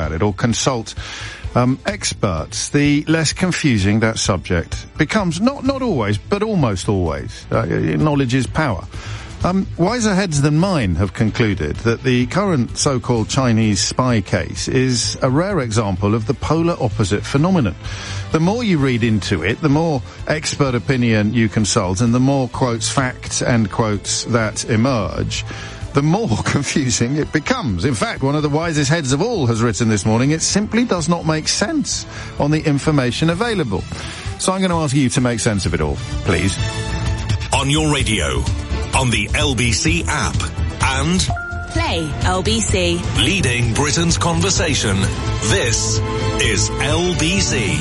about it or consult experts, the less confusing that subject becomes. Not always, but almost always. Knowledge is power. Wiser heads than mine have concluded that the current so-called Chinese spy case is a rare example of the polar opposite phenomenon. The more you read into it, the more expert opinion you consult, and the more quotes, facts, end quotes that emerge, the more confusing it becomes. In fact, one of the wisest heads of all has written this morning, it simply does not make sense on the information available. So I'm going to ask you to make sense of it all, please. On your radio, on the LBC app, and Play LBC. Leading Britain's conversation. This is LBC.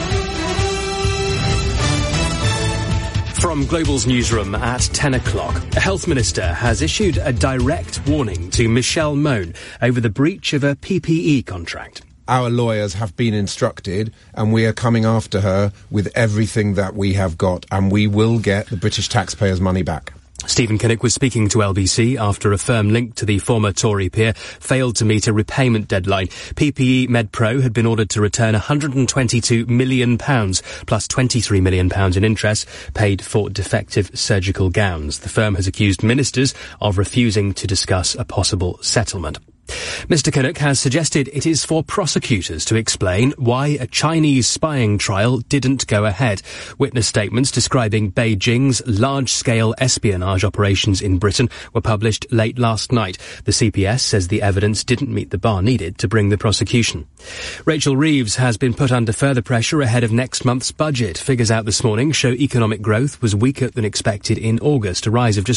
From Global's newsroom at 10 o'clock, a health minister has issued a direct warning to Michelle Mone over the breach of a PPE contract. Our lawyers have been instructed, and we are coming after her with everything that we have got, and we will get the British taxpayers' money back. Stephen Kinnock was speaking to LBC after a firm link to the former Tory peer failed to meet a repayment deadline. PPE MedPro had been ordered to return £122 million plus £23 million in interest paid for defective surgical gowns. The firm has accused ministers of refusing to discuss a possible settlement. Mr. Kinnock has suggested it is for prosecutors to explain why a Chinese spying trial didn't go ahead. Witness statements describing Beijing's large-scale espionage operations in Britain were published late last night. The CPS says the evidence didn't meet the bar needed to bring the prosecution. Rachel Reeves has been put under further pressure ahead of next month's budget. Figures out this morning show economic growth was weaker than expected in August, a rise of just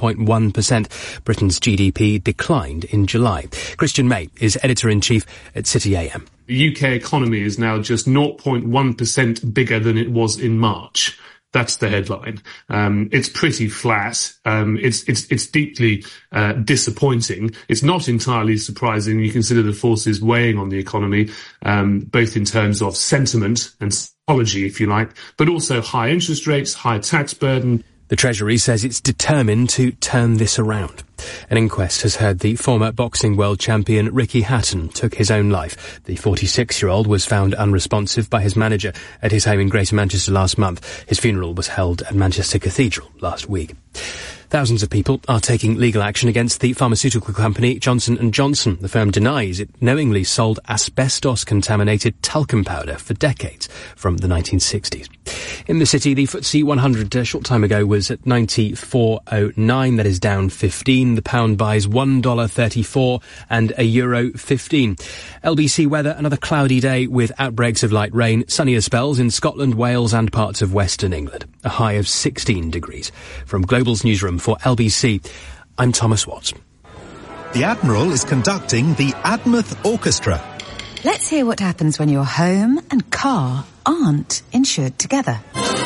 0.1%. Britain's GDP declined in July. Christian May is editor-in-chief at City AM. The UK economy is now just 0.1% bigger than it was in March. That's the headline. It's pretty flat. It's deeply disappointing. It's not entirely surprising. You consider the forces weighing on the economy, both in terms of sentiment and psychology, if you like, but also high interest rates, high tax burden. The Treasury says it's determined to turn this around. An inquest has heard the former boxing world champion Ricky Hatton took his own life. The 46-year-old was found unresponsive by his manager at his home in Greater Manchester last month. His funeral was held at Manchester Cathedral last week. Thousands of people are taking legal action against the pharmaceutical company Johnson & Johnson. The firm denies it knowingly sold asbestos-contaminated talcum powder for decades from the 1960s. In the city, the FTSE 100 a short time ago was at 94.09. That is down 15. The pound buys $1.34 and €1.15. LBC weather, another cloudy day with outbreaks of light rain, sunnier spells in Scotland, Wales and parts of Western England. A high of 16 degrees. From Global's newsroom for LBC, I'm Thomas Watts. The Admiral is conducting the Admouth Orchestra. Let's hear what happens when your home and car aren't insured together.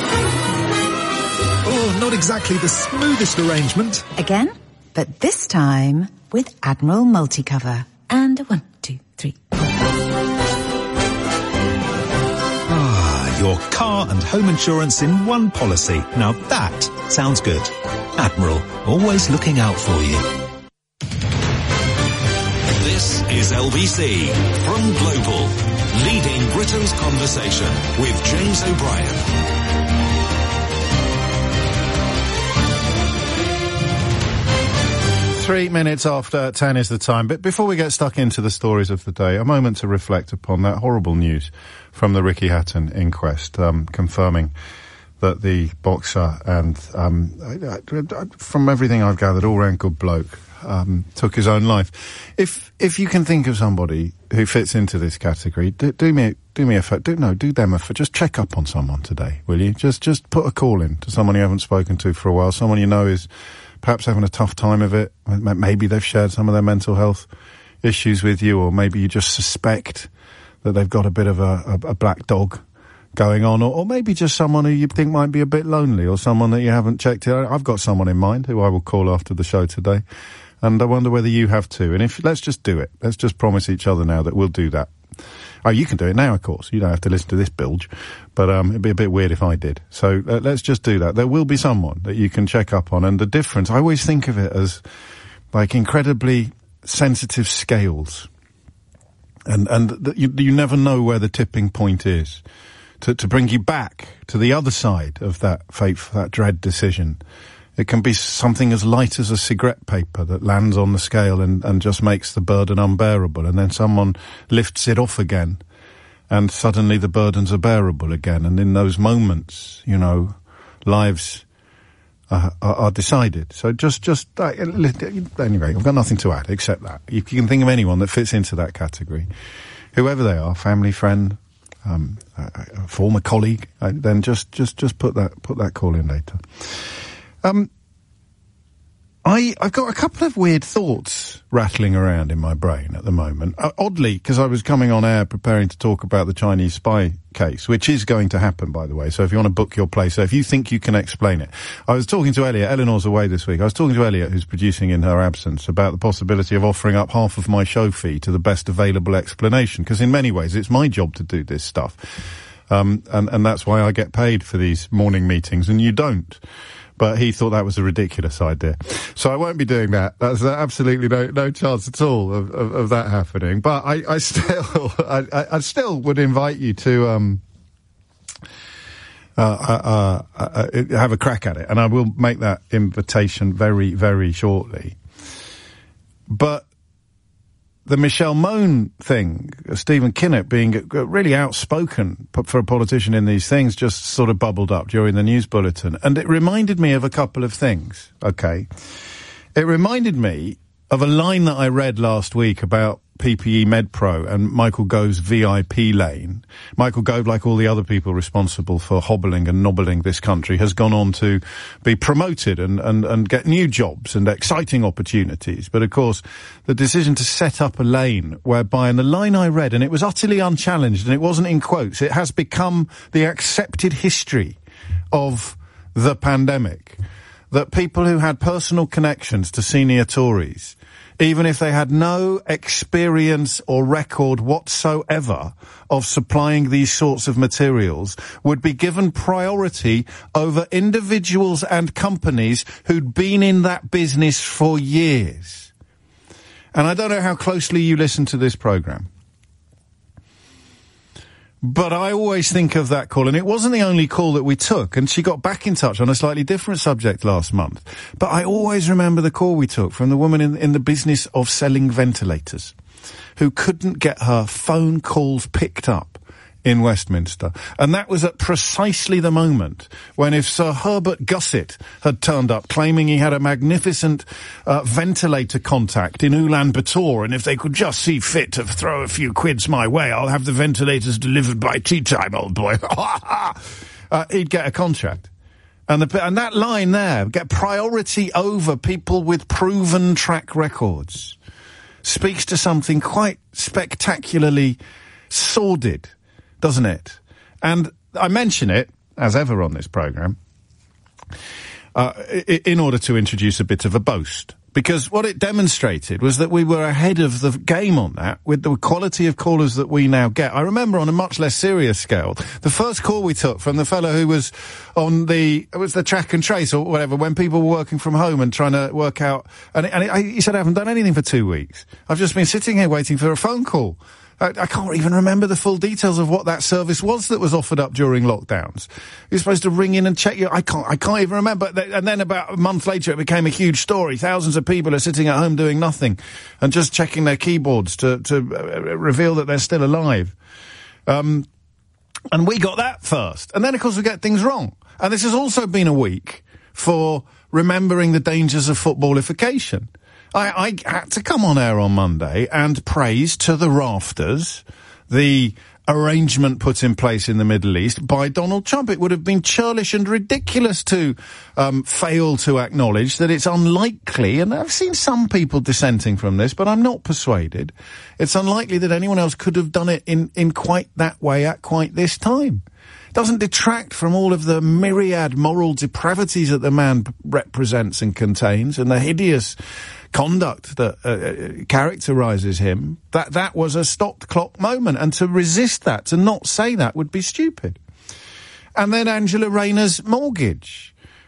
Oh, not exactly the smoothest arrangement. Again, but this time with Admiral Multicover. And 1, 2, 3, 4. Your car and home insurance in one policy. Now that sounds good. Admiral, always looking out for you. This is LBC from Global, leading Britain's conversation with James O'Brien. 3 minutes after 10 is the time. But before we get stuck into the stories of the day, a moment to reflect upon that horrible news from the Ricky Hatton inquest, confirming that the boxer and, from everything I've gathered, all-round good bloke, took his own life. If you can think of somebody who fits into this category, do me a favor, do them a favor, just check up on someone today, will you? Just put a call in to someone you haven't spoken to for a while, someone you know is perhaps having a tough time of it. Maybe they've shared some of their mental health issues with you, or maybe you just suspect that they've got a bit of a black dog going on, or maybe just someone who you think might be a bit lonely, or someone that you haven't checked out. I've got someone in mind who I will call after the show today, and I wonder whether you have too. And let's just do it. Let's just promise each other now that we'll do that. Oh, you can do it now, of course. You don't have to listen to this bilge, but it'd be a bit weird if I did. So let's just do that. There will be someone that you can check up on, and the difference, I always think of it as like incredibly sensitive scales. And you never know where the tipping point is to bring you back to the other side of that that dread decision. It can be something as light as a cigarette paper that lands on the scale and just makes the burden unbearable, and then someone lifts it off again, and suddenly the burdens are bearable again. And in those moments, lives are decided. So anyway, I've got nothing to add except that. You can think of anyone that fits into that category, whoever they are, family, friend, a former colleague, then just put that call in later. I've got a couple of weird thoughts rattling around in my brain at the moment. Oddly, because I was coming on air preparing to talk about the Chinese spy case, which is going to happen, by the way. So if you want to book your place, so if you think you can explain it. I was talking to Elliot. Eleanor's away this week. I was talking to Elliot, who's producing in her absence, about the possibility of offering up half of my show fee to the best available explanation, because in many ways it's my job to do this stuff. And that's why I get paid for these morning meetings, and you don't. But he thought that was a ridiculous idea. So I won't be doing that. That's absolutely no chance at all of that happening. But I still would invite you to have a crack at it. And I will make that invitation very, very shortly. But the Michelle Mone thing, Stephen Kinnock being really outspoken for a politician in these things, just sort of bubbled up during the news bulletin. And it reminded me of a couple of things, okay? It reminded me of a line that I read last week about PPE MedPro and Michael Gove's VIP lane. Michael Gove, like all the other people responsible for hobbling and nobbling this country, has gone on to be promoted and get new jobs and exciting opportunities. But of course, the decision to set up a lane whereby, in the line I read, and it was utterly unchallenged and it wasn't in quotes, it has become the accepted history of the pandemic, that people who had personal connections to senior Tories, even if they had no experience or record whatsoever of supplying these sorts of materials, would be given priority over individuals and companies who'd been in that business for years. And I don't know how closely you listen to this programme, but I always think of that call, and it wasn't the only call that we took, and she got back in touch on a slightly different subject last month. But I always remember the call we took from the woman in the business of selling ventilators, who couldn't get her phone calls picked up in Westminster. And that was at precisely the moment when, if Sir Herbert Gussett had turned up claiming he had a magnificent ventilator contact in Ulaanbaatar, and if they could just see fit to throw a few quids my way, I'll have the ventilators delivered by tea time, old boy. He'd get a contract. And that line there, get priority over people with proven track records, speaks to something quite spectacularly sordid, doesn't it? And I mention it, as ever on this programme, in order to introduce a bit of a boast. Because what it demonstrated was that we were ahead of the game on that, with the quality of callers that we now get. I remember, on a much less serious scale, the first call we took from the fellow who was on it was the track and trace or whatever, when people were working from home and trying to work out, he said, I haven't done anything for 2 weeks. I've just been sitting here waiting for a phone call. I can't even remember the full details of what that service was that was offered up during lockdowns. You're supposed to ring in and check I can't even remember. And then about a month later, it became a huge story. Thousands of people are sitting at home doing nothing and just checking their keyboards to reveal that they're still alive. And we got that first. And then, of course, we get things wrong. And this has also been a week for remembering the dangers of footballification. I had to come on air on Monday and praise to the rafters the arrangement put in place in the Middle East by Donald Trump. It would have been churlish and ridiculous to fail to acknowledge that it's unlikely, and I've seen some people dissenting from this, but I'm not persuaded, it's unlikely that anyone else could have done it in quite that way at quite this time. Doesn't detract from all of the myriad moral depravities that the man represents and contains, and the hideous conduct that characterises him. That was a stopped clock moment, and to resist that, to not say that, would be stupid. And then Angela Rayner's mortgage,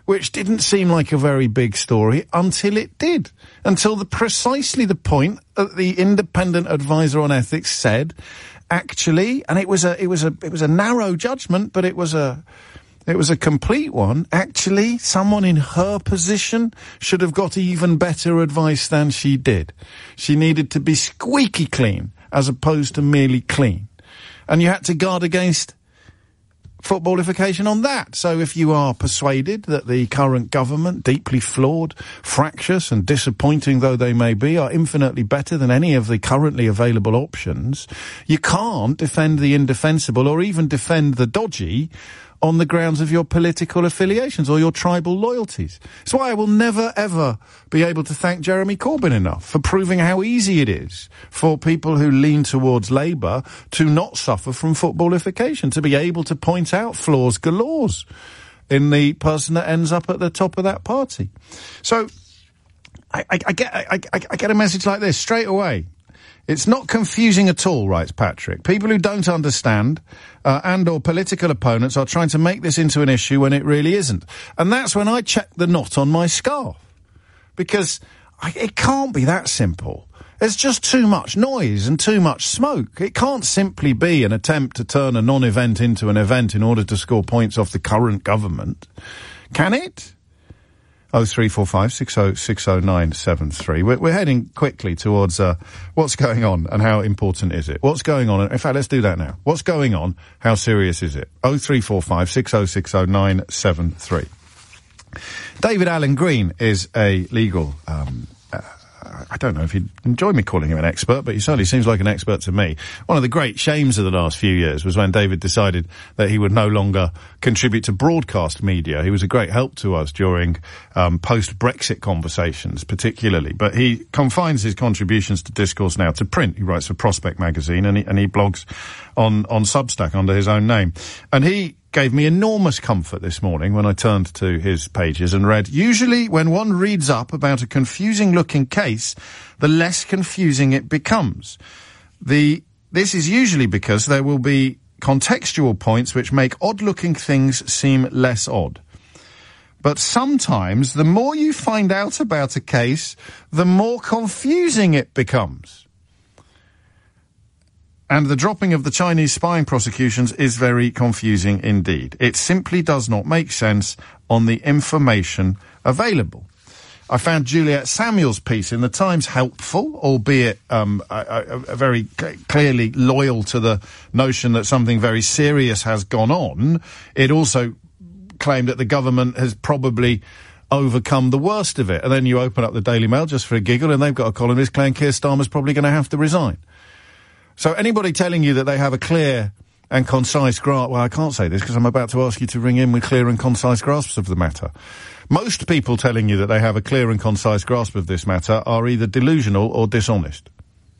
which didn't seem like a very big story until it did. Until precisely the point that the independent advisor on ethics said, actually, and it was a narrow judgment, but it was a complete one. Actually, someone in her position should have got even better advice than she did. She needed to be squeaky clean as opposed to merely clean. And you had to guard against footballification on that. So if you are persuaded that the current government, deeply flawed, fractious and disappointing though they may be, are infinitely better than any of the currently available options, you can't defend the indefensible or even defend the dodgy on the grounds of your political affiliations or your tribal loyalties. That's why I will never, ever be able to thank Jeremy Corbyn enough for proving how easy it is for people who lean towards Labour to not suffer from footballification, to be able to point out flaws galore in the person that ends up at the top of that party. So I get a message like this straight away. It's not confusing at all, writes Patrick. People who don't understand and or political opponents are trying to make this into an issue when it really isn't. And that's when I check the knot on my scarf. Because it can't be that simple. There's just too much noise and too much smoke. It can't simply be an attempt to turn a non-event into an event in order to score points off the current government. Can it? 0345 60 60973. We're heading quickly towards what's going on and how important is it? What's going on? In fact, let's do that now. What's going on? How serious is it? 0345 60 60973. David Alan Green is a legal I don't know if you'd enjoy me calling him an expert, but he certainly seems like an expert to me. One of the great shames of the last few years was when David decided that he would no longer contribute to broadcast media. He was a great help to us during post-Brexit conversations, particularly. But he confines his contributions to discourse now to print. He writes for Prospect magazine and he blogs on Substack under his own name. And he gave me enormous comfort this morning when I turned to his pages and read, usually when one reads up about a confusing-looking case, the less confusing it becomes. This is usually because there will be contextual points which make odd-looking things seem less odd. But sometimes, the more you find out about a case, the more confusing it becomes. And the dropping of the Chinese spying prosecutions is very confusing indeed. It simply does not make sense on the information available. I found Juliet Samuel's piece in the Times helpful, albeit very clearly loyal to the notion that something very serious has gone on. It also claimed that the government has probably overcome the worst of it. And then you open up the Daily Mail just for a giggle and they've got a columnist claiming Keir Starmer's probably going to have to resign. So anybody telling you that they have a clear and concise grasp, well, I can't say this because I'm about to ask you to ring in with clear and concise grasps of the matter. Most people telling you that they have a clear and concise grasp of this matter are either delusional or dishonest.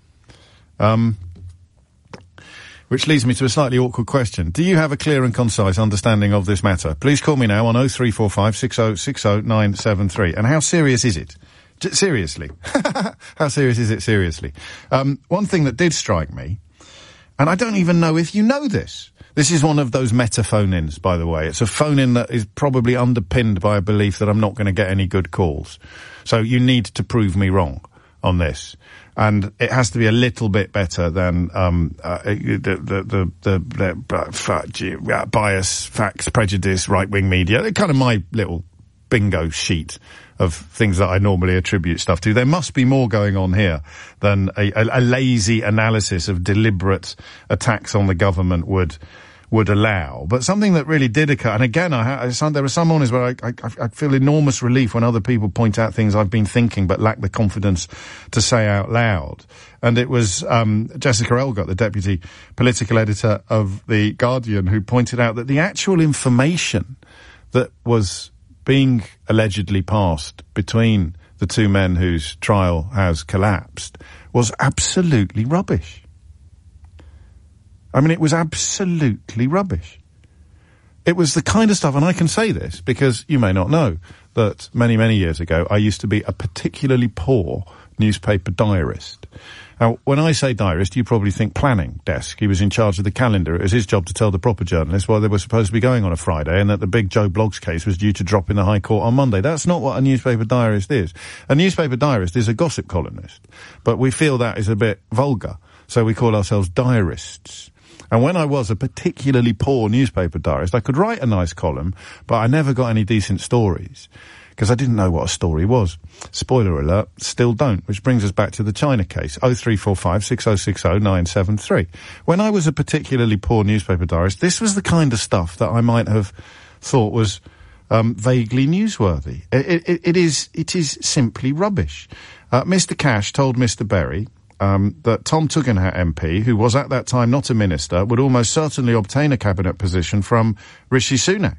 Which leads me to a slightly awkward question. Do you have a clear and concise understanding of this matter? Please call me now on 0345 60 60973. And how serious is it? Seriously. How serious is it seriously? One thing that did strike me, and I don't even know if you know this. This is one of those meta phone-ins, by the way. It's a phone-in that is probably underpinned by a belief that I'm not going to get any good calls. So you need to prove me wrong on this. And it has to be a little bit better than the bias, facts, prejudice, right-wing media. Kind of my little bingo sheet of things that I normally attribute stuff to. There must be more going on here than a lazy analysis of deliberate attacks on the government would allow. But something that really did occur, and again, there are some mornings where I feel enormous relief when other people point out things I've been thinking but lack the confidence to say out loud. And it was Jessica Elgott, the deputy political editor of The Guardian, who pointed out that the actual information that was being allegedly passed between the two men whose trial has collapsed was absolutely rubbish. I mean, it was absolutely rubbish. It was the kind of stuff, and I can say this because you may not know, that many, many years ago I used to be a particularly poor newspaper diarist. Now, when I say diarist, you probably think planning desk. He was in charge of the calendar. It was his job to tell the proper journalists where they were supposed to be going on a Friday and that the big Joe Bloggs case was due to drop in the High Court on Monday. That's not what a newspaper diarist is. A newspaper diarist is a gossip columnist. But we feel that is a bit vulgar, so we call ourselves diarists. And when I was a particularly poor newspaper diarist, I could write a nice column, but I never got any decent stories, because I didn't know what a story was. Spoiler alert, still don't, which brings us back to the China case, 0345 6060 973. When I was a particularly poor newspaper diarist, this was the kind of stuff that I might have thought was vaguely newsworthy. It is simply rubbish. Mr. Cash told Mr. Berry that Tom Tugendhat MP, who was at that time not a minister, would almost certainly obtain a cabinet position from Rishi Sunak.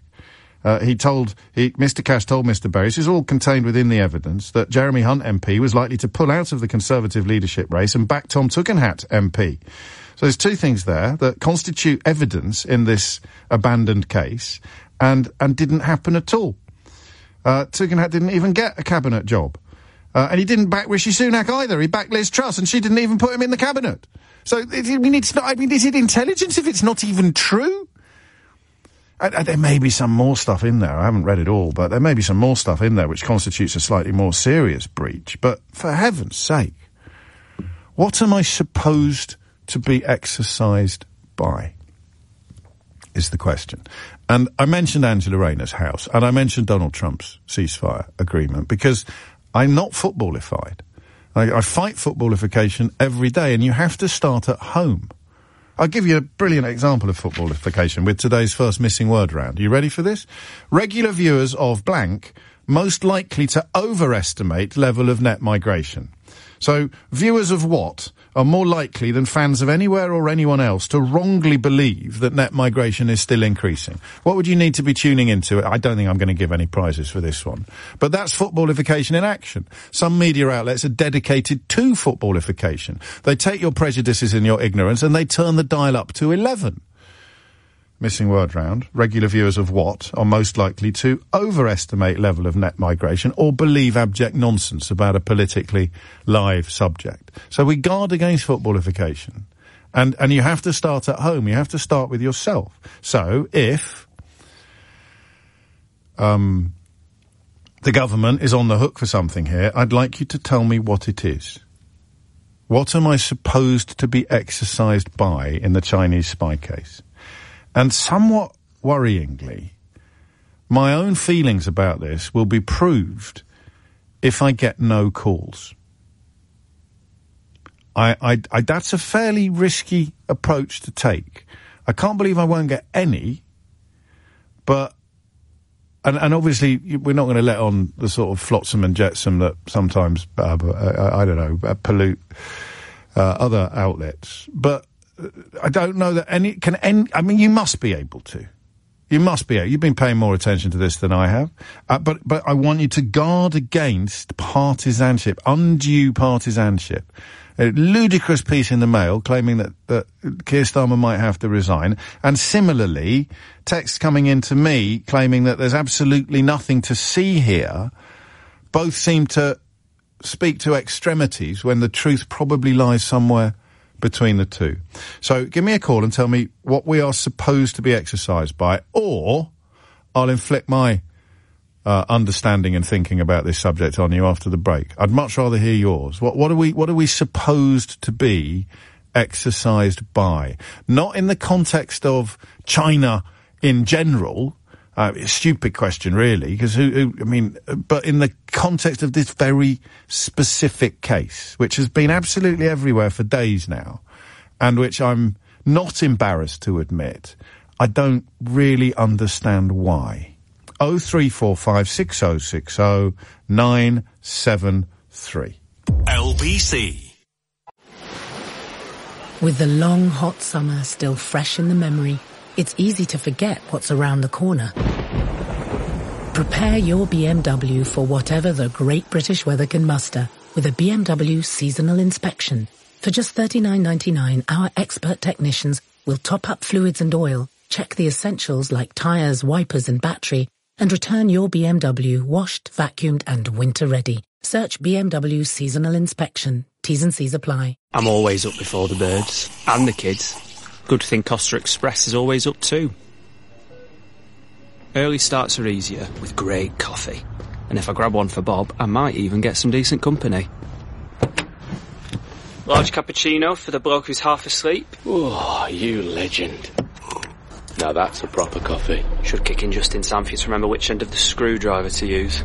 Mr. Cash told Mr. Berry, this is all contained within the evidence, that Jeremy Hunt MP was likely to pull out of the Conservative leadership race and back Tom Tugendhat MP. So there's two things there that constitute evidence in this abandoned case and didn't happen at all. Tugendhat didn't even get a cabinet job. And he didn't back Rishi Sunak either. He backed Liz Truss, and she didn't even put him in the cabinet. So, is it intelligence if it's not even true? There may be some more stuff in there. I haven't read it all, but there may be some more stuff in there which constitutes a slightly more serious breach. But for heaven's sake, what am I supposed to be exercised by? Is the question. And I mentioned Angela Rayner's house, and I mentioned Donald Trump's ceasefire agreement, because I'm not footballified. I fight footballification every day, and you have to start at home. I'll give you a brilliant example of footballification with today's first missing word round. Are you ready for this? Regular viewers of blank most likely to overestimate level of net migration. So, viewers of what are more likely than fans of anywhere or anyone else to wrongly believe that net migration is still increasing? What would you need to be tuning into? I don't think I'm going to give any prizes for this one. But that's footballification in action. Some media outlets are dedicated to footballification. They take your prejudices and your ignorance and they turn the dial up to 11. Missing word round. Regular viewers of what are most likely to overestimate level of net migration or believe abject nonsense about a politically live subject. So we guard against footballification. And you have to start at home. You have to start with yourself. So if the government is on the hook for something here, I'd like you to tell me what it is. What am I supposed to be exercised by in the Chinese spy case? And somewhat worryingly, my own feelings about this will be proved if I get no calls. That's a fairly risky approach to take. I can't believe I won't get any, but, and obviously we're not going to let on the sort of flotsam and jetsam that sometimes, pollute other outlets, but I don't know that you must be able to. You must be able. You've been paying more attention to this than I have. But I want you to guard against partisanship, undue partisanship. A ludicrous piece in the Mail claiming that Keir Starmer might have to resign. And similarly, texts coming in to me claiming that there's absolutely nothing to see here. Both seem to speak to extremities when the truth probably lies somewhere between the two. So give me a call and tell me what we are supposed to be exercised by, or I'll inflict my understanding and thinking about this subject on you after the break. I'd much rather hear yours. What are we supposed to be exercised by? Not in the context of China in general. A stupid question, really, because but in the context of this very specific case, which has been absolutely everywhere for days now, and which I'm not embarrassed to admit, I don't really understand why. 0345 6060 973. LBC. With the long, hot summer still fresh in the memory, it's easy to forget what's around the corner. Prepare your BMW for whatever the great British weather can muster with a BMW seasonal inspection. For just $39.99, our expert technicians will top up fluids and oil, check the essentials like tyres, wipers and battery, and return your BMW washed, vacuumed and winter ready. Search BMW Seasonal Inspection. T's and C's apply. I'm always up before the birds. And the kids. Good thing Costa Express is always up too. Early starts are easier with great coffee. And if I grab one for Bob, I might even get some decent company. Large cappuccino for the bloke who's half asleep. Oh, you legend. Now that's a proper coffee. Should kick in just in time for you to remember which end of the screwdriver to use.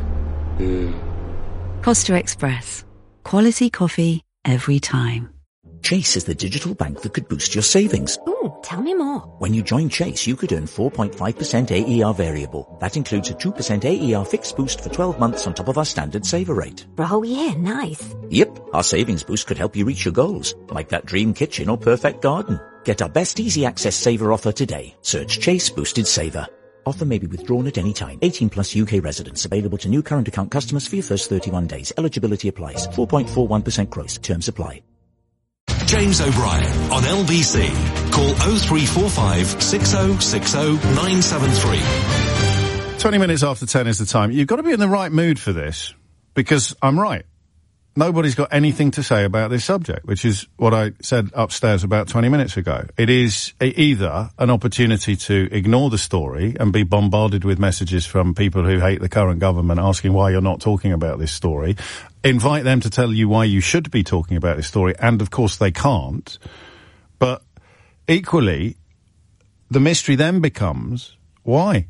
Costa Express. Quality coffee every time. Chase is the digital bank that could boost your savings. Ooh, tell me more. When you join Chase, you could earn 4.5% AER variable. That includes a 2% AER fixed boost for 12 months on top of our standard saver rate. Oh yeah, nice. Yep, our savings boost could help you reach your goals, like that dream kitchen or perfect garden. Get our best easy access saver offer today. Search Chase Boosted Saver. Offer may be withdrawn at any time. 18 plus UK residents. Available to new current account customers for your first 31 days. Eligibility applies. 4.41% gross. Terms apply. James O'Brien on LBC. Call 0345 6060 973. 20 minutes after 10 is the time. You've got to be in the right mood for this, because I'm right. Nobody's got anything to say about this subject, which is what I said upstairs about 20 minutes ago. It is either an opportunity to ignore the story and be bombarded with messages from people who hate the current government asking why you're not talking about this story, invite them to tell you why you should be talking about this story, and of course they can't. But equally, the mystery then becomes, why?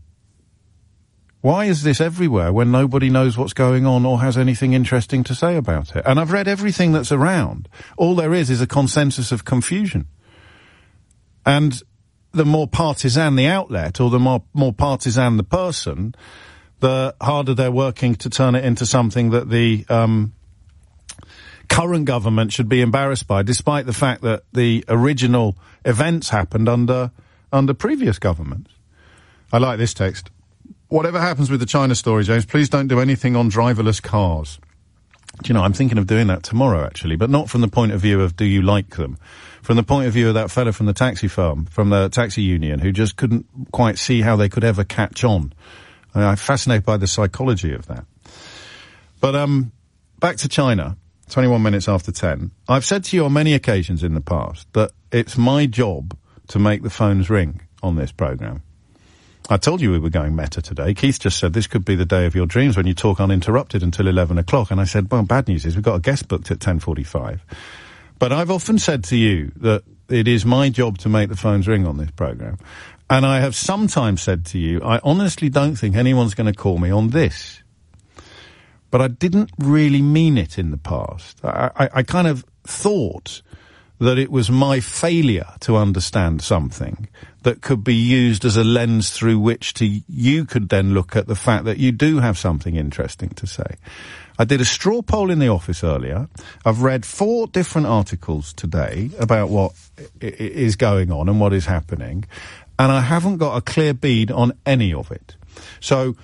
Why is this everywhere when nobody knows what's going on or has anything interesting to say about it? And I've read everything that's around. All there is a consensus of confusion. And the more partisan the outlet, or the more partisan the person, the harder they're working to turn it into something that the current government should be embarrassed by, despite the fact that the original events happened under previous governments. I like this text. Whatever happens with the China story, James, please don't do anything on driverless cars. Do you know, I'm thinking of doing that tomorrow, actually, but not from the point of view of do you like them. From the point of view of that fella from the taxi firm, from the taxi union, who just couldn't quite see how they could ever catch on. I mean, I'm fascinated by the psychology of that. But back to China, 21 minutes after 10. I've said to you on many occasions in the past that it's my job to make the phones ring on this programme. I told you we were going meta today. Keith just said this could be the day of your dreams when you talk uninterrupted until 11 o'clock. And I said, well, bad news is we've got a guest booked at 10:45. But I've often said to you that it is my job to make the phones ring on this programme. And I have sometimes said to you, I honestly don't think anyone's going to call me on this. But I didn't really mean it in the past. I kind of thought that it was my failure to understand something that could be used as a lens through which you could then look at the fact that you do have something interesting to say. I did a straw poll in the office earlier. I've read 4 different articles today about what is going on and what is happening, and I haven't got a clear bead on any of it. So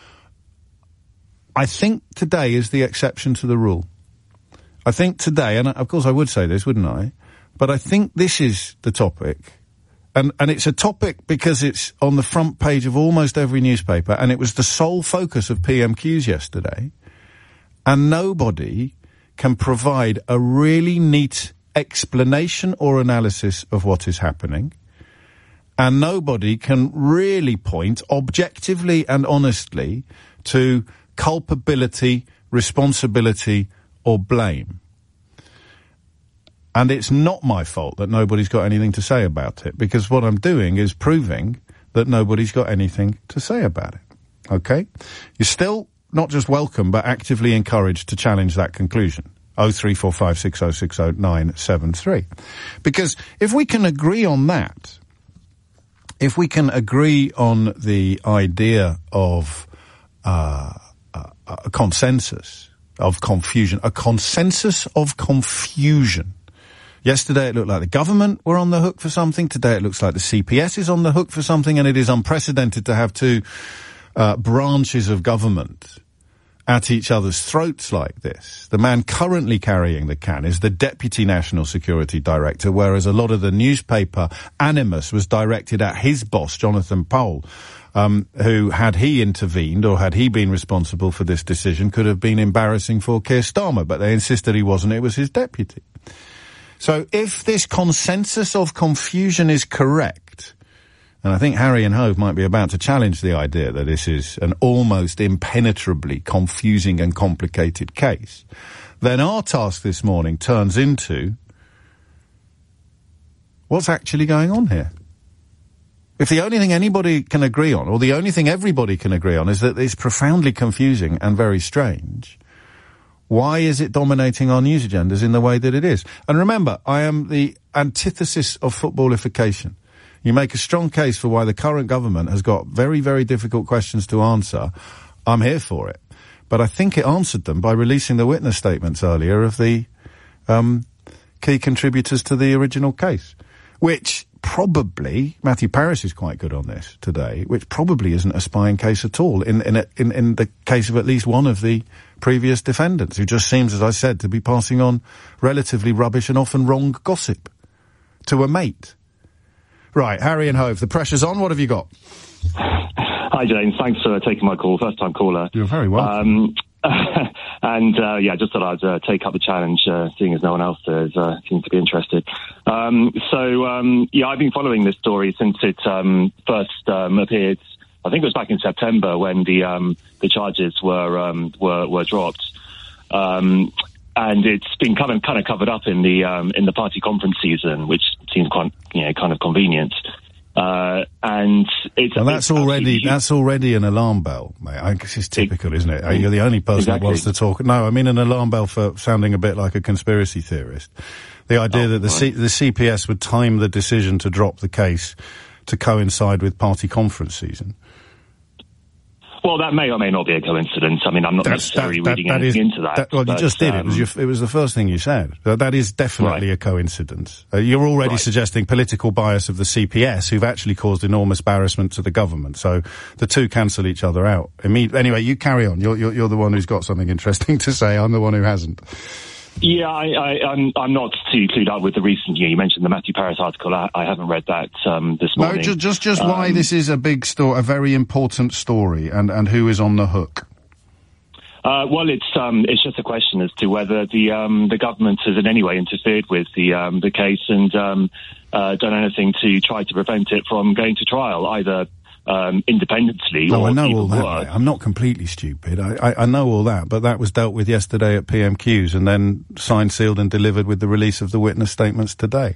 I think today is the exception to the rule. I think today, and of course I would say this, wouldn't I? But I think this is the topic, and it's a topic because it's on the front page of almost every newspaper, and it was the sole focus of PMQs yesterday, and nobody can provide a really neat explanation or analysis of what is happening, and nobody can really point objectively and honestly to culpability, responsibility, or blame. And it's not my fault that nobody's got anything to say about it, because what I'm doing is proving that nobody's got anything to say about it. Okay? You're still not just welcome, but actively encouraged to challenge that conclusion. 03456060973. Because if we can agree on that, if we can agree on the idea of a consensus of confusion, a consensus of confusion. Yesterday it looked like the government were on the hook for something. Today it looks like the CPS is on the hook for something, and it is unprecedented to have 2 branches of government at each other's throats like this. The man currently carrying the can is the Deputy National Security Director, whereas a lot of the newspaper animus was directed at his boss, Jonathan Powell, who, had he intervened or had he been responsible for this decision, could have been embarrassing for Keir Starmer, but they insisted he wasn't, it was his deputy. So if this consensus of confusion is correct, and I think Harry and Hove might be about to challenge the idea that this is an almost impenetrably confusing and complicated case, then our task this morning turns into what's actually going on here. If the only thing anybody can agree on, or the only thing everybody can agree on, is that it's profoundly confusing and very strange, why is it dominating our news agendas in the way that it is? And remember, I am the antithesis of footballification. You make a strong case for why the current government has got very, very difficult questions to answer. I'm here for it. But I think it answered them by releasing the witness statements earlier of the key contributors to the original case, which probably, Matthew Parris is quite good on this today, which probably isn't a spying case at all in the case of at least one of the previous defendants, who just seems, as I said, to be passing on relatively rubbish and often wrong gossip to a mate. Right, Harry and Hove, the pressure's on. What have you got? Hi, James. Thanks for taking my call. First-time caller. You're very welcome. Just thought I'd take up the challenge, seeing as no one else seems to be interested. I've been following this story since it first appeared. I think it was back in September when the charges were dropped. And it's been kind of covered up in the party conference season, which seems quite, kind of convenient. And it's that's already an alarm bell, mate. I guess it's typical, isn't it? You're the only person that wants to talk. No, I mean an alarm bell for sounding a bit like a conspiracy theorist. The idea that the CPS would time the decision to drop the case to coincide with party conference season. Well, that may or may not be a coincidence. I mean, I'm not necessarily reading anything into that. Well, you just did. It was the first thing you said. That is definitely a coincidence. You're already suggesting political bias of the CPS, who've actually caused enormous embarrassment to the government. So the two cancel each other out. Anyway, you carry on. You're the one who's got something interesting to say. I'm the one who hasn't. Yeah, I'm not too clued up with the recent. You mentioned the Matthew Parris article. I haven't read that this morning. No, just why this is a big story, a very important story, and who is on the hook. Well, it's just a question as to whether the government has in any way interfered with the case and done anything to try to prevent it from going to trial, either independently. No, I know all that. I'm not completely stupid. I know all that, but that was dealt with yesterday at PMQs and then signed, sealed and delivered with the release of the witness statements today.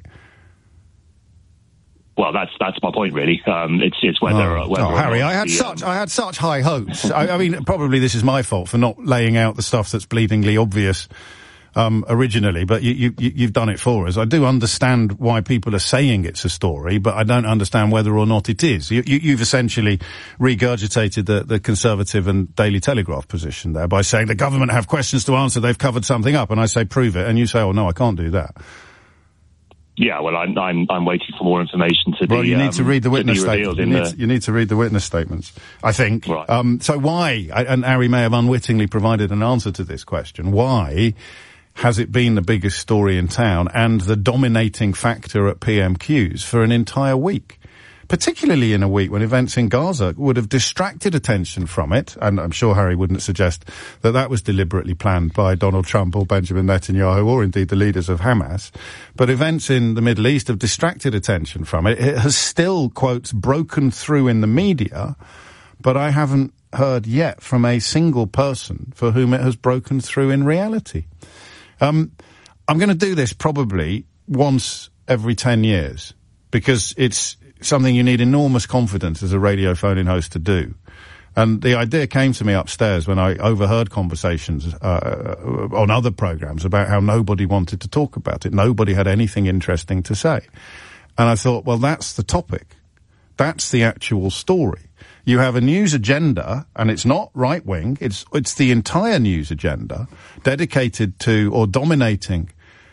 Well, that's my point, really. It's whether Harry, I had such high hopes. I mean, probably this is my fault for not laying out the stuff that's bleedingly obvious originally, but you've done it for us. I do understand why people are saying it's a story, but I don't understand whether or not it is. You've essentially regurgitated the Conservative and Daily Telegraph position there by saying the government have questions to answer, they've covered something up, and I say prove it, and you say, oh no, I can't do that. Yeah, well, I'm waiting for more information to be. Well, you need to read the witness statements. You need to read the witness statements, I think. Right. So why? And Harry may have unwittingly provided an answer to this question. Why has it been the biggest story in town and the dominating factor at PMQs for an entire week? Particularly in a week when events in Gaza would have distracted attention from it, and I'm sure Harry wouldn't suggest that was deliberately planned by Donald Trump or Benjamin Netanyahu or indeed the leaders of Hamas. But events in the Middle East have distracted attention from it. It has still, quotes, broken through in the media, but I haven't heard yet from a single person for whom it has broken through in reality. I'm going to do this probably once every 10 years because it's something you need enormous confidence as a radio phone-in host to do. And the idea came to me upstairs when I overheard conversations on other programs about how nobody wanted to talk about it. Nobody had anything interesting to say. And I thought, well, that's the topic. That's the actual story. You have a news agenda, and it's not right-wing, it's the entire news agenda dedicated to or dominated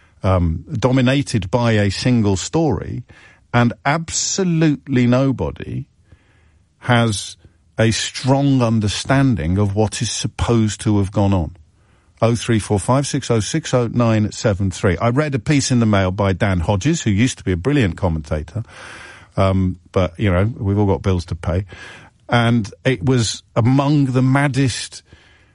by a single story, and absolutely nobody has a strong understanding of what is supposed to have gone on. 03456060973. I read a piece in the Mail by Dan Hodges, who used to be a brilliant commentator, but, you know, we've all got bills to pay. And it was among the maddest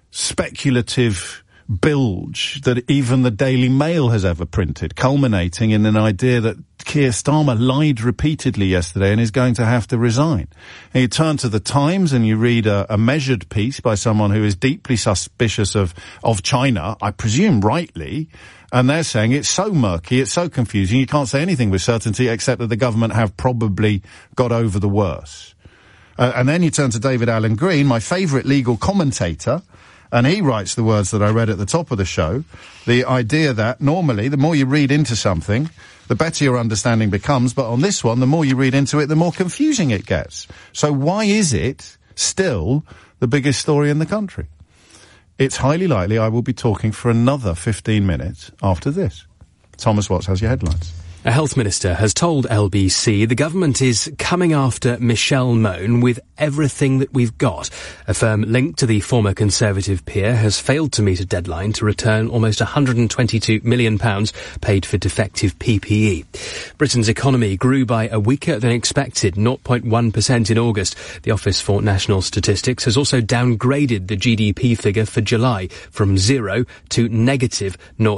speculative bilge that even the Daily Mail has ever printed, culminating in an idea that Keir Starmer lied repeatedly yesterday and is going to have to resign. And you turn to the Times and you read a measured piece by someone who is deeply suspicious of China, I presume rightly, and they're saying it's so murky, it's so confusing, you can't say anything with certainty except that the government have probably got over the worst. And then you turn to David Alan Green, my favourite legal commentator, and he writes the words that I read at the top of the show, the idea that normally the more you read into something, the better your understanding becomes, but on this one, the more you read into it, the more confusing it gets. So why is it still the biggest story in the country? It's highly likely I will be talking for another 15 minutes after this. Thomas Watts has your headlines. A health minister has told LBC the government is coming after Michelle Mone with everything that we've got. A firm linked to the former Conservative peer has failed to meet a deadline to return almost £122 million paid for defective PPE. Britain's economy grew by a weaker than expected 0.1% in August. The Office for National Statistics has also downgraded the GDP figure for July from 0 to negative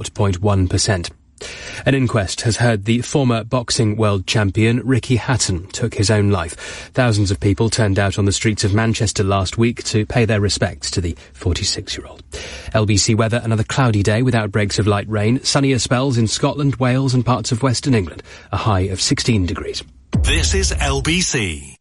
0.1%. An inquest has heard the former boxing world champion Ricky Hatton took his own life. Thousands of people turned out on the streets of Manchester last week to pay their respects to the 46-year-old. LBC weather, another cloudy day with outbreaks of light rain, sunnier spells in Scotland, Wales and parts of Western England, a high of 16 degrees. This is LBC.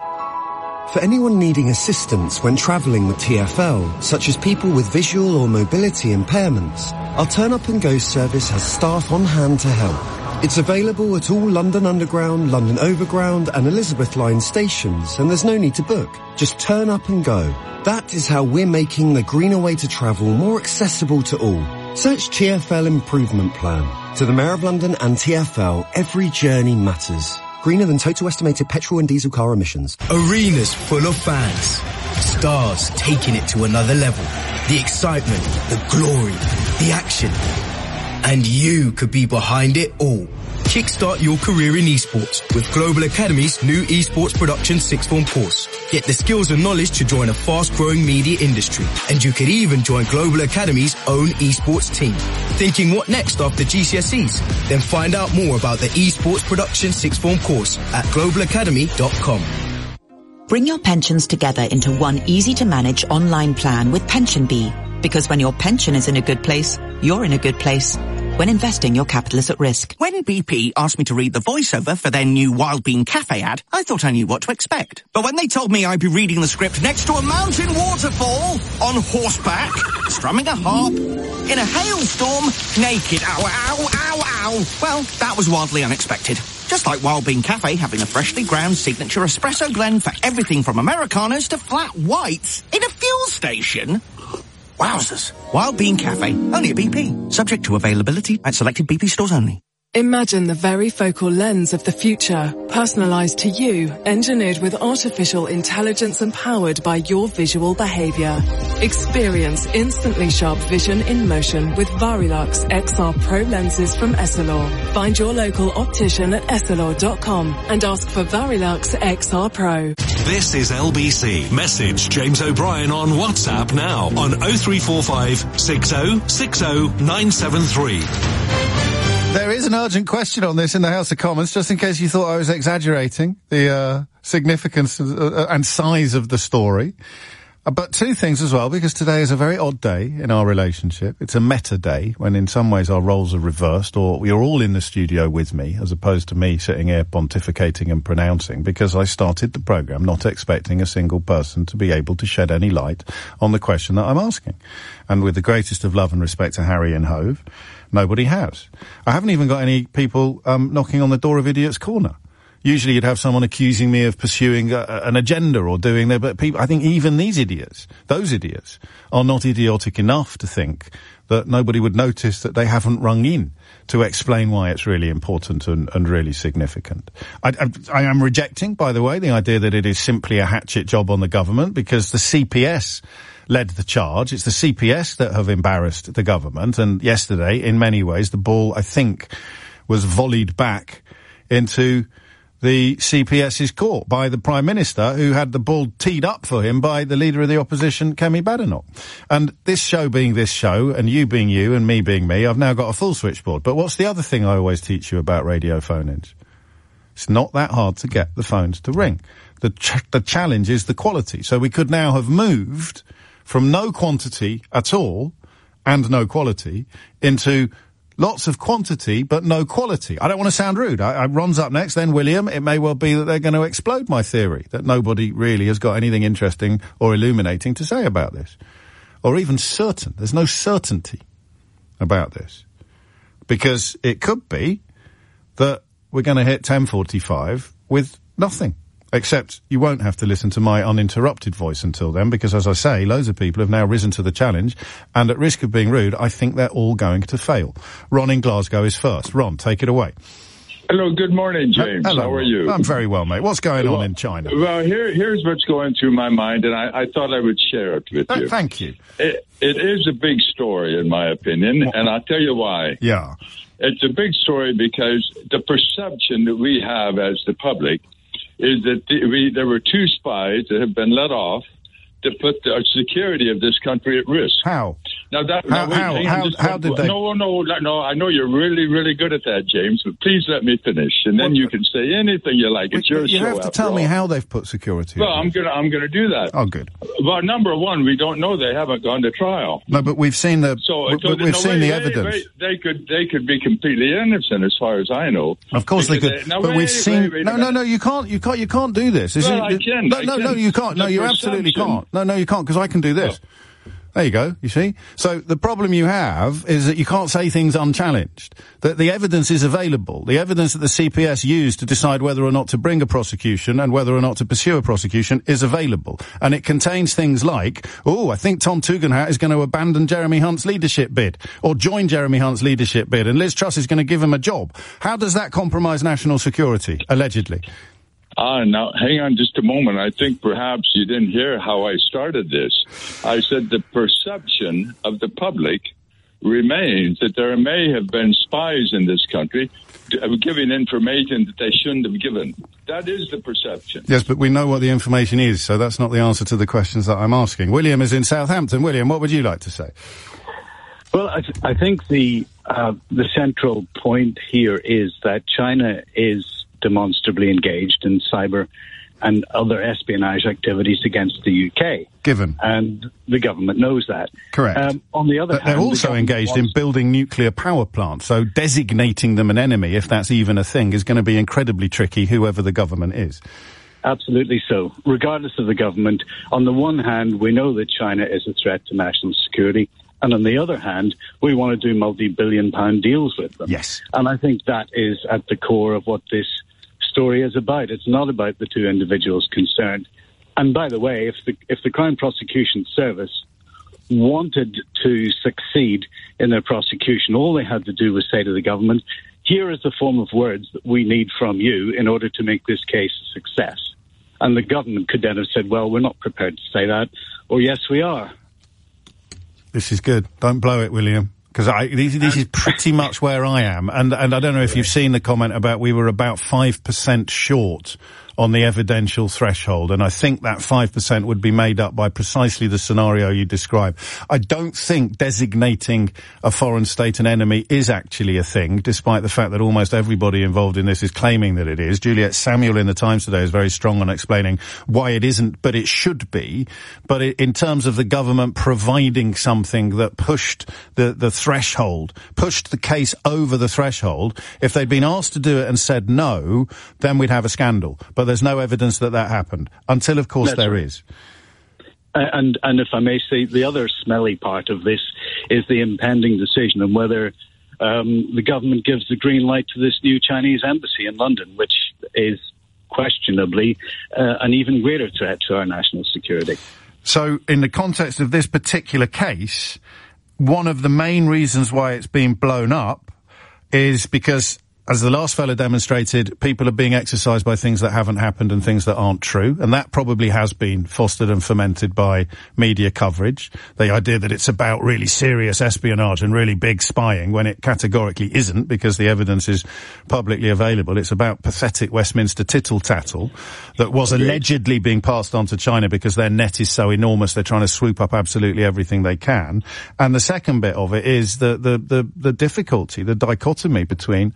For anyone needing assistance when travelling with TfL, such as people with visual or mobility impairments, our Turn Up and Go service has staff on hand to help. It's available at all London Underground, London Overground and Elizabeth Line stations, and there's no need to book. Just turn up and go. That is how we're making the greener way to travel more accessible to all. Search TfL Improvement Plan. To the Mayor of London and TfL, every journey matters. Greener than total estimated petrol and diesel car emissions. Arenas full of fans. Stars taking it to another level. The excitement, the glory, the action. And you could be behind it all. Kickstart your career in esports with Global Academy's new esports production sixth form course. Get the skills and knowledge to join a fast-growing media industry. And you could even join Global Academy's own esports team. Thinking what next after GCSEs? Then find out more about the esports production sixth form course at globalacademy.com. Bring your pensions together into one easy-to-manage online plan with PensionBee. Because when your pension is in a good place, you're in a good place. When investing, your capital is at risk. When BP asked me to read the voiceover for their new Wild Bean Cafe ad, I thought I knew what to expect. But when they told me I'd be reading the script next to a mountain waterfall, on horseback, strumming a harp, in a hailstorm, naked, ow, ow, ow, ow, well, that was wildly unexpected. Just like Wild Bean Cafe having a freshly ground signature espresso blend for everything from Americanos to flat whites in a fuel station. Wowzers. Wild Bean Cafe, only at BP. Subject to availability at selected BP stores only. Imagine the very focal lens of the future, personalized to you, engineered with artificial intelligence and powered by your visual behavior. Experience instantly sharp vision in motion with Varilux XR Pro lenses from Essilor. Find your local optician at essilor.com and ask for Varilux XR Pro. This is LBC. Message James O'Brien on WhatsApp now on 0345 60 60 973. There is an urgent question on this in the House of Commons, just in case you thought I was exaggerating the significance and size of the story. But two things as well, because today is a very odd day in our relationship. It's a meta day, when in some ways our roles are reversed, or you're all in the studio with me, as opposed to me sitting here pontificating and pronouncing, because I started the programme not expecting a single person to be able to shed any light on the question that I'm asking. And with the greatest of love and respect to Harry and Hove, nobody has. I haven't even got any people knocking on the door of Idiot's Corner. Usually you'd have someone accusing me of pursuing an agenda or doing that, but people, I think even those idiots, are not idiotic enough to think that nobody would notice that they haven't rung in to explain why it's really important and really significant. I am rejecting, by the way, the idea that it is simply a hatchet job on the government, because the CPS led the charge. It's the CPS that have embarrassed the government, and yesterday, in many ways, the ball, I think, was volleyed back into the CPS's court by the Prime Minister, who had the ball teed up for him by the Leader of the Opposition, Kemi Badenoch. And this show being this show, and you being you, and me being me, I've now got a full switchboard. But what's the other thing I always teach you about radio phone-ins? It's not that hard to get the phones to ring. The challenge is the quality. So we could now have moved from no quantity at all, and no quality, into lots of quantity, but no quality. I don't want to sound rude. Ron's up next, then William. It may well be that they're going to explode my theory, that nobody really has got anything interesting or illuminating to say about this. Or even certain. There's no certainty about this. Because it could be that we're going to hit 10:45 with nothing. Except you won't have to listen to my uninterrupted voice until then, because, as I say, loads of people have now risen to the challenge, and at risk of being rude, I think they're all going to fail. Ron in Glasgow is first. Ron, take it away. Hello, good morning, James. Hello. How are you? I'm very well, mate. What's going on in China? Well, here's what's going through my mind, and I thought I would share it with you. Thank you. It is a big story, in my opinion, and I'll tell you why. Yeah. It's a big story because the perception that we have as the public is that there were two spies that have been let off to put the security of this country at risk. How? Now how did they? No. I know you're really, really good at that, James. But please let me finish, and then you can say anything you like. It's your show. You have to tell me how they've put security. Well, I'm gonna do that. Oh, good. Well, number one, we don't know. They haven't gone to trial. No, but we've seen the evidence. They could be completely innocent, as far as I know. Of course they could. But we've seen. No. You can't do this. Well, I can. No, you can't. No, you absolutely can't. No, you can't, because I can do this. There you go, you see? So the problem you have is that you can't say things unchallenged. That the evidence is available. The evidence that the CPS used to decide whether or not to bring a prosecution and whether or not to pursue a prosecution is available. And it contains things like, I think Tom Tugendhat is going to abandon Jeremy Hunt's leadership bid, or join Jeremy Hunt's leadership bid, and Liz Truss is going to give him a job. How does that compromise national security, allegedly? Now, hang on just a moment. I think perhaps you didn't hear how I started this. I said the perception of the public remains that there may have been spies in this country giving information that they shouldn't have given. That is the perception. Yes, but we know what the information is, so that's not the answer to the questions that I'm asking. William is in Southampton. William, what would you like to say? Well, I think the central point here is that China is demonstrably engaged in cyber and other espionage activities against the UK. Given. And the government knows that. Correct. On the other hand, they're also engaged in building nuclear power plants, so designating them an enemy, if that's even a thing, is going to be incredibly tricky, whoever the government is. Absolutely so. Regardless of the government, on the one hand, we know that China is a threat to national security, and on the other hand, we want to do multi-billion-pound deals with them. Yes. And I think that is at the core of what this story is about. It's not about the two individuals concerned. And by the way, if the Crown Prosecution Service wanted to succeed in their prosecution, all they had to do was say to the government, here is the form of words that we need from you in order to make this case a success. And the government could then have said, well, we're not prepared to say that, or yes, we are. This is good. Don't blow it, William. Because this is pretty much where I am. And I don't know if you've seen the comment about we were about 5% short on the evidential threshold, and I think that 5% would be made up by precisely the scenario you describe. I don't think designating a foreign state an enemy is actually a thing, despite the fact that almost everybody involved in this is claiming that it is. Juliet Samuel in the Times today is very strong on explaining why it isn't, but it should be. But in terms of the government providing something that pushed the threshold, pushed the case over the threshold, if they'd been asked to do it and said no, then we'd have a scandal. But there's no evidence that happened, until, of course, there is. And if I may say, the other smelly part of this is the impending decision on whether the government gives the green light to this new Chinese embassy in London, which is questionably an even greater threat to our national security. So, in the context of this particular case, one of the main reasons why it's been blown up is because, as the last fellow demonstrated, people are being exercised by things that haven't happened and things that aren't true. And that probably has been fostered and fermented by media coverage. The idea that it's about really serious espionage and really big spying when it categorically isn't, because the evidence is publicly available. It's about pathetic Westminster tittle-tattle that was allegedly being passed on to China because their net is so enormous they're trying to swoop up absolutely everything they can. And the second bit of it is the difficulty, the dichotomy between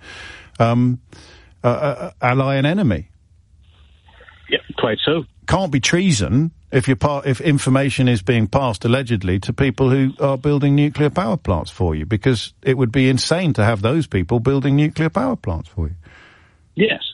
ally and enemy. Yeah, quite so. Can't be treason if information is being passed allegedly to people who are building nuclear power plants for you, because it would be insane to have those people building nuclear power plants for you. Yes.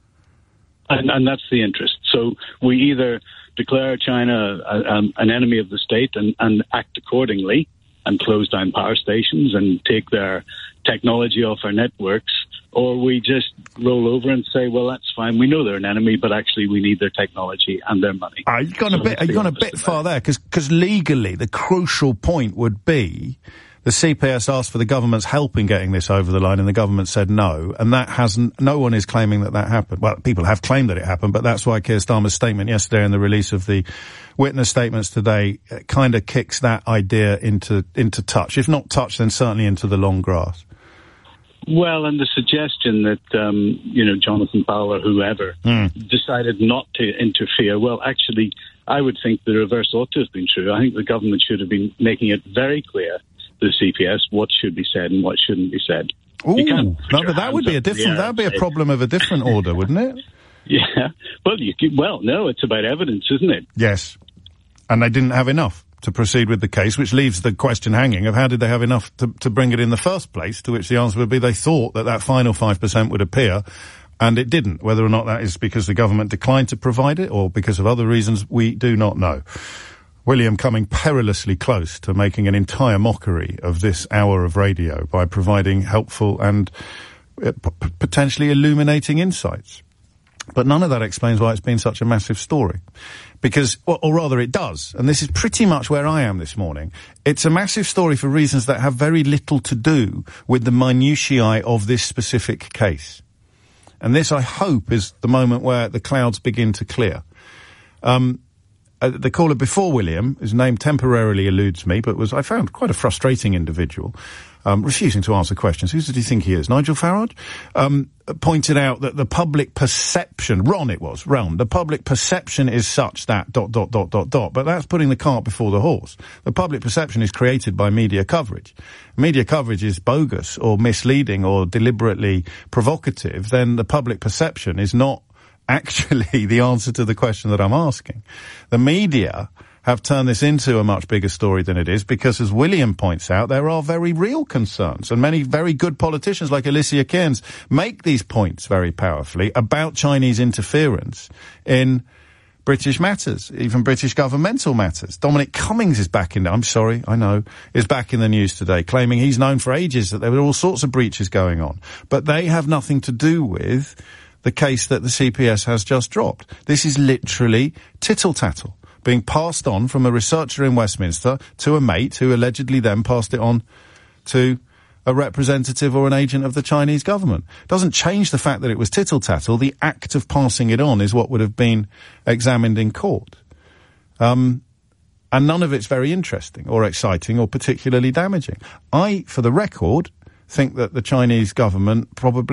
And that's the interest. So we either declare China an enemy of the state and act accordingly and close down power stations and take their technology off our networks, or we just roll over and say, well, that's fine. We know they're an enemy, but actually we need their technology and their money. You've gone a bit far there, because legally the crucial point would be the CPS asked for the government's help in getting this over the line, and the government said no, and that hasn't. No one is claiming that happened. Well, people have claimed that it happened, but that's why Keir Starmer's statement yesterday and the release of the witness statements today kind of kicks that idea into touch. If not touch, then certainly into the long grass. Well, and the suggestion that, Jonathan Powell or whoever decided not to interfere, well, actually, I would think the reverse ought to have been true. I think the government should have been making it very clear to the CPS what should be said and what shouldn't be said. Ooh, but that would be that would be a problem of a different order, wouldn't it? Yeah. Well, no, it's about evidence, isn't it? Yes. And they didn't have enough to proceed with the case, which leaves the question hanging of how did they have enough to bring it in the first place, to which the answer would be they thought that final 5% would appear, and it didn't. Whether or not that is because the government declined to provide it or because of other reasons, we do not know. William coming perilously close to making an entire mockery of this hour of radio by providing helpful and potentially illuminating insights. But none of that explains why it's been such a massive story. Because, or rather it does, and this is pretty much where I am this morning. It's a massive story for reasons that have very little to do with the minutiae of this specific case. And this, I hope, is the moment where the clouds begin to clear. The caller before William, his name temporarily eludes me, but I found quite a frustrating individual, refusing to answer questions. Who did he think he is? Nigel Farage? Pointed out that the public perception, the public perception is such that ... But that's putting the cart before the horse. The public perception is created by media coverage. Media coverage is bogus or misleading or deliberately provocative, then the public perception is not actually the answer to the question that I'm asking. The media have turned this into a much bigger story than it is because, as William points out, there are very real concerns, and many very good politicians like Alicia Kearns make these points very powerfully about Chinese interference in British matters, even British governmental matters. Dominic Cummings is back in is back in the news today, claiming he's known for ages that there were all sorts of breaches going on. But they have nothing to do with the case that the CPS has just dropped. This is literally tittle-tattle, being passed on from a researcher in Westminster to a mate who allegedly then passed it on to a representative or an agent of the Chinese government. Doesn't change the fact that it was tittle-tattle. The act of passing it on is what would have been examined in court. And none of it's very interesting or exciting or particularly damaging. I, for the record, think that the Chinese government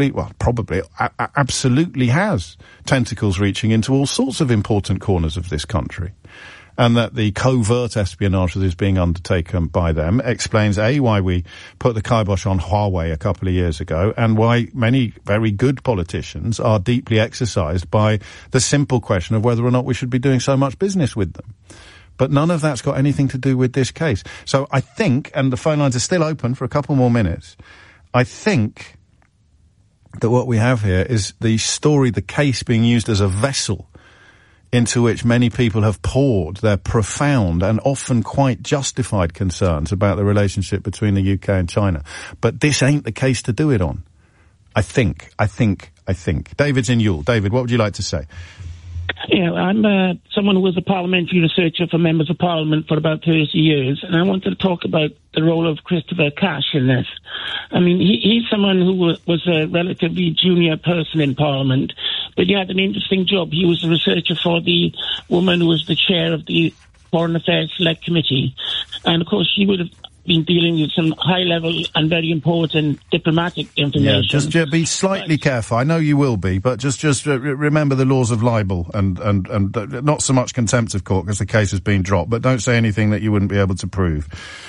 absolutely has tentacles reaching into all sorts of important corners of this country. And that the covert espionage that is being undertaken by them explains, why we put the kibosh on Huawei a couple of years ago, and why many very good politicians are deeply exercised by the simple question of whether or not we should be doing so much business with them. But none of that's got anything to do with this case. So I think, and the phone lines are still open for a couple more minutes, I think that what we have here is the story, the case being used as a vessel into which many people have poured their profound and often quite justified concerns about the relationship between the UK and China. But this ain't the case to do it on. I think. David's in Ewell. David, what would you like to say? Yeah, I'm someone who was a parliamentary researcher for members of parliament for about 30 years, and I wanted to talk about the role of Christopher Cash in this. I mean, he's someone who was a relatively junior person in parliament, but he had an interesting job. He was a researcher for the woman who was the chair of the Foreign Affairs Select Committee, and of course she would have been dealing with some high-level and very important diplomatic information. Yeah, just be slightly careful. I know you will be, but just remember the laws of libel and not so much contempt of court because the case has been dropped, but don't say anything that you wouldn't be able to prove.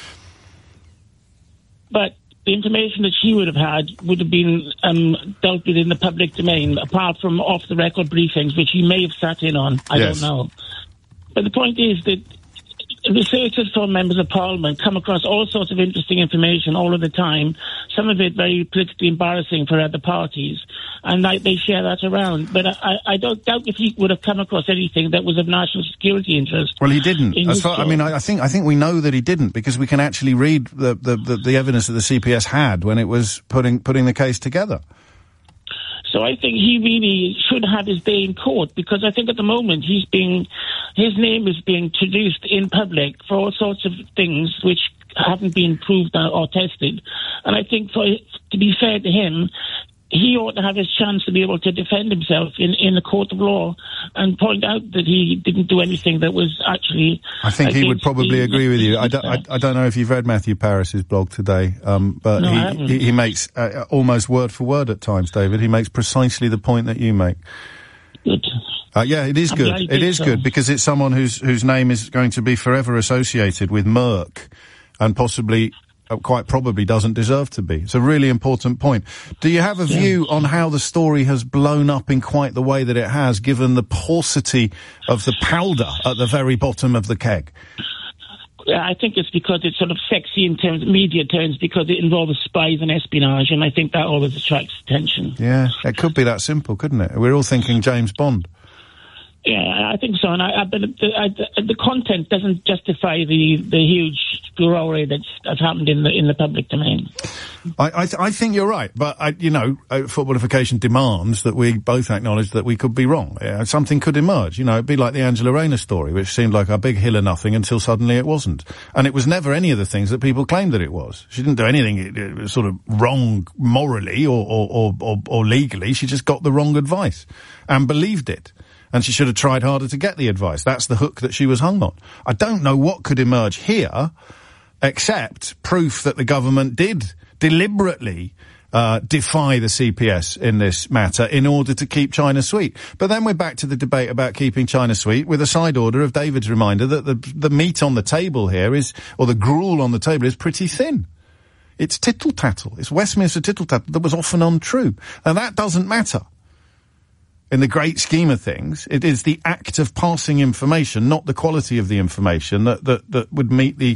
But the information that she would have had would have been dealt with in the public domain, apart from off-the-record briefings, which he may have sat in on. I don't know. But the point is that researchers for members of parliament come across all sorts of interesting information all of the time, some of it very politically embarrassing for other parties, and they share that around. But I don't doubt if he would have come across anything that was of national security interest. Well, he didn't. I think we know that he didn't because we can actually read the evidence that the CPS had when it was putting the case together. So I think he really should have his day in court, because I think at the moment his name is being traduced in public for all sorts of things which haven't been proved or tested. And I think to be fair to him, he ought to have his chance to be able to defend himself in the court of law and point out that he didn't do anything that was actually... I think he would probably agree with you. I don't know if you've read Matthew Parris's blog today, but no, he makes almost word for word at times, David. He makes precisely the point that you make. Good. Yeah, it is good. It is good because it's someone whose name is going to be forever associated with Merck and possibly... quite probably doesn't deserve to be. It's a really important point. Do you have a view on how the story has blown up in quite the way that it has, given the paucity of the powder at the very bottom of the keg? I think it's because it's sort of sexy in terms of media terms, because it involves spies and espionage, and I think that always attracts attention. Yeah, it could be that simple, couldn't it? We're all thinking James Bond. Yeah, I think so, and but the content doesn't justify the huge furore that's happened in the public domain. I think you're right, but footballification demands that we both acknowledge that we could be wrong. Something could emerge. It'd be like the Angela Rayner story, which seemed like a big hill of nothing until suddenly it wasn't, and it was never any of the things that people claimed that it was. She didn't do anything sort of wrong morally or legally. She just got the wrong advice and believed it. And she should have tried harder to get the advice. That's the hook that she was hung on. I don't know what could emerge here, except proof that the government did deliberately defy the CPS in this matter in order to keep China sweet. But then we're back to the debate about keeping China sweet with a side order of David's reminder that the meat on the table here or the gruel on the table is pretty thin. It's tittle-tattle. It's Westminster tittle-tattle that was often untrue. And that doesn't matter. In the great scheme of things, it is the act of passing information, not the quality of the information, that would meet the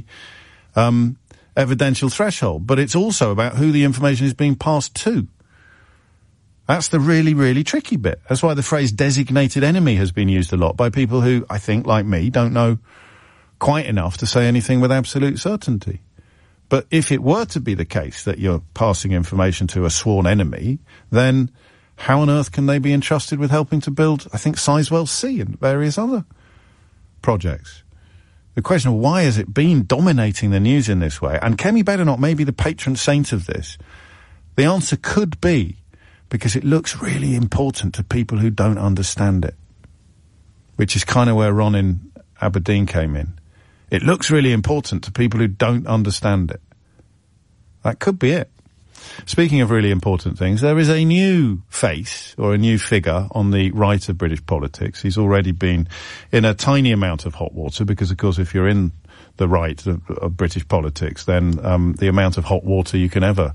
evidential threshold. But it's also about who the information is being passed to. That's the really, really tricky bit. That's why the phrase designated enemy has been used a lot by people who, I think, like me, don't know quite enough to say anything with absolute certainty. But if it were to be the case that you're passing information to a sworn enemy, then... how on earth can they be entrusted with helping to build, I think, Sizewell C and various other projects? The question of why has it been dominating the news in this way, and Kemi Badenoch may be the patron saint of this, the answer could be because it looks really important to people who don't understand it, which is kind of where Ron in Aberdeen came in. It looks really important to people who don't understand it. That could be it. Speaking of really important things, there is a new face or a new figure on the right of British politics. He's already been in a tiny amount of hot water because, of course, if you're in the right of British politics, then the amount of hot water you can ever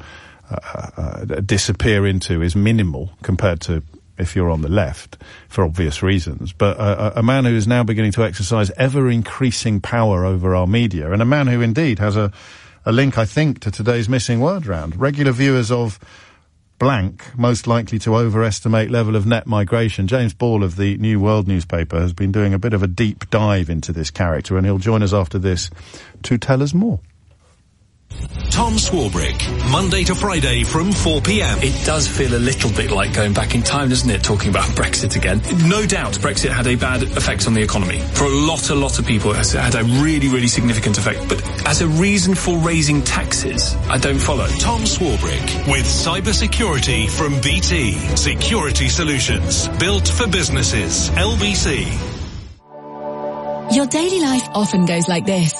disappear into is minimal compared to if you're on the left, for obvious reasons. But a man who is now beginning to exercise ever-increasing power over our media, and a man who indeed has a link, I think, to today's Missing Word round. Regular viewers of blank, most likely to overestimate level of net migration. James Ball of the New World newspaper has been doing a bit of a deep dive into this character, and he'll join us after this to tell us more. Tom Swarbrick, Monday to Friday from 4 p.m. It does feel a little bit like going back in time, doesn't it, talking about Brexit again? No doubt Brexit had a bad effect on the economy. For a lot of people, it has had a really, really significant effect. But as a reason for raising taxes, I don't follow. Tom Swarbrick with cybersecurity from BT. Security solutions built for businesses. LBC. Your daily life often goes like this.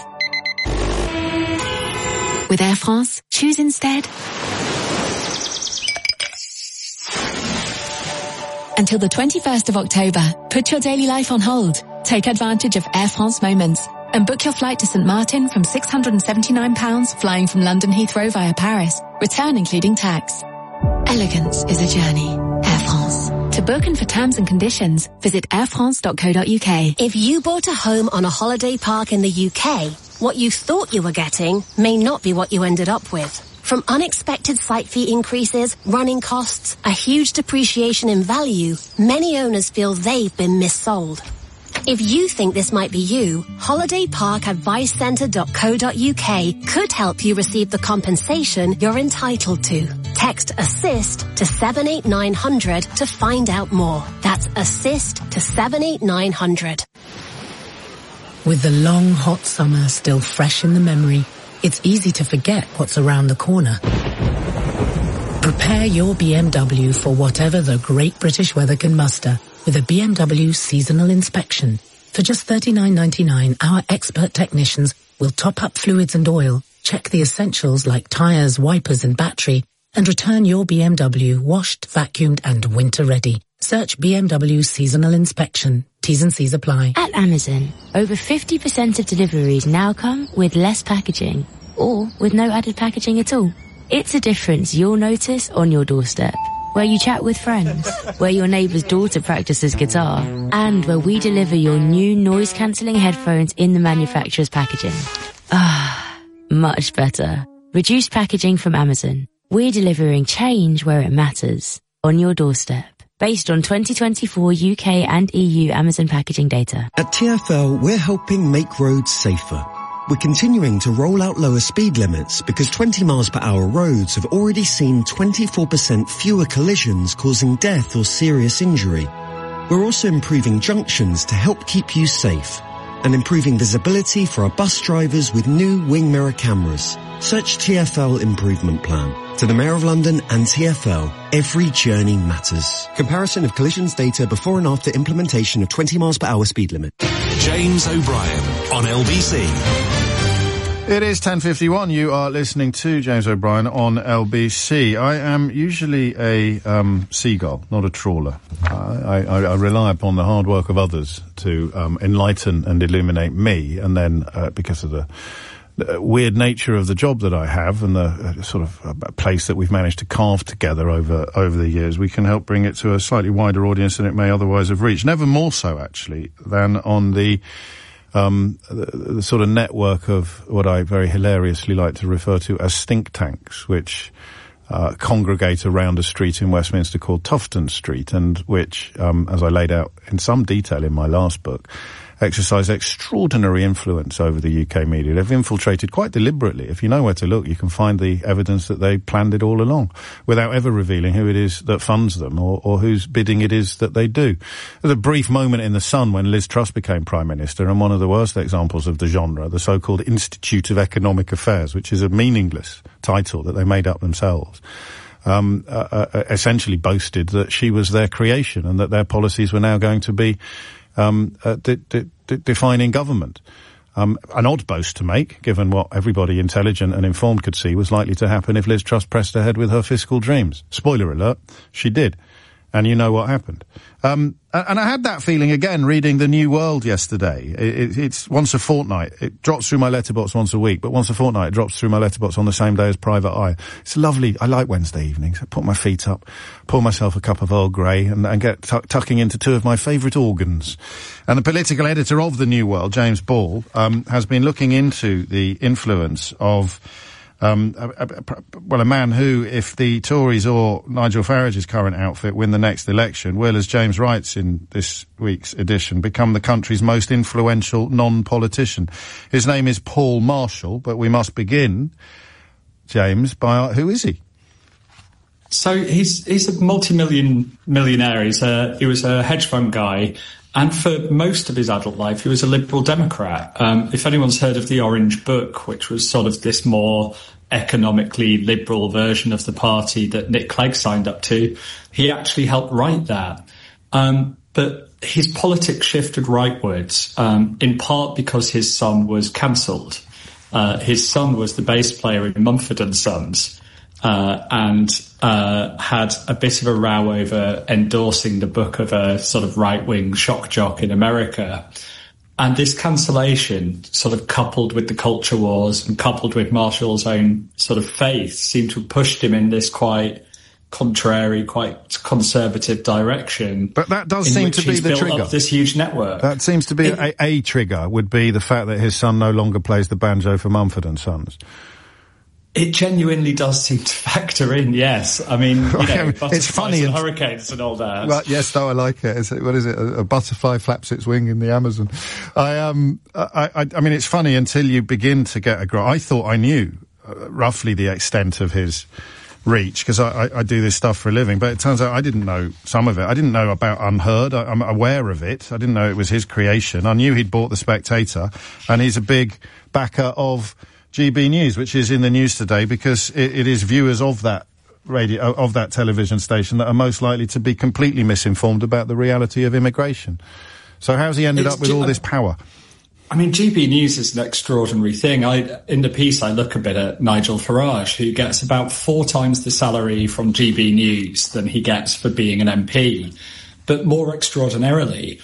With Air France, choose instead. Until the 21st of October, put your daily life on hold. Take advantage of Air France Moments and book your flight to St. Martin from £679 flying from London Heathrow via Paris. Return including tax. Elegance is a journey. Air France. To book and for terms and conditions, visit airfrance.co.uk. If you bought a home on a holiday park in the UK, what you thought you were getting may not be what you ended up with. From unexpected site fee increases, running costs, a huge depreciation in value, many owners feel they've been missold. If you think this might be you, holidayparkadvicecentre.co.uk could help you receive the compensation you're entitled to. Text ASSIST to 78900 to find out more. That's ASSIST to 78900. With the long, hot summer still fresh in the memory, it's easy to forget what's around the corner. Prepare your BMW for whatever the great British weather can muster with a BMW seasonal inspection. For just $39.99, our expert technicians will top up fluids and oil, check the essentials like tyres, wipers and battery, and return your BMW washed, vacuumed and winter ready. Search BMW seasonal inspection. T's and C's apply. At Amazon, over 50% of deliveries now come with less packaging or with no added packaging at all. It's a difference you'll notice on your doorstep, where you chat with friends, where your neighbour's daughter practices guitar, and where we deliver your new noise-cancelling headphones in the manufacturer's packaging. Ah, much better. Reduced packaging from Amazon. We're delivering change where it matters, on your doorstep. Based on 2024 UK and EU Amazon packaging data. At TfL, we're helping make roads safer. We're continuing to roll out lower speed limits because 20 miles per hour roads have already seen 24% fewer collisions causing death or serious injury. We're also improving junctions to help keep you safe and improving visibility for our bus drivers with new wing mirror cameras. Search TfL Improvement Plan. To the Mayor of London and TfL, every journey matters. Comparison of collisions data before and after implementation of 20 miles per hour speed limit. James O'Brien on LBC. It is 10:51. You are listening to James O'Brien on LBC. I am usually a seagull, not a trawler. I rely upon the hard work of others to enlighten and illuminate me, and then because of the weird nature of the job that I have and the sort of place that we've managed to carve together over the years, we can help bring it to a slightly wider audience than it may otherwise have reached. Never more so, actually, than on the sort of network of what I very hilariously like to refer to as think tanks, which congregate around a street in Westminster called Tufton Street, and which, as I laid out in some detail in my last book, exercise extraordinary influence over the UK media. They've infiltrated quite deliberately. If you know where to look, you can find the evidence that they planned it all along, without ever revealing who it is that funds them or whose bidding it is that they do. There's a brief moment in the Sun when Liz Truss became Prime Minister, and one of the worst examples of the genre, the so-called Institute of Economic Affairs, which is a meaningless title that they made up themselves, essentially boasted that she was their creation and that their policies were now going to be defining government. An odd boast to make, given what everybody intelligent and informed could see was likely to happen if Liz Truss pressed ahead with her fiscal dreams. Spoiler alert, she did. And you know what happened. And I had that feeling again reading The New World yesterday. It's once a fortnight. It drops through my letterbox once a week, but once a fortnight it drops through my letterbox on the same day as Private Eye. It's lovely. I like Wednesday evenings. I put my feet up, pour myself a cup of Earl Grey and get tucking into two of my favourite organs. And the political editor of The New World, James Ball, has been looking into the influence of a man who, if the Tories or Nigel Farage's current outfit win the next election, will, as James writes in this week's edition, become the country's most influential non-politician. His name is Paul Marshall, but we must begin, James, by who is he? So he's a multi-millionaire. He was a hedge fund guy. And for most of his adult life, he was a Liberal Democrat. If anyone's heard of the Orange Book, which was sort of this more economically liberal version of the party that Nick Clegg signed up to, he actually helped write that. But his politics shifted rightwards, in part because his son was cancelled. His son was the bass player in Mumford & Sons. And had a bit of a row over endorsing the book of a sort of right-wing shock jock in America. And this cancellation, sort of coupled with the culture wars and coupled with Marshall's own sort of faith, seemed to have pushed him in this quite contrary, quite conservative direction. But that does seem to be the trigger. Up this huge network. That seems to be a trigger, would be the fact that his son no longer plays the banjo for Mumford & Sons. It genuinely does seem to factor in, yes. I mean, it's funny and hurricanes and all that. Well, yes, no, I like it. What is it? A butterfly flaps its wing in the Amazon. I mean, it's funny until you begin to get a grasp. I thought I knew roughly the extent of his reach because I do this stuff for a living, but it turns out I didn't know some of it. I didn't know about Unheard. I'm aware of it. I didn't know it was his creation. I knew he'd bought The Spectator, and he's a big backer of GB News, which is in the news today because it is viewers of that television station that are most likely to be completely misinformed about the reality of immigration. So how's he ended up with all this power? I mean, GB News is an extraordinary thing. In the piece, I look a bit at Nigel Farage, who gets about 4 times the salary from GB News than he gets for being an MP. But more extraordinarily,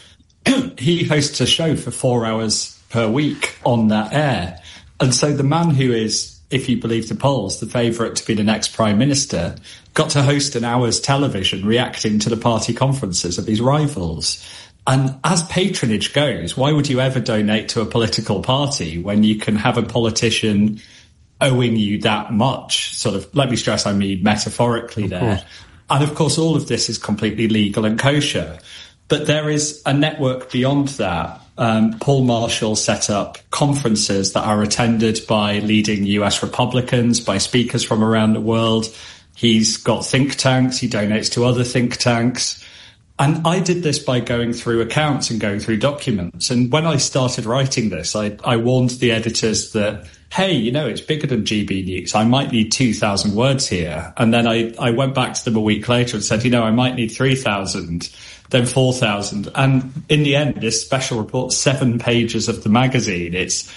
he hosts a show for 4 hours per week on that air. And so the man who is, if you believe the polls, the favourite to be the next Prime Minister, got to host an hour's television reacting to the party conferences of his rivals. And as patronage goes, why would you ever donate to a political party when you can have a politician owing you that much? Sort of, let me stress, I mean metaphorically there. And of course, all of this is completely legal and kosher. But there is a network beyond that. Paul Marshall set up conferences that are attended by leading US Republicans, by speakers from around the world. He's got think tanks. He donates to other think tanks. And I did this by going through accounts and going through documents. And when I started writing this, I warned the editors that, hey, it's bigger than GB News. I might need 2,000 words here. And then I went back to them a week later and said, I might need 3,000. Then 4,000. And in the end, this special report, 7 pages of the magazine. It's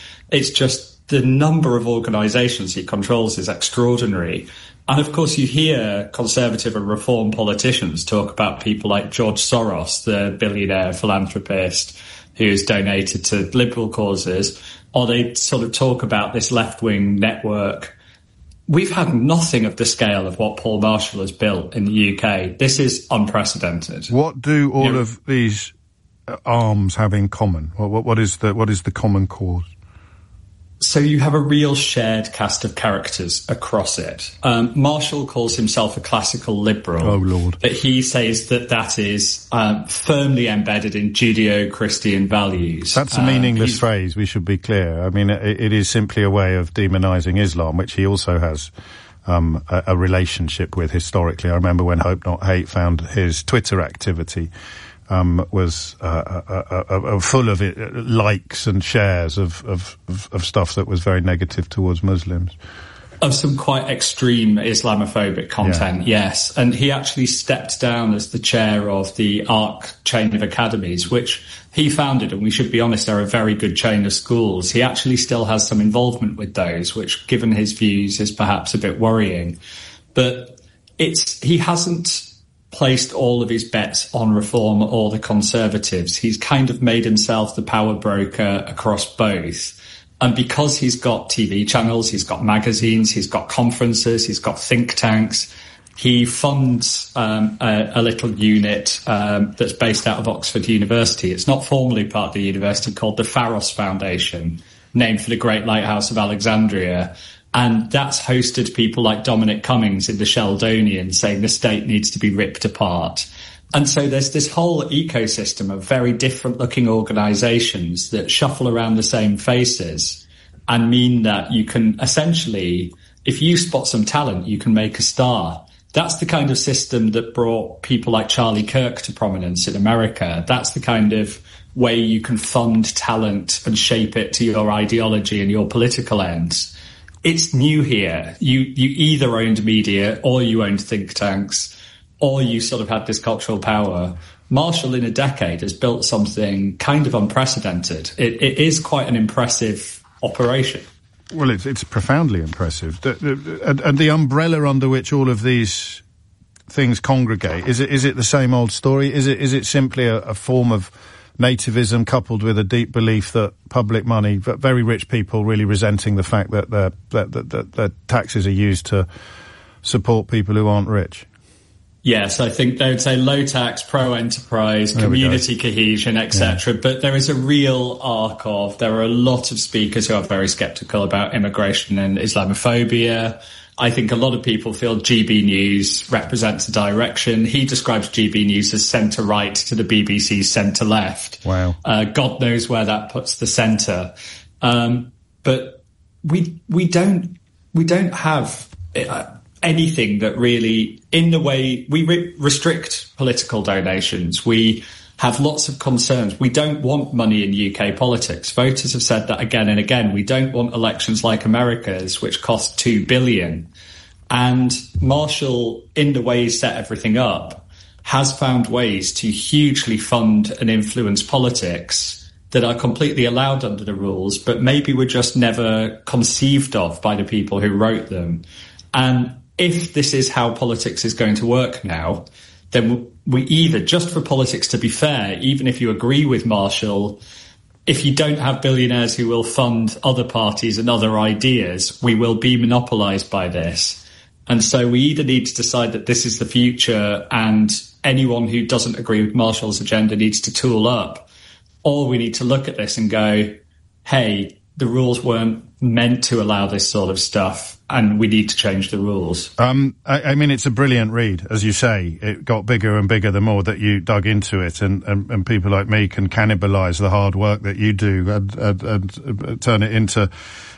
just the number of organisations he controls is extraordinary. And of course, you hear conservative and reform politicians talk about people like George Soros, the billionaire philanthropist who's donated to liberal causes, or they sort of talk about this left-wing network. We've had nothing of the scale of what Paul Marshall has built in the UK. This is unprecedented. What do all of these arms have in common? What is the common cause? So you have a real shared cast of characters across it. Marshall calls himself a classical liberal. Oh, Lord. But he says that is firmly embedded in Judeo-Christian values. That's a meaningless phrase, we should be clear. I mean, it is simply a way of demonising Islam, which he also has a relationship with historically. I remember when Hope Not Hate found his Twitter activity was full of likes and shares of stuff that was very negative towards Muslims. Of some quite extreme Islamophobic content, yes. And he actually stepped down as the chair of the ARC chain of academies, which he founded, and we should be honest, they're a very good chain of schools. He actually still has some involvement with those, which, given his views, is perhaps a bit worrying. But he hasn't placed all of his bets on reform or the Conservatives. He's kind of made himself the power broker across both. And because he's got TV channels, he's got magazines, he's got conferences, he's got think tanks, he funds a little unit that's based out of Oxford University. It's not formally part of the university, called the Pharos Foundation, named for the Great Lighthouse of Alexandria. And that's hosted people like Dominic Cummings in the Sheldonian saying the state needs to be ripped apart. And so there's this whole ecosystem of very different looking organisations that shuffle around the same faces and mean that you can essentially, if you spot some talent, you can make a star. That's the kind of system that brought people like Charlie Kirk to prominence in America. That's the kind of way you can fund talent and shape it to your ideology and your political ends. It's new here. You either owned media or you owned think tanks or you sort of had this cultural power. Marshall, in a decade, has built something kind of unprecedented. It is quite an impressive operation. Well, it's profoundly impressive. And the umbrella under which all of these things congregate, is it the same old story? Is it simply a form of nativism coupled with a deep belief that public money, very rich people really resenting the fact that their taxes are used to support people who aren't rich? Yes, I think they would say low tax, pro-enterprise, community cohesion, etc. Yeah. But there is a real arc of, there are a lot of speakers who are very sceptical about immigration and Islamophobia. I think a lot of people feel GB News represents a direction. He describes GB News as centre-right to the BBC's centre-left. Wow. God knows where that puts the centre. But we don't have anything that really, in the way we restrict political donations. We have lots of concerns. We don't want money in UK politics. Voters have said that again and again. We don't want elections like America's, which cost $2 billion. And Marshall, in the way he set everything up, has found ways to hugely fund and influence politics that are completely allowed under the rules, but maybe were just never conceived of by the people who wrote them. And if this is how politics is going to work now, then we either, just for politics to be fair, even if you agree with Marshall, if you don't have billionaires who will fund other parties and other ideas, we will be monopolised by this. And so we either need to decide that this is the future and anyone who doesn't agree with Marshall's agenda needs to tool up, or we need to look at this and go, hey, the rules weren't meant to allow this sort of stuff, and we need to change the rules. I mean, it's a brilliant read, as you say. It got bigger and bigger the more that you dug into it, and people like me can cannibalise the hard work that you do and turn it into,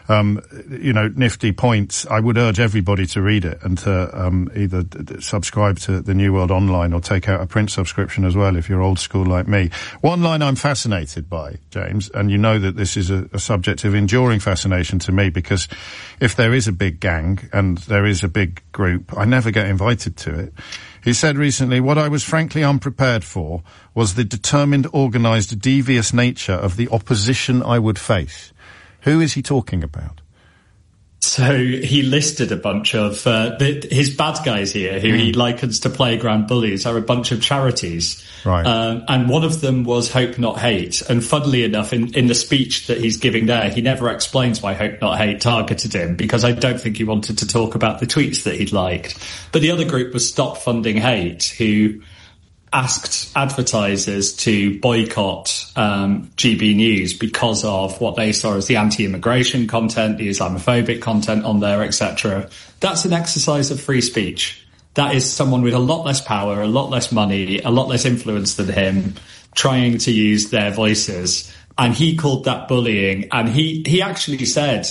nifty points. I would urge everybody to read it and to either subscribe to the New World Online or take out a print subscription as well if you're old school like me. One line I'm fascinated by, James, and you know that this is a subject of enduring fascination to me, because if there is a big gang and there is a big group, I never get invited to it. He said recently, what I was frankly unprepared for was the determined, organised, devious nature of the opposition I would face. Who is he talking about? So he listed a bunch of his bad guys here, who he likens to playground bullies, are a bunch of charities. Right. And one of them was Hope Not Hate. And funnily enough, in the speech that he's giving there, he never explains why Hope Not Hate targeted him, because I don't think he wanted to talk about the tweets that he'd liked. But the other group was Stop Funding Hate, who asked advertisers to boycott GB News because of what they saw as the anti-immigration content, the Islamophobic content on there, etc. That's an exercise of free speech. That is someone with a lot less power, a lot less money, a lot less influence than him, trying to use their voices. And he called that bullying. And he actually said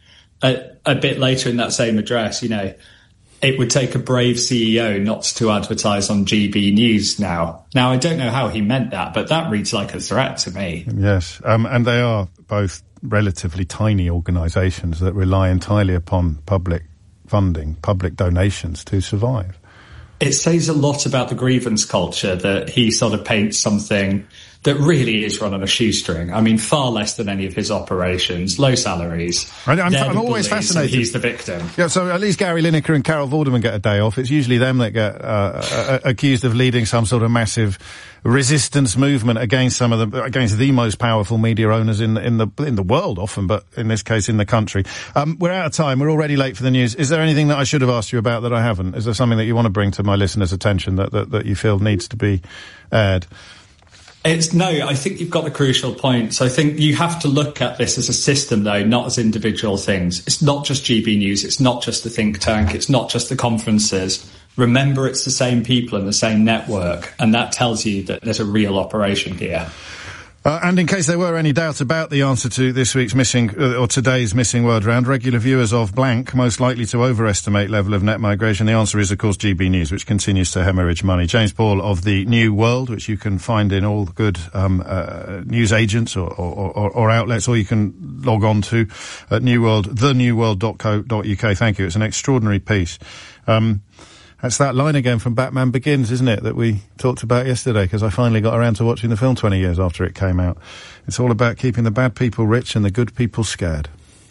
a bit later in that same address, it would take a brave CEO not to advertise on GB News now. Now, I don't know how he meant that, but that reads like a threat to me. Yes, and they are both relatively tiny organisations that rely entirely upon public funding, public donations to survive. It says a lot about the grievance culture that he sort of paints something that really is run on a shoestring. I mean, far less than any of his operations, low salaries. I'm always fascinated. He's the victim. Yeah, so at least Gary Lineker and Carol Vorderman get a day off. It's usually them that get accused of leading some sort of massive resistance movement against against the most powerful media owners in the world often, but in this case in the country. We're out of time. We're already late for the news. Is there anything that I should have asked you about that I haven't? Is there something that you want to bring to my listeners' attention that you feel needs to be aired? I think you've got the crucial point. So I think you have to look at this as a system, though, not as individual things. It's not just GB News. It's not just the think tank. It's not just the conferences. Remember, it's the same people and the same network. And that tells you that there's a real operation here. And in case there were any doubt about the answer to this week's or today's missing word round, regular viewers of blank most likely to overestimate level of net migration. The answer is, of course, GB News, which continues to hemorrhage money. James Paul of the New World, which you can find in all good news agents or outlets, or you can log on to at thenewworld.co.uk. Thank you. It's an extraordinary piece. That's that line again from Batman Begins, isn't it, that we talked about yesterday, because I finally got around to watching the film 20 years after it came out. It's all about keeping the bad people rich and the good people scared.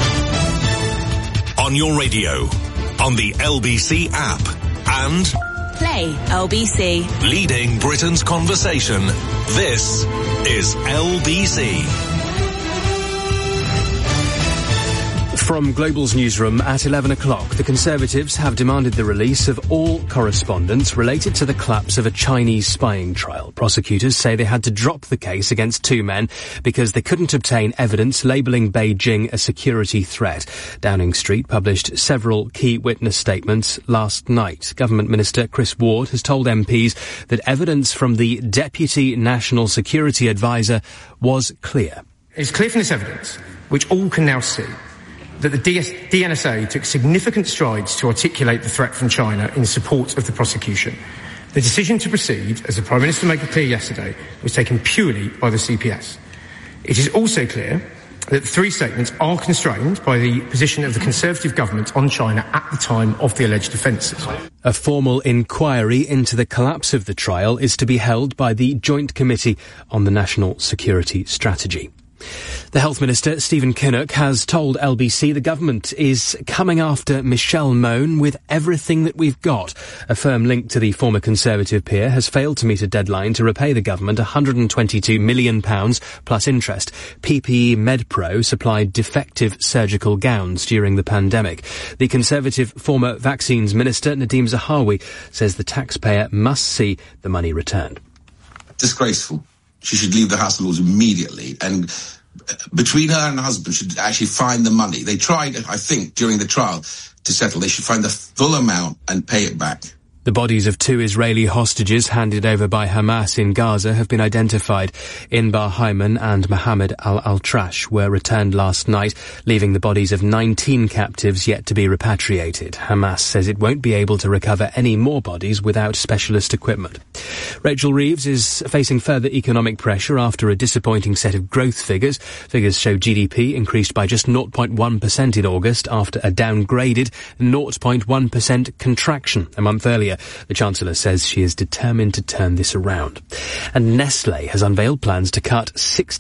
On your radio, on the LBC app, and Play LBC. Leading Britain's conversation. This is LBC. From Global's newsroom at 11 o'clock, the Conservatives have demanded the release of all correspondence related to the collapse of a Chinese spying trial. Prosecutors say they had to drop the case against two men because they couldn't obtain evidence labelling Beijing a security threat. Downing Street published several key witness statements last night. Government Minister Chris Ward has told MPs that evidence from the Deputy National Security Advisor was clear. It's clear from this evidence, which all can now see, that the DNSA took significant strides to articulate the threat from China in support of the prosecution. The decision to proceed, as the Prime Minister made it clear yesterday, was taken purely by the CPS. It is also clear that the three statements are constrained by the position of the Conservative government on China at the time of the alleged offences. A formal inquiry into the collapse of the trial is to be held by the Joint Committee on the National Security Strategy. The Health Minister, Stephen Kinnock, has told LBC the government is coming after Michelle Mone with everything that we've got. A firm link to the former Conservative peer has failed to meet a deadline to repay the government £122 million plus interest. PPE MedPro supplied defective surgical gowns during the pandemic. The Conservative former Vaccines Minister, Nadhim Zahawi, says the taxpayer must see the money returned. Disgraceful. She should leave the House of Lords immediately, and between her and her husband should actually find the money. They tried, I think, during the trial to settle. They should find the full amount and pay it back. The bodies of two Israeli hostages handed over by Hamas in Gaza have been identified. Inbar Hyman and Mohammed al-Altrash were returned last night, leaving the bodies of 19 captives yet to be repatriated. Hamas says it won't be able to recover any more bodies without specialist equipment. Rachel Reeves is facing further economic pressure after a disappointing set of growth figures. Figures show GDP increased by just 0.1% in August after a downgraded 0.1% contraction a month earlier. The Chancellor says she is determined to turn this around. And Nestlé has unveiled plans to cut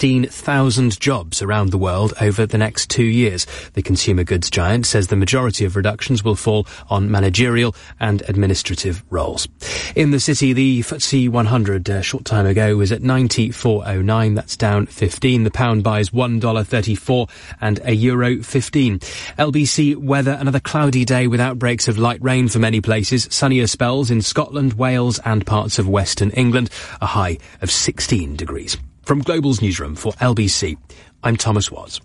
16,000 jobs around the world over the next 2 years. The consumer goods giant says the majority of reductions will fall on managerial and administrative roles. In the city, the FTSE 100 a short time ago was at 94.09. That's down 15. The pound buys $1.34 and a euro 15. LBC weather, another cloudy day with outbreaks of light rain for many places. Sunnier spells in Scotland, Wales and parts of western England, a high of 16 degrees. From Global's newsroom for LBC, I'm Thomas Watts.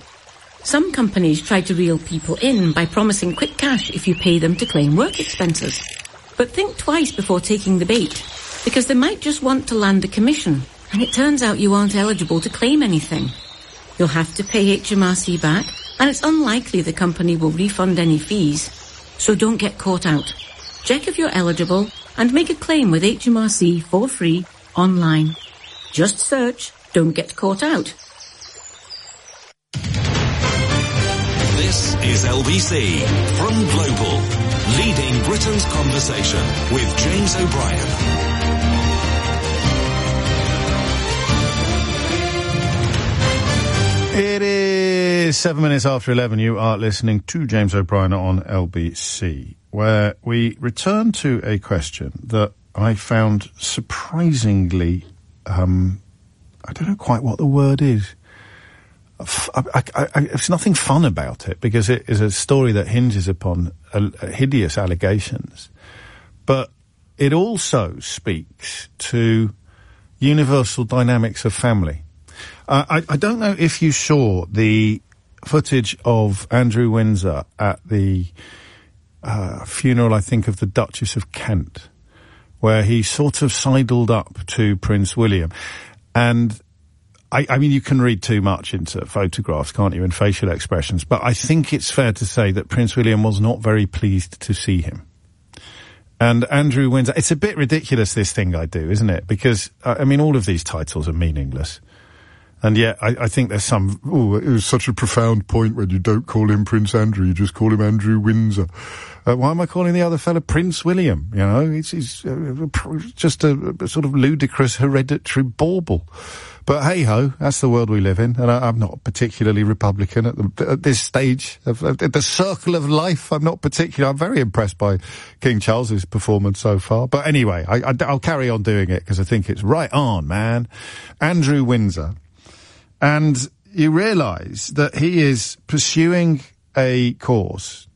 Some companies try to reel people in by promising quick cash if you pay them to claim work expenses. But think twice before taking the bait, because they might just want to land a commission, and it turns out you aren't eligible to claim anything. You'll have to pay HMRC back, and it's unlikely the company will refund any fees. So don't get caught out. Check if you're eligible and make a claim with HMRC for free online. Just search "Don't Get Caught Out." This is LBC from Global, leading Britain's conversation with James O'Brien. It is 7 minutes after 11. You are listening to James O'Brien on LBC, where we return to a question that I found surprisingly, I don't know quite what the word is. It's nothing fun about it, because it is a story that hinges upon hideous allegations. But it also speaks to universal dynamics of family. I don't know if you saw the footage of Andrew Windsor at the funeral, I think, of the Duchess of Kent, where he sort of sidled up to Prince William. And I mean, you can read too much into photographs, can't you, and facial expressions, but I think it's fair to say that Prince William was not very pleased to see him. And Andrew Windsor, it's a bit ridiculous, this thing I do, isn't it? Because, I mean, all of these titles are meaningless. And yet, I think there's some, it was such a profound point when you don't call him Prince Andrew, you just call him Andrew Windsor. Why am I calling the other fella Prince William? You know, he's just a sort of ludicrous hereditary bauble. But hey-ho, that's the world we live in, and I'm not particularly Republican at this stage of the circle of life. I'm very impressed by King Charles's performance so far. But anyway, I'll carry on doing it because I think it's right on, man. Andrew Windsor. And you realise that he is pursuing a cause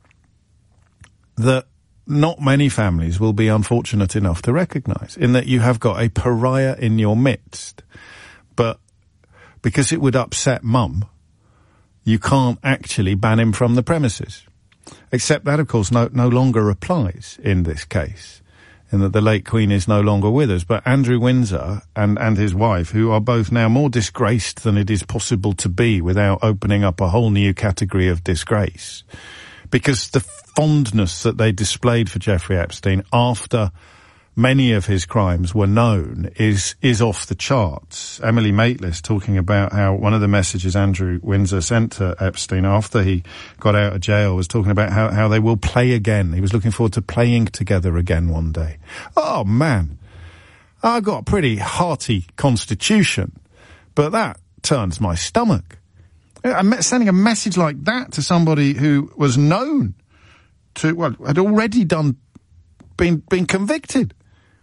that not many families will be unfortunate enough to recognise, in that you have got a pariah in your midst. But because it would upset Mum, you can't actually ban him from the premises. Except that, of course, no longer applies in this case, in that the late Queen is no longer with us. But Andrew Windsor and his wife, who are both now more disgraced than it is possible to be without opening up a whole new category of disgrace, because the fondness that they displayed for Jeffrey Epstein after many of his crimes were known is off the charts. Emily Maitlis talking about how one of the messages Andrew Windsor sent to Epstein after he got out of jail was talking about how they will play again. He was looking forward to playing together again one day. Oh, man. I've got a pretty hearty constitution, but that turns my stomach. Sending a message like that to somebody who was known to, well, had already been convicted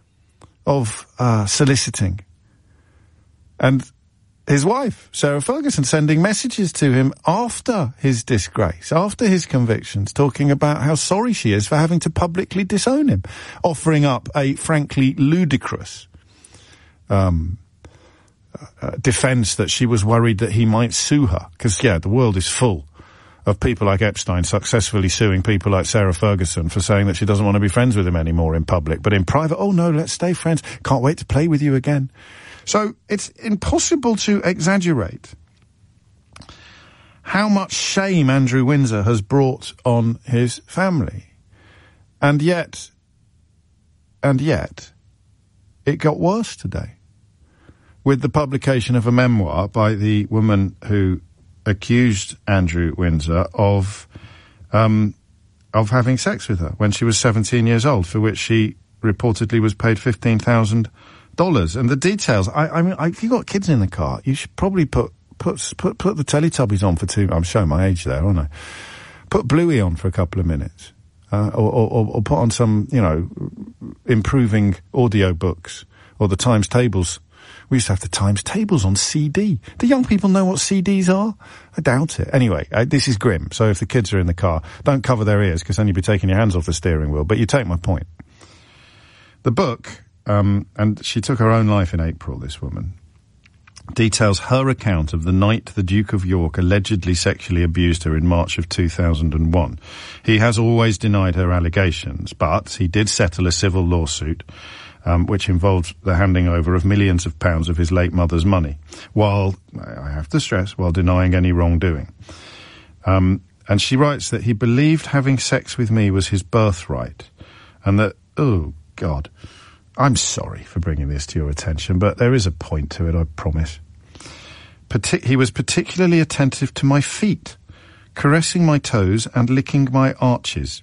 of soliciting. And his wife, Sarah Ferguson, sending messages to him after his disgrace, after his convictions, talking about how sorry she is for having to publicly disown him, offering up a frankly ludicrous defence that she was worried that he might sue her. Because, the world is full of people like Epstein successfully suing people like Sarah Ferguson for saying that she doesn't want to be friends with him anymore in public. But in private, oh no, let's stay friends. Can't wait to play with you again. So it's impossible to exaggerate how much shame Andrew Windsor has brought on his family. And yet, it got worse today with the publication of a memoir by the woman who accused Andrew Windsor of having sex with her when she was 17 years old, for which she reportedly was paid $15,000. And the details, I mean, if you've got kids in the car, you should probably put the Teletubbies on for 2. I'm showing my age there, aren't I? Put Bluey on for a couple of minutes, or put on some, improving audio books, or the Times Tables. We used to have the Times Tables on CD. Do young people know what CDs are? I doubt it. Anyway, this is grim. So if the kids are in the car, don't cover their ears, because then you'll be taking your hands off the steering wheel. But you take my point. The book, and she took her own life in April, this woman, details her account of the night the Duke of York allegedly sexually abused her in March of 2001. He has always denied her allegations, but he did settle a civil lawsuit which involved the handing over of millions of pounds of his late mother's money, while, I have to stress, while denying any wrongdoing. And she writes that he believed having sex with me was his birthright, and that, oh, God, I'm sorry for bringing this to your attention, but there is a point to it, I promise. He was particularly attentive to my feet, caressing my toes and licking my arches.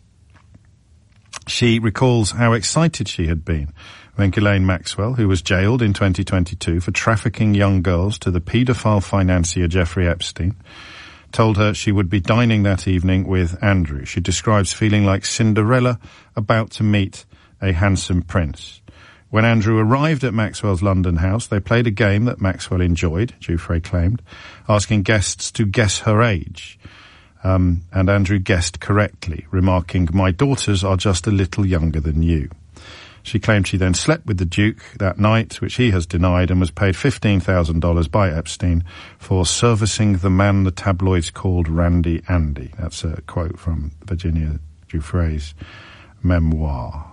She recalls how excited she had been when Ghislaine Maxwell, who was jailed in 2022 for trafficking young girls to the paedophile financier Jeffrey Epstein, told her she would be dining that evening with Andrew. She describes feeling like Cinderella about to meet a handsome prince. When Andrew arrived at Maxwell's London house, they played a game that Maxwell enjoyed, Giuffre claimed, asking guests to guess her age. And Andrew guessed correctly, remarking, "My daughters are just a little younger than you." She claimed she then slept with the Duke that night, which he has denied, and was paid $15,000 by Epstein for servicing the man the tabloids called Randy Andy. That's a quote from Virginia Giuffre's memoir.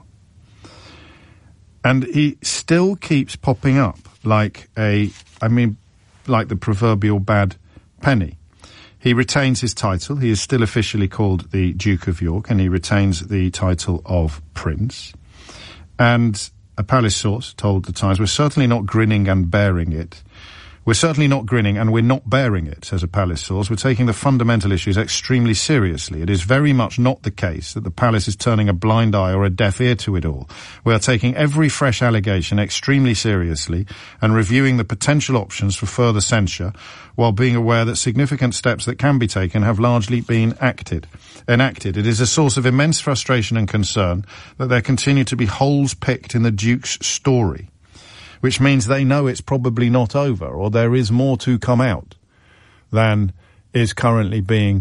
And he still keeps popping up like the proverbial bad penny. He retains his title. He is still officially called the Duke of York, and he retains the title of Prince. And a palace source told the Times, "We're certainly not grinning and bearing it. We're certainly not grinning and we're not bearing it," says a palace source. "We're taking the fundamental issues extremely seriously. It is very much not the case that the palace is turning a blind eye or a deaf ear to it all. We are taking every fresh allegation extremely seriously and reviewing the potential options for further censure, while being aware that significant steps that can be taken have largely been enacted. It is a source of immense frustration and concern that there continue to be holes picked in the Duke's story, which means they know it's probably not over, or there is more to come out than has currently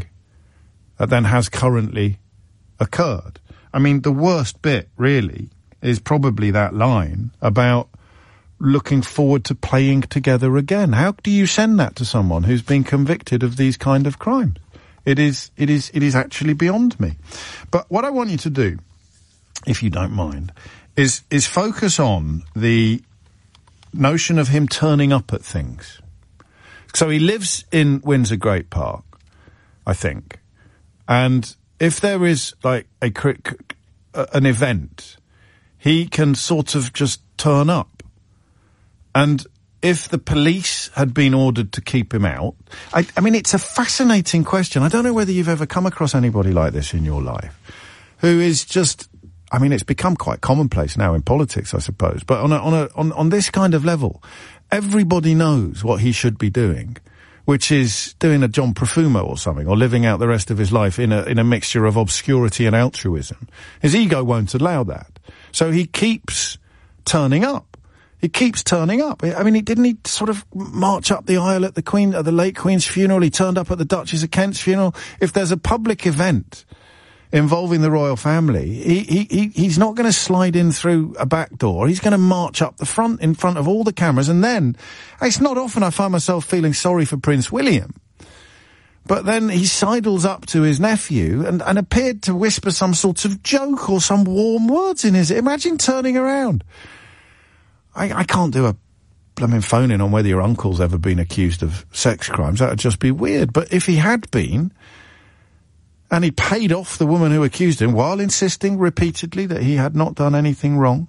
occurred." I mean, the worst bit, really, is probably that line about looking forward to playing together again. How do you send that to someone who's been convicted of these kind of crimes? It is actually beyond me. But what I want you to do, if you don't mind, is focus on the notion of him turning up at things. So he lives in Windsor Great Park, I think, and if there is like an event, he can sort of just turn up. And if the police had been ordered to keep him out, I mean, it's a fascinating question. I don't know whether you've ever come across anybody like this in your life, who is just, I mean, it's become quite commonplace now in politics, I suppose. But on this kind of level, everybody knows what he should be doing, which is doing a John Profumo or something, or living out the rest of his life in a mixture of obscurity and altruism. His ego won't allow that. So he keeps turning up. He keeps turning up. I mean, didn't he sort of march up the aisle at the late Queen's funeral? He turned up at the Duchess of Kent's funeral. If there's a public event involving the royal family, he's not going to slide in through a back door. He's going to march up the front in front of all the cameras. And then, it's not often I find myself feeling sorry for Prince William, but then he sidles up to his nephew and appeared to whisper some sort of joke or some warm words in his ear. Imagine turning around. I can't do a blooming phone-in on whether your uncle's ever been accused of sex crimes. That would just be weird. But if he had been, and he paid off the woman who accused him while insisting repeatedly that he had not done anything wrong,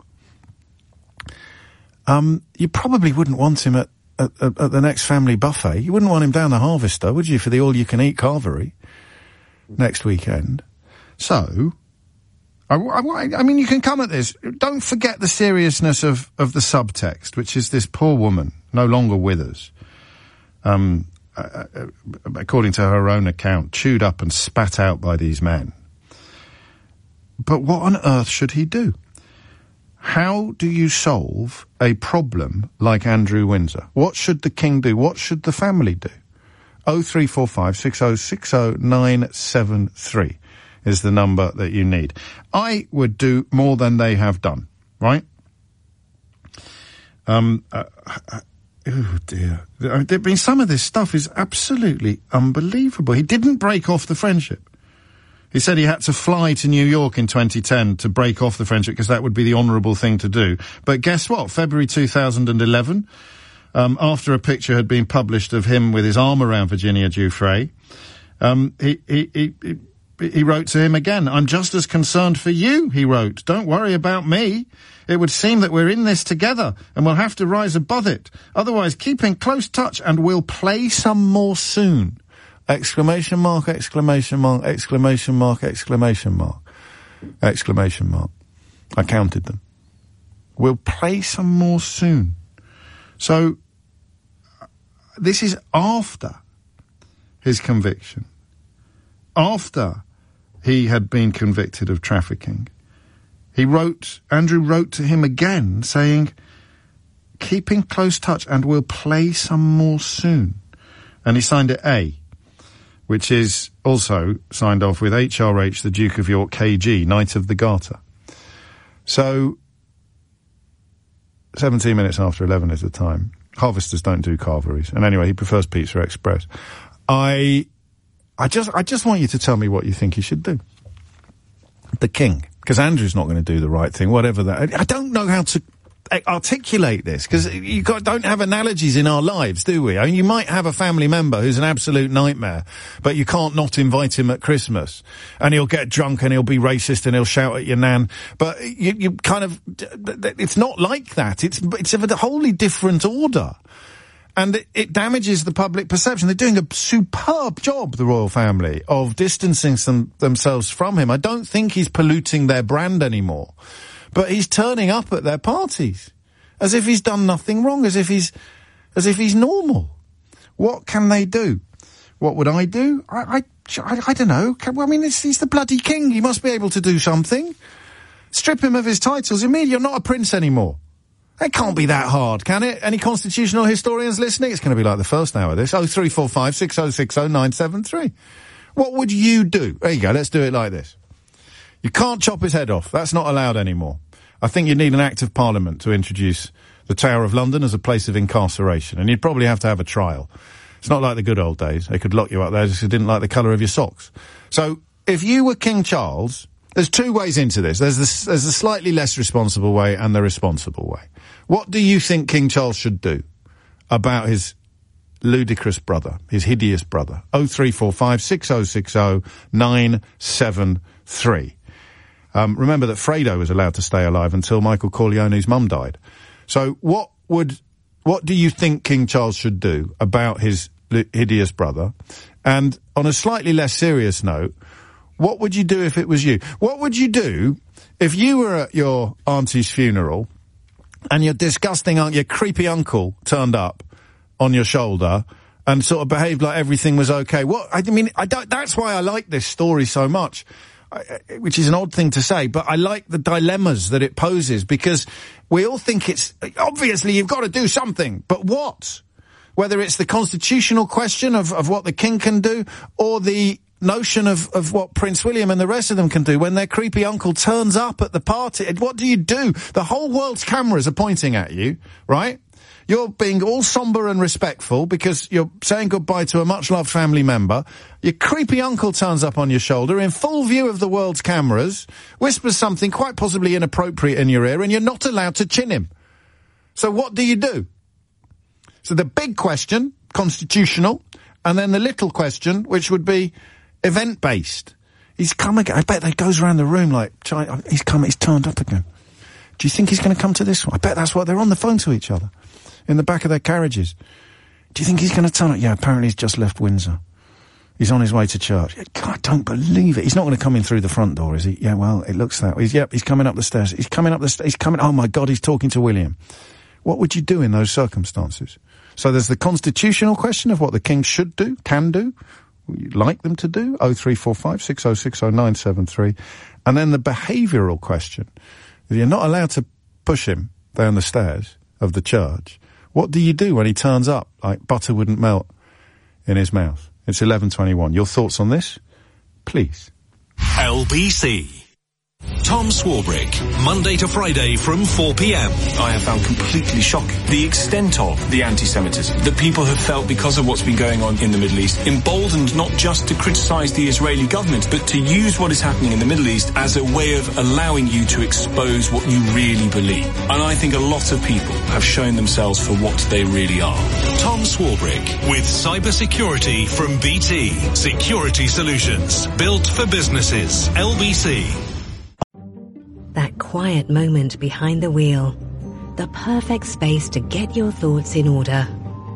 you probably wouldn't want him at the next family buffet. You wouldn't want him down the Harvester, would you, for the all-you-can-eat carvery next weekend? So, I mean, you can come at this. Don't forget the seriousness of the subtext, which is this poor woman, no longer with us, according to her own account, chewed up and spat out by these men. But what on earth should he do? How do you solve a problem like Andrew Windsor? What should the king do? What should the family do? 0345 6060 973 is the number that you need. I would do more than they have done, right? Oh dear. I mean, some of this stuff is absolutely unbelievable. He didn't break off the friendship. He said he had to fly to New York in 2010 to break off the friendship because that would be the honourable thing to do. But guess what? February 2011, after a picture had been published of him with his arm around Virginia Giuffre, he wrote to him again. "I'm just as concerned for you," he wrote. "Don't worry about me. It would seem that we're in this together and we'll have to rise above it. Otherwise, keep in close touch and we'll play some more soon." Exclamation mark, exclamation mark, exclamation mark, exclamation mark, exclamation mark. I counted them. We'll play some more soon. So, this is after his conviction. After he had been convicted of trafficking, Andrew wrote to him again saying, "Keep in close touch and we'll play some more soon." And he signed it A, which is also signed off with HRH, the Duke of York, KG, Knight of the Garter. So, 17 minutes after 11 is the time. Harvesters don't do carveries. And anyway, he prefers Pizza Express. I just want you to tell me what you think he should do. The King. Because Andrew's not going to do the right thing, whatever that... I don't know how to articulate this, because don't have analogies in our lives, do we? I mean, you might have a family member who's an absolute nightmare, but you can't not invite him at Christmas. And he'll get drunk and he'll be racist and he'll shout at your nan. But you kind of... It's not like that. It's of a wholly different order. And it damages the public perception. They're doing a superb job, the royal family, of distancing themselves from him. I don't think he's polluting their brand anymore. But he's turning up at their parties as if he's done nothing wrong, as if he's normal. What can they do? What would I do? I don't know. I mean, he's the bloody king. He must be able to do something. Strip him of his titles immediately. You're not a prince anymore. It can't be that hard, can it? Any constitutional historians listening? It's going to be like the first hour of this. 0345 6060 973. What would you do? There you go. Let's do it like this. You can't chop his head off. That's not allowed anymore. I think you'd need an act of parliament to introduce the Tower of London as a place of incarceration. And you'd probably have to have a trial. It's not like the good old days. They could lock you up there just because they didn't like the colour of your socks. So, if you were King Charles, there's two ways into this. There's the slightly less responsible way and the responsible way. What do you think King Charles should do about his ludicrous brother, his hideous brother? 0345 6060 973. Remember that Fredo was allowed to stay alive until Michael Corleone's mum died. So what do you think King Charles should do about his hideous brother? And on a slightly less serious note, what would you do if it was you? What would you do if you were at your auntie's funeral and your creepy uncle turned up on your shoulder and sort of behaved like everything was okay? That's why I like this story so much. Which is an odd thing to say, but I like the dilemmas that it poses, because we all think it's... Obviously, you've got to do something, but what? Whether it's the constitutional question of what the king can do, or the notion of what Prince William and the rest of them can do when their creepy uncle turns up at the party. What do you do? The whole world's cameras are pointing at you, right? You're being all somber and respectful because you're saying goodbye to a much-loved family member. Your creepy uncle turns up on your shoulder in full view of the world's cameras, whispers something quite possibly inappropriate in your ear, and you're not allowed to chin him. So what do you do? So the big question, constitutional, and then the little question, which would be event-based. He's come again. I bet that goes around the room like, he's turned up again. Do you think he's going to come to this one? I bet that's why they're on the phone to each other. In the back of their carriages. Do you think he's going to turn up? Yeah, apparently he's just left Windsor. He's on his way to church. God, I don't believe it. He's not going to come in through the front door, is he? Yeah, well, it looks that way. He's coming up the stairs. He's coming. Oh my God, he's talking to William. What would you do in those circumstances? So there's the constitutional question of what the king should do, can do, you'd like them to do, 0345 6060 973. And then the behavioural question. If you're not allowed to push him down the stairs of the church, what do you do when he turns up like butter wouldn't melt in his mouth? It's 11:21. Your thoughts on this, please. LBC. Tom Swarbrick, Monday to Friday from 4 p.m. I have found completely shocking the extent of the anti-Semitism that people have felt because of what's been going on in the Middle East, emboldened not just to criticise the Israeli government, but to use what is happening in the Middle East as a way of allowing you to expose what you really believe. And I think a lot of people have shown themselves for what they really are. Tom Swarbrick with cybersecurity from BT. Security solutions built for businesses. LBC. That quiet moment behind the wheel. The perfect space to get your thoughts in order.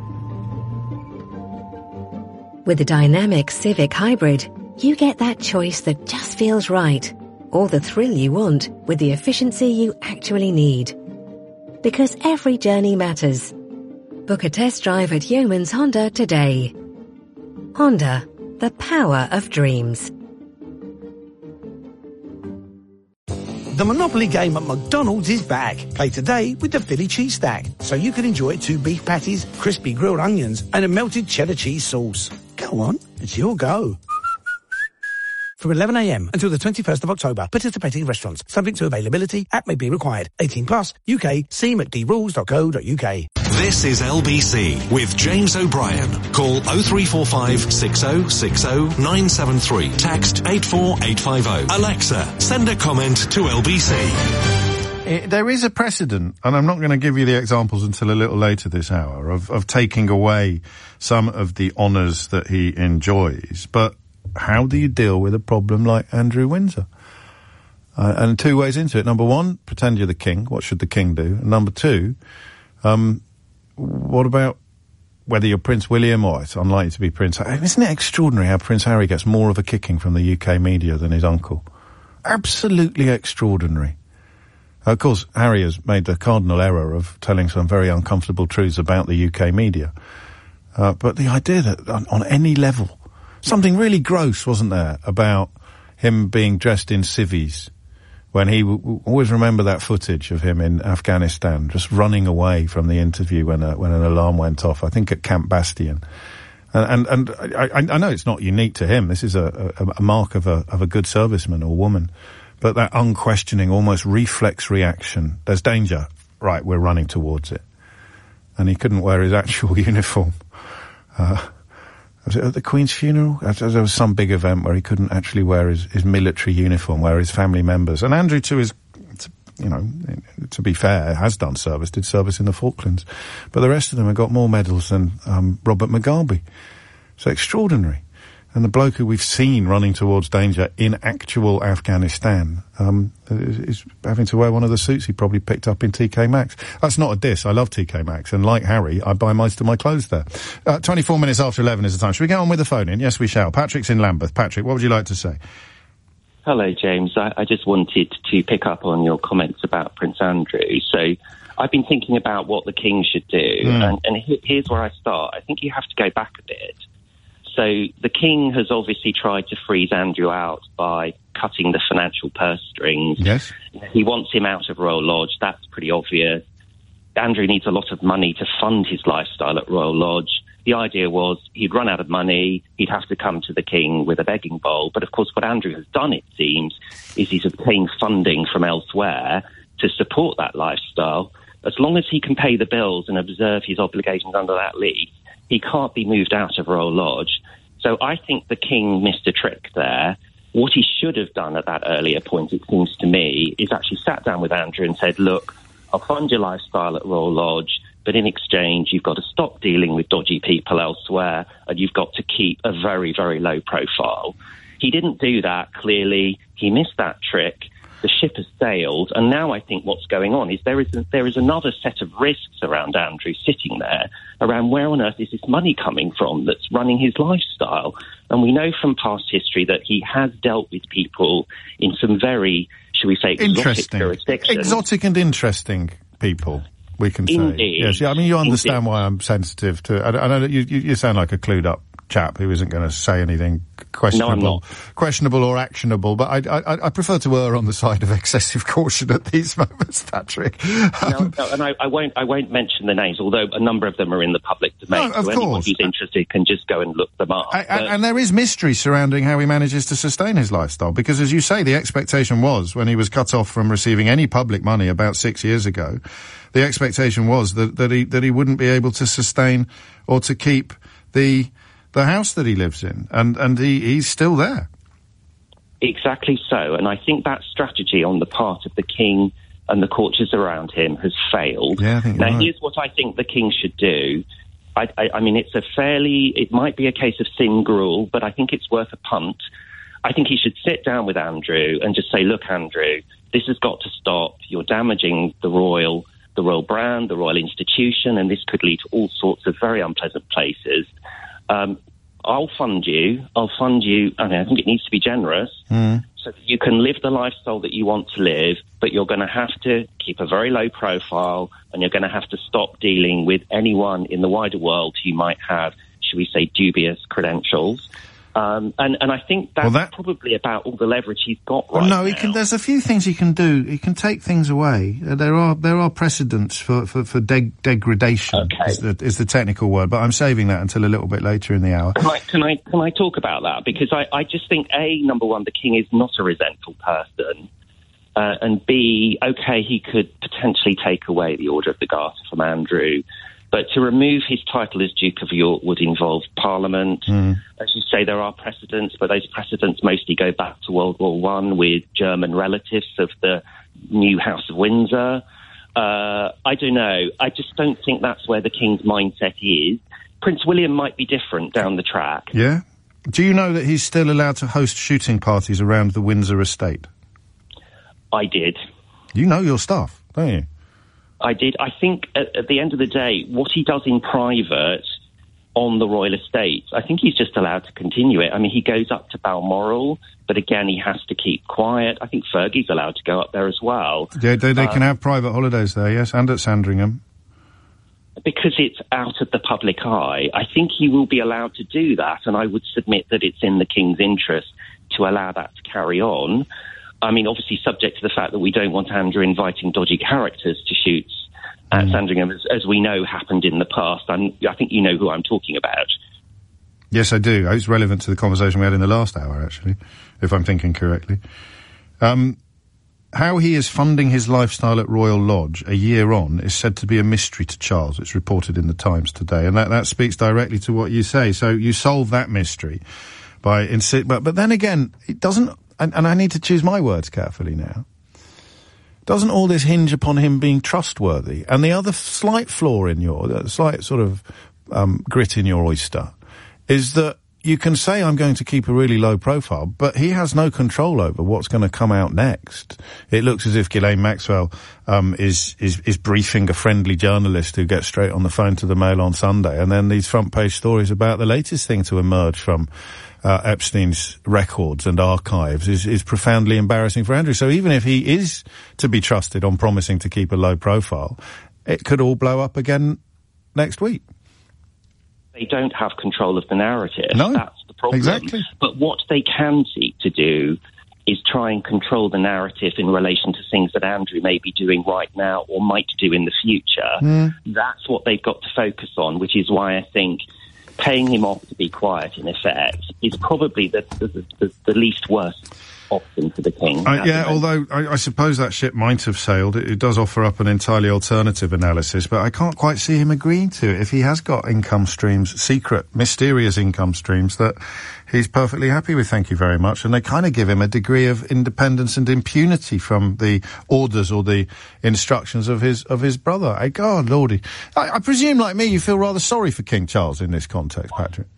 With the dynamic Civic Hybrid, you get that choice that just feels right. Or the thrill you want with the efficiency you actually need. Because every journey matters. Book a test drive at Yeoman's Honda today. Honda, the power of dreams. The Monopoly game at McDonald's is back. Play today with the Philly cheese stack, so you can enjoy 2 beef patties, crispy grilled onions, and a melted cheddar cheese sauce. Go on, it's your go. from 11am until the 21st of October. Participating restaurants, subject to availability, app may be required. 18 plus, UK, see mcdrules.co.uk. This is LBC with James O'Brien. Call 0345 6060 973. Text 84850. Alexa, send a comment to LBC. There is a precedent, and I'm not going to give you the examples until a little later this hour, of taking away some of the honours that he enjoys. But how do you deal with a problem like Andrew Windsor? And two ways into it. Number one, pretend you're the king. What should the king do? And number two, what about whether you're Prince William or it's unlikely to be Prince... Isn't it extraordinary how Prince Harry gets more of a kicking from the UK media than his uncle? Absolutely extraordinary. Of course, Harry has made the cardinal error of telling some very uncomfortable truths about the UK media. But the idea that on any level, something really gross, wasn't there, about him being dressed in civvies when he always remember that footage of him in Afghanistan, just running away from the interview when an alarm went off, I think at Camp Bastion. And I know it's not unique to him. This is a mark of a good serviceman or woman. But that unquestioning, almost reflex reaction, there's danger. Right, we're running towards it. And he couldn't wear his actual uniform. Was it at the Queen's funeral? There was some big event where he couldn't actually wear his military uniform, where his family members... And Andrew, to be fair, has done service, did service in the Falklands. But the rest of them have got more medals than Robert Mugabe. So extraordinary. And the bloke who we've seen running towards danger in actual Afghanistan is having to wear one of the suits he probably picked up in TK Maxx. That's not a diss. I love TK Maxx. And like Harry, I buy most of my clothes there. 24 minutes after 11 is the time. Should we get on with the phone in? Yes, we shall. Patrick's in Lambeth. Patrick, what would you like to say? Hello, James. I just wanted to pick up on your comments about Prince Andrew. So I've been thinking about what the King should do. And here's where I start. I think you have to go back a bit. So the King has obviously tried to freeze Andrew out by cutting the financial purse strings. Yes. He wants him out of Royal Lodge. That's pretty obvious. Andrew needs a lot of money to fund his lifestyle at Royal Lodge. The idea was he'd run out of money, he'd have to come to the King with a begging bowl. But of course what Andrew has done, it seems, is he's obtained funding from elsewhere to support that lifestyle. As long as he can pay the bills and observe his obligations under that lease, he can't be moved out of Royal Lodge. So I think the King missed a trick there. What he should have done at that earlier point, it seems to me, is actually sat down with Andrew and said, look, I'll fund your lifestyle at Royal Lodge, but in exchange, you've got to stop dealing with dodgy people elsewhere, and you've got to keep a very, very low profile. He didn't do that, clearly. He missed that trick. The ship has sailed, and now I think what's going on is there is another set of risks around Andrew sitting there, around where on earth is this money coming from that's running his lifestyle. And we know from past history that he has dealt with people in some very, shall we say, exotic jurisdictions. Exotic and interesting people, we can say. Indeed. Yes, yeah, I mean, you understand Indeed. why I'm sensitive to... I know that you sound like a clued up chap who isn't going to say anything questionable or actionable, but I prefer to err on the side of excessive caution at these moments, Patrick. And I won't mention the names, although a number of them are in the public domain. No, of so course. Anyone who's interested can just go and look them up. And there is mystery surrounding how he manages to sustain his lifestyle, because as you say, the expectation was, when he was cut off from receiving any public money about 6 years ago, the expectation was that he wouldn't be able to sustain or to keep the house that he lives in, and he's still there. Exactly so, and I think that strategy on the part of the King and the courtiers around him has failed. Yeah, I think now, right. Here's what I think the King should do. I mean, it might be a case of thin gruel, but I think it's worth a punt. I think he should sit down with Andrew and just say, look, Andrew, this has got to stop. You're damaging the royal brand, the royal institution, and this could lead to all sorts of very unpleasant places. I'll fund you. I think it needs to be generous so that you can live the lifestyle that you want to live, but you're going to have to keep a very low profile, and you're going to have to stop dealing with anyone in the wider world who might have, should we say, dubious credentials. And I think that's probably about all the leverage he's got right now. No, there's a few things he can do. He can take things away. There are precedents for degradation. Okay. is the technical word, but I'm saving that until a little bit later in the hour. Can I talk about that? Because I just think, A, number one, the king is not a resentful person. And B, okay, he could potentially take away the Order of the Garter from Andrew. But to remove his title as Duke of York would involve Parliament. As you say, there are precedents, but those precedents mostly go back to World War I with German relatives of the new House of Windsor. I don't know. I just don't think that's where the King's mindset is. Prince William might be different down the track. Yeah? Do you know that he's still allowed to host shooting parties around the Windsor estate? I did. You know your stuff, don't you? I did. I think at the end of the day, what he does in private on the royal estate, I think he's just allowed to continue it. I mean, he goes up to Balmoral, but again, he has to keep quiet. I think Fergie's allowed to go up there as well. Yeah, they can have private holidays there, yes, and at Sandringham. Because it's out of the public eye, I think he will be allowed to do that, and I would submit that it's in the King's interest to allow that to carry on. I mean, obviously subject to the fact that we don't want Andrew inviting dodgy characters to shoots at Sandringham, as we know happened in the past. I think you know who I'm talking about. Yes, I do. It's relevant to the conversation we had in the last hour, actually, if I'm thinking correctly. How he is funding his lifestyle at Royal Lodge a year on is said to be a mystery to Charles. It's reported in the Times today, and that speaks directly to what you say. So you solve that mystery by but then again, it doesn't. And I need to choose my words carefully now. Doesn't all this hinge upon him being trustworthy? And the other slight flaw in slight sort of grit in your oyster is that you can say I'm going to keep a really low profile, but he has no control over what's going to come out next. It looks as if Ghislaine Maxwell is briefing a friendly journalist who gets straight on the phone to the Mail on Sunday, and then these front page stories about the latest thing to emerge from Epstein's records and archives is profoundly embarrassing for Andrew. So even if he is to be trusted on promising to keep a low profile, it could all blow up again next week. They don't have control of the narrative. No, that's the problem. Exactly. But what they can seek to do is try and control the narrative in relation to things that Andrew may be doing right now or might do in the future. That's what they've got to focus on, which is why I think paying him off to be quiet, in effect, is probably the least worst option for the king. Although I suppose that ship might have sailed. It does offer up an entirely alternative analysis, but I can't quite see him agreeing to it if he has got income streams, secret, mysterious income streams that he's perfectly happy with, thank you very much, and they kind of give him a degree of independence and impunity from the orders or the instructions of his brother. God lordy. I presume, like me, you feel rather sorry for King Charles in this context, Patrick.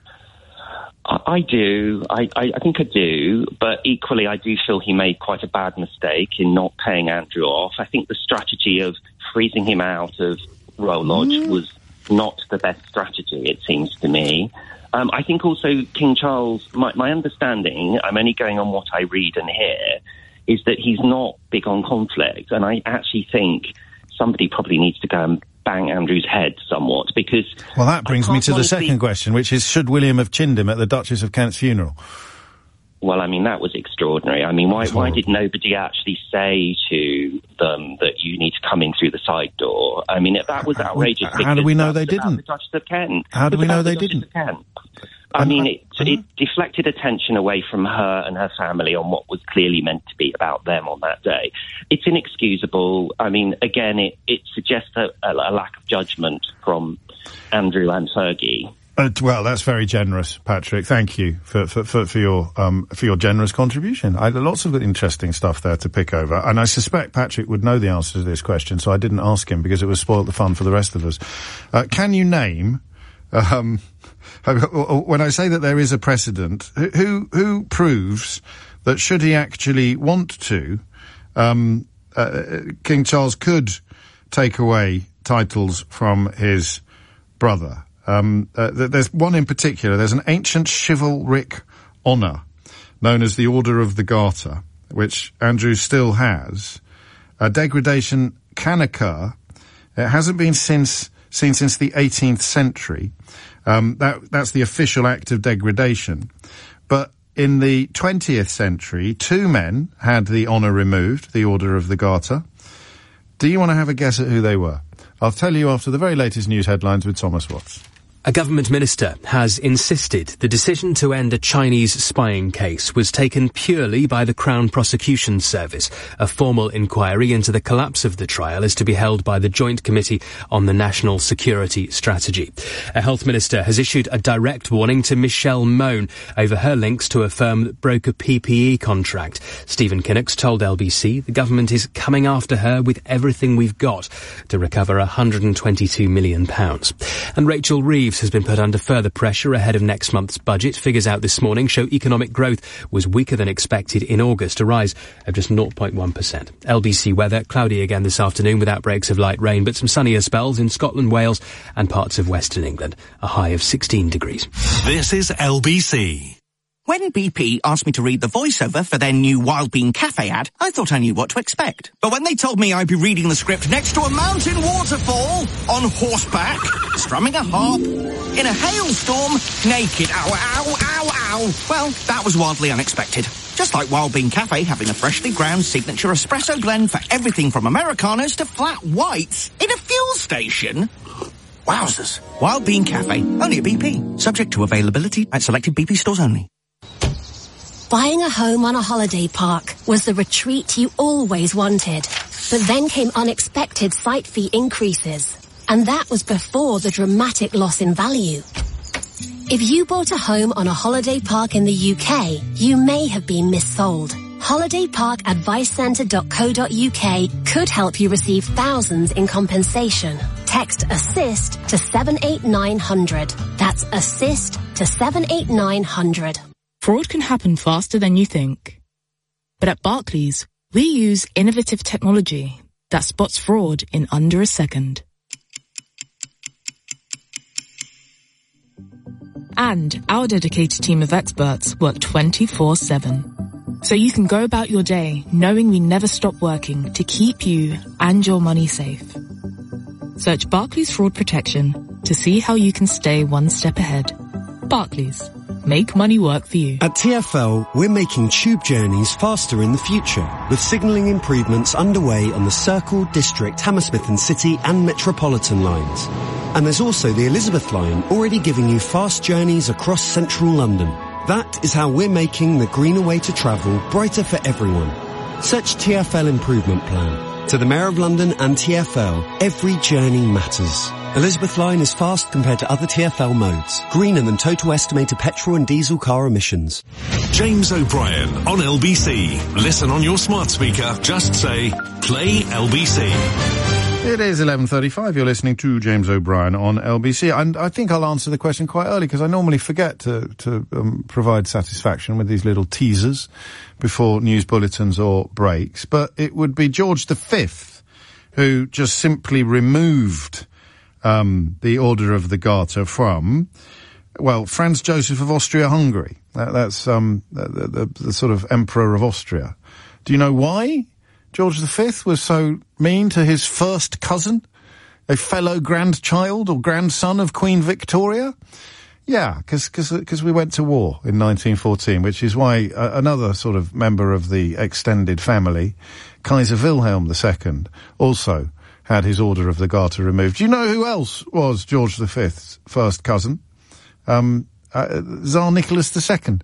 I do. I think I do. But equally, I do feel he made quite a bad mistake in not paying Andrew off. I think the strategy of freezing him out of Royal Lodge was not the best strategy, it seems to me. I think also King Charles, my understanding, I'm only going on what I read and hear, is that he's not big on conflict. And I actually think somebody probably needs to go and bang Andrew's head somewhat, because... Well, that brings me to the second question, which is, should William have chinned him at the Duchess of Kent's funeral? Well, I mean, that was extraordinary. I mean, why did nobody actually say to them that you need to come in through the side door? I mean, that was outrageous. How do we know they didn't? The Duchess of Kent. How do we know they didn't? I mean, it deflected attention away from her and her family on what was clearly meant to be about them on that day. It's inexcusable. I mean, again, it suggests a lack of judgment from Andrew and Fergie. Well, that's very generous, Patrick. Thank you for your generous contribution. I had lots of interesting stuff there to pick over, and I suspect Patrick would know the answer to this question, so I didn't ask him because it would spoil the fun for the rest of us. Can you name, when I say that there is a precedent, who proves that should he actually want to, King Charles could take away titles from his brother? There's one in particular. There's an ancient chivalric honour known as the Order of the Garter, which Andrew still has. Degradation can occur. It hasn't been seen since the 18th century. That's the official act of degradation. But in the 20th century, 2 men had the honour removed, the Order of the Garter. Do you want to have a guess at who they were? I'll tell you after the very latest news headlines with Thomas Watts. A government minister has insisted the decision to end a Chinese spying case was taken purely by the Crown Prosecution Service. A formal inquiry into the collapse of the trial is to be held by the Joint Committee on the National Security Strategy. A health minister has issued a direct warning to Michelle Mone over her links to a firm that broke a PPE contract. Stephen Kinnock's told LBC the government is coming after her with everything we've got to recover £122 million. And Rachel Reeves has been put under further pressure ahead of next month's budget. Figures out this morning show economic growth was weaker than expected in August, a rise of just 0.1%. LBC weather, cloudy again this afternoon with outbreaks of light rain, but some sunnier spells in Scotland, Wales and parts of Western England. A high of 16 degrees. This is LBC. When BP asked me to read the voiceover for their new Wild Bean Cafe ad, I thought I knew what to expect. But when they told me I'd be reading the script next to a mountain waterfall, on horseback, strumming a harp, in a hailstorm, naked, ow, ow, ow, ow, well, that was wildly unexpected. Just like Wild Bean Cafe having a freshly ground signature espresso blend for everything from Americanos to flat whites in a fuel station. Wowzers. Wild Bean Cafe, only at BP. Subject to availability at selected BP stores only. Buying a home on a holiday park was the retreat you always wanted. But then came unexpected site fee increases. And that was before the dramatic loss in value. If you bought a home on a holiday park in the UK, you may have been missold. holidayparkadvicecentre.co.uk could help you receive thousands in compensation. Text ASSIST to 78900. That's ASSIST to 78900. Fraud can happen faster than you think. But at Barclays, we use innovative technology that spots fraud in under a second. And our dedicated team of experts work 24/7. So you can go about your day knowing we never stop working to keep you and your money safe. Search Barclays Fraud Protection to see how you can stay one step ahead. Barclays. Make money work for you. At TfL, we're making tube journeys faster in the future, with signalling improvements underway on the Circle, District, Hammersmith and City and Metropolitan lines. And there's also the Elizabeth line, already giving you fast journeys across central London. That is how we're making the greener way to travel brighter for everyone. Search TfL Improvement Plan. To the Mayor of London and TfL, every journey matters. Elizabeth line is fast compared to other TfL modes. Greener than total estimated petrol and diesel car emissions. James O'Brien on LBC. Listen on your smart speaker. Just say, play LBC. It is 11:35. You're listening to James O'Brien on LBC. And I think I'll answer the question quite early because I normally forget to provide satisfaction with these little teasers before news bulletins or breaks. But it would be George V who just simply removed the Order of the Garter from, well, Franz Joseph of Austria-Hungary. That's the sort of Emperor of Austria. Do you know why George V was so mean to his first cousin, a fellow grandchild or grandson of Queen Victoria? Yeah, because we went to war in 1914, which is why another sort of member of the extended family, Kaiser Wilhelm II, also had his Order of the Garter removed. Do you know who else was George V's first cousin? Tsar Nicholas II.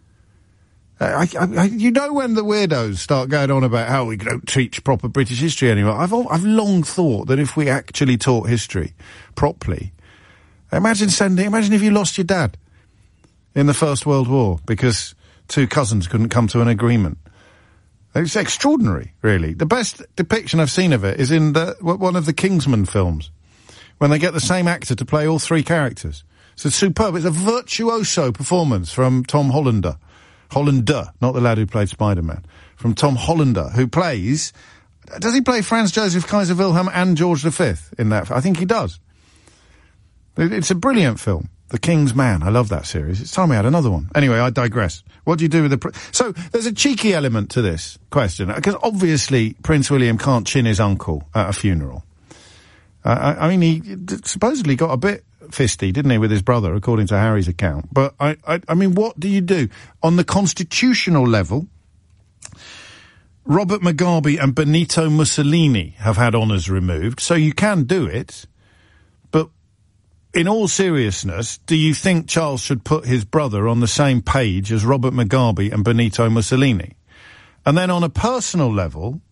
You know when the weirdos start going on about how we don't teach proper British history anymore? I've long thought that if we actually taught history properly, imagine if you lost your dad in the First World War because two cousins couldn't come to an agreement. It's extraordinary, really. The best depiction I've seen of it is in one of the Kingsman films, when they get the same actor to play all three characters. It's superb. It's a virtuoso performance from Tom Hollander, not the lad who played Spider-Man, from Tom Hollander, who plays... Does he play Franz Joseph Kaiser Wilhelm and George V in that? I think he does. It's a brilliant film. The King's Man. I love that series. It's time we had another one. Anyway, I digress. What do you do with the... So, there's a cheeky element to this question, because obviously Prince William can't chin his uncle at a funeral. I mean, he supposedly got a bit fisty, didn't he, with his brother, according to Harry's account. But, I mean, what do you do? On the constitutional level, Robert Mugabe and Benito Mussolini have had honours removed, so you can do it. But in all seriousness, do you think Charles should put his brother on the same page as Robert Mugabe and Benito Mussolini? And then on a personal level,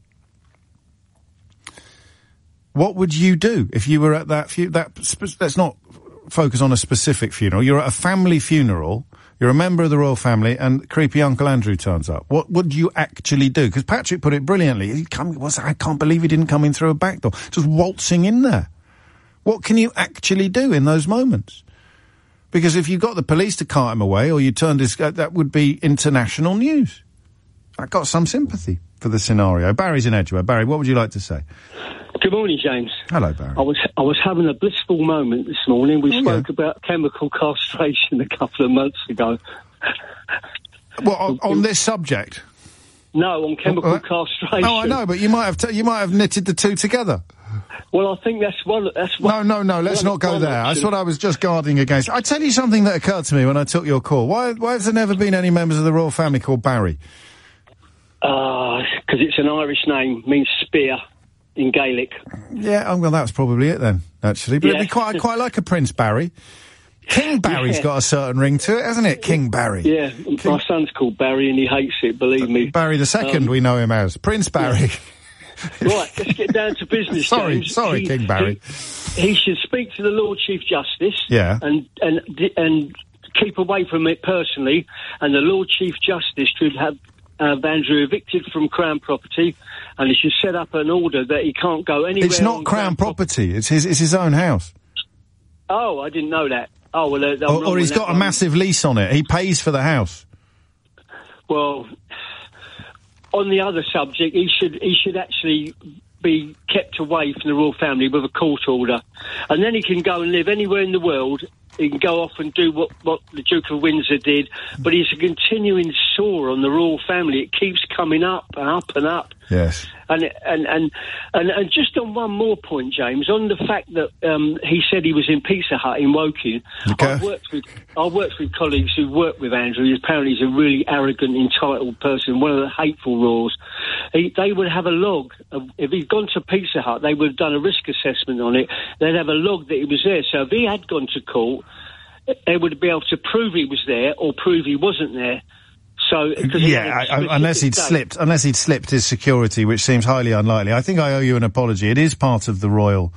what would you do if you were at let's not focus on a specific funeral. You're at a family funeral, you're a member of the royal family, and creepy Uncle Andrew turns up. What would you actually do? Because Patrick put it brilliantly. I can't believe he didn't come in through a back door. Just waltzing in there. What can you actually do in those moments? Because if you got the police to cart him away, or you turned his... that would be international news. I got some sympathy for the scenario. Barry's in Edgware. Barry, what would you like to say? Good morning, James. Hello, Barry. I was having a blissful moment this morning. We spoke about chemical castration a couple of months ago. Well, on this subject? No, on chemical castration. Oh, I know, but you might have knitted the two together. Well, I think that's one. No. Let's not go there. That's what I was just guarding against. I tell you something that occurred to me when I took your call. Why has there never been any members of the royal family called Barry? Because it's an Irish name, means spear in Gaelic. Yeah, well, that's probably it then, actually. But I quite like a Prince Barry. King Barry's got a certain ring to it, hasn't it? King Barry. Yeah, my son's called Barry and he hates it, believe me. Barry the Second, we know him as. Prince Barry. Yeah. Right, let's get down to business. Sorry, James. King Barry. He should speak to the Lord Chief Justice. Yeah. And keep away from it personally. And the Lord Chief Justice should have Andrew evicted from Crown property, and he should set up an order that he can't go anywhere. It's not Crown property. It's his own house. Oh, I didn't know that. Oh well, or he's got a massive lease on it. He pays for the house. Well, on the other subject, he should actually be kept away from the royal family with a court order, and then he can go and live anywhere in the world. He can go off and do what the Duke of Windsor did, but he's a continuing sore on the royal family. It keeps coming up and up and up. Yes. And just on one more point, James, on the fact that he said he was in Pizza Hut in Woking. Okay. I've worked with colleagues who work with Andrew. Apparently he's a really arrogant, entitled person, one of the hateful royals. They would have a log. If he'd gone to Pizza Hut, they would have done a risk assessment on it. They'd have a log that he was there. So if he had gone to court, they would be able to prove he was there or prove he wasn't there. So, unless he'd slipped his security, which seems highly unlikely. I think I owe you an apology. It is part of the royal,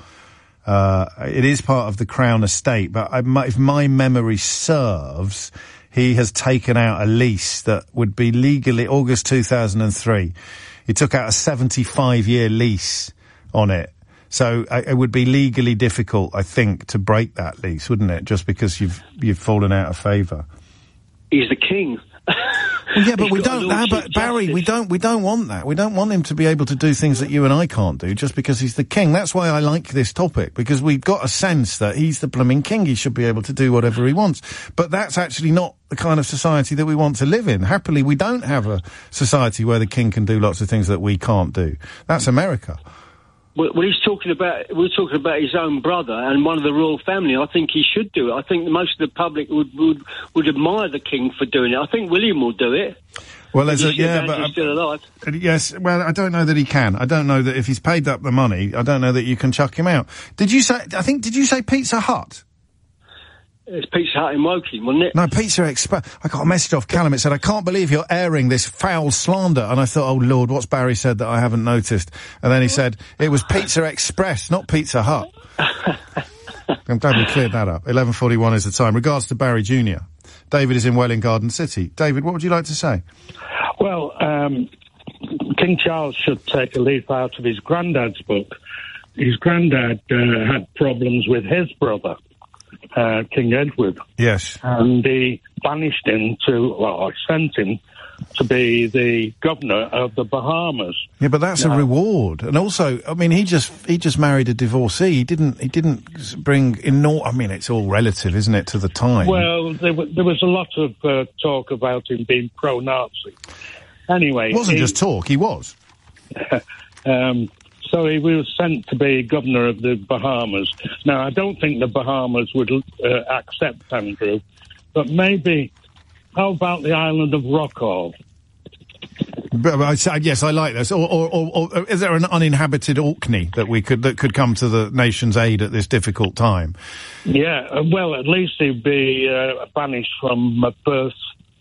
it is part of the Crown estate, but if my memory serves, he has taken out a lease that would be legally, August 2003. He took out a 75-year lease on it. So it would be legally difficult, I think, to break that lease, wouldn't it? Just because you've fallen out of favour. He's the king. Well, yeah, but we don't. But Barry, we don't want that. We don't want him to be able to do things that you and I can't do just because he's the king. That's why I like this topic, because we've got a sense that he's the blooming king. He should be able to do whatever he wants. But that's actually not the kind of society that we want to live in. Happily, we don't have a society where the king can do lots of things that we can't do. That's America. Well, we're talking about his own brother and one of the royal family. I think he should do it. I think most of the public would admire the king for doing it. I think William will do it. Well, but still alive. Yes. Well, I don't know that he can. I don't know that if he's paid up the money, I don't know that you can chuck him out. Did you say Pizza Hut? It's Pizza Hut in Woking, wasn't it? No, Pizza Express. I got a message off Callum. It said, I can't believe you're airing this foul slander. And I thought, oh, Lord, what's Barry said that I haven't noticed? And then he said, it was Pizza Express, not Pizza Hut. I'm glad we cleared that up. 11:41 is the time. Regards to Barry Jr. David is in Welwyn Garden City. David, what would you like to say? Well, King Charles should take a leaf out of his granddad's book. His granddad had problems with his brother. King Edward. Yes. And he banished him sent him to be the governor of the Bahamas. Yeah, but that's a reward. And also, I mean, he just married a divorcee. He didn't bring it's all relative, isn't it, to the time? Well, there was a lot of talk about him being pro-Nazi. Anyway. It wasn't just talk, he was. So he was sent to be governor of the Bahamas. Now, I don't think the Bahamas would accept Andrew, but maybe, how about the island of Rockall? Yes, I like this. Or is there an uninhabited Orkney that could come to the nation's aid at this difficult time? Yeah, well, at least he'd be banished from births,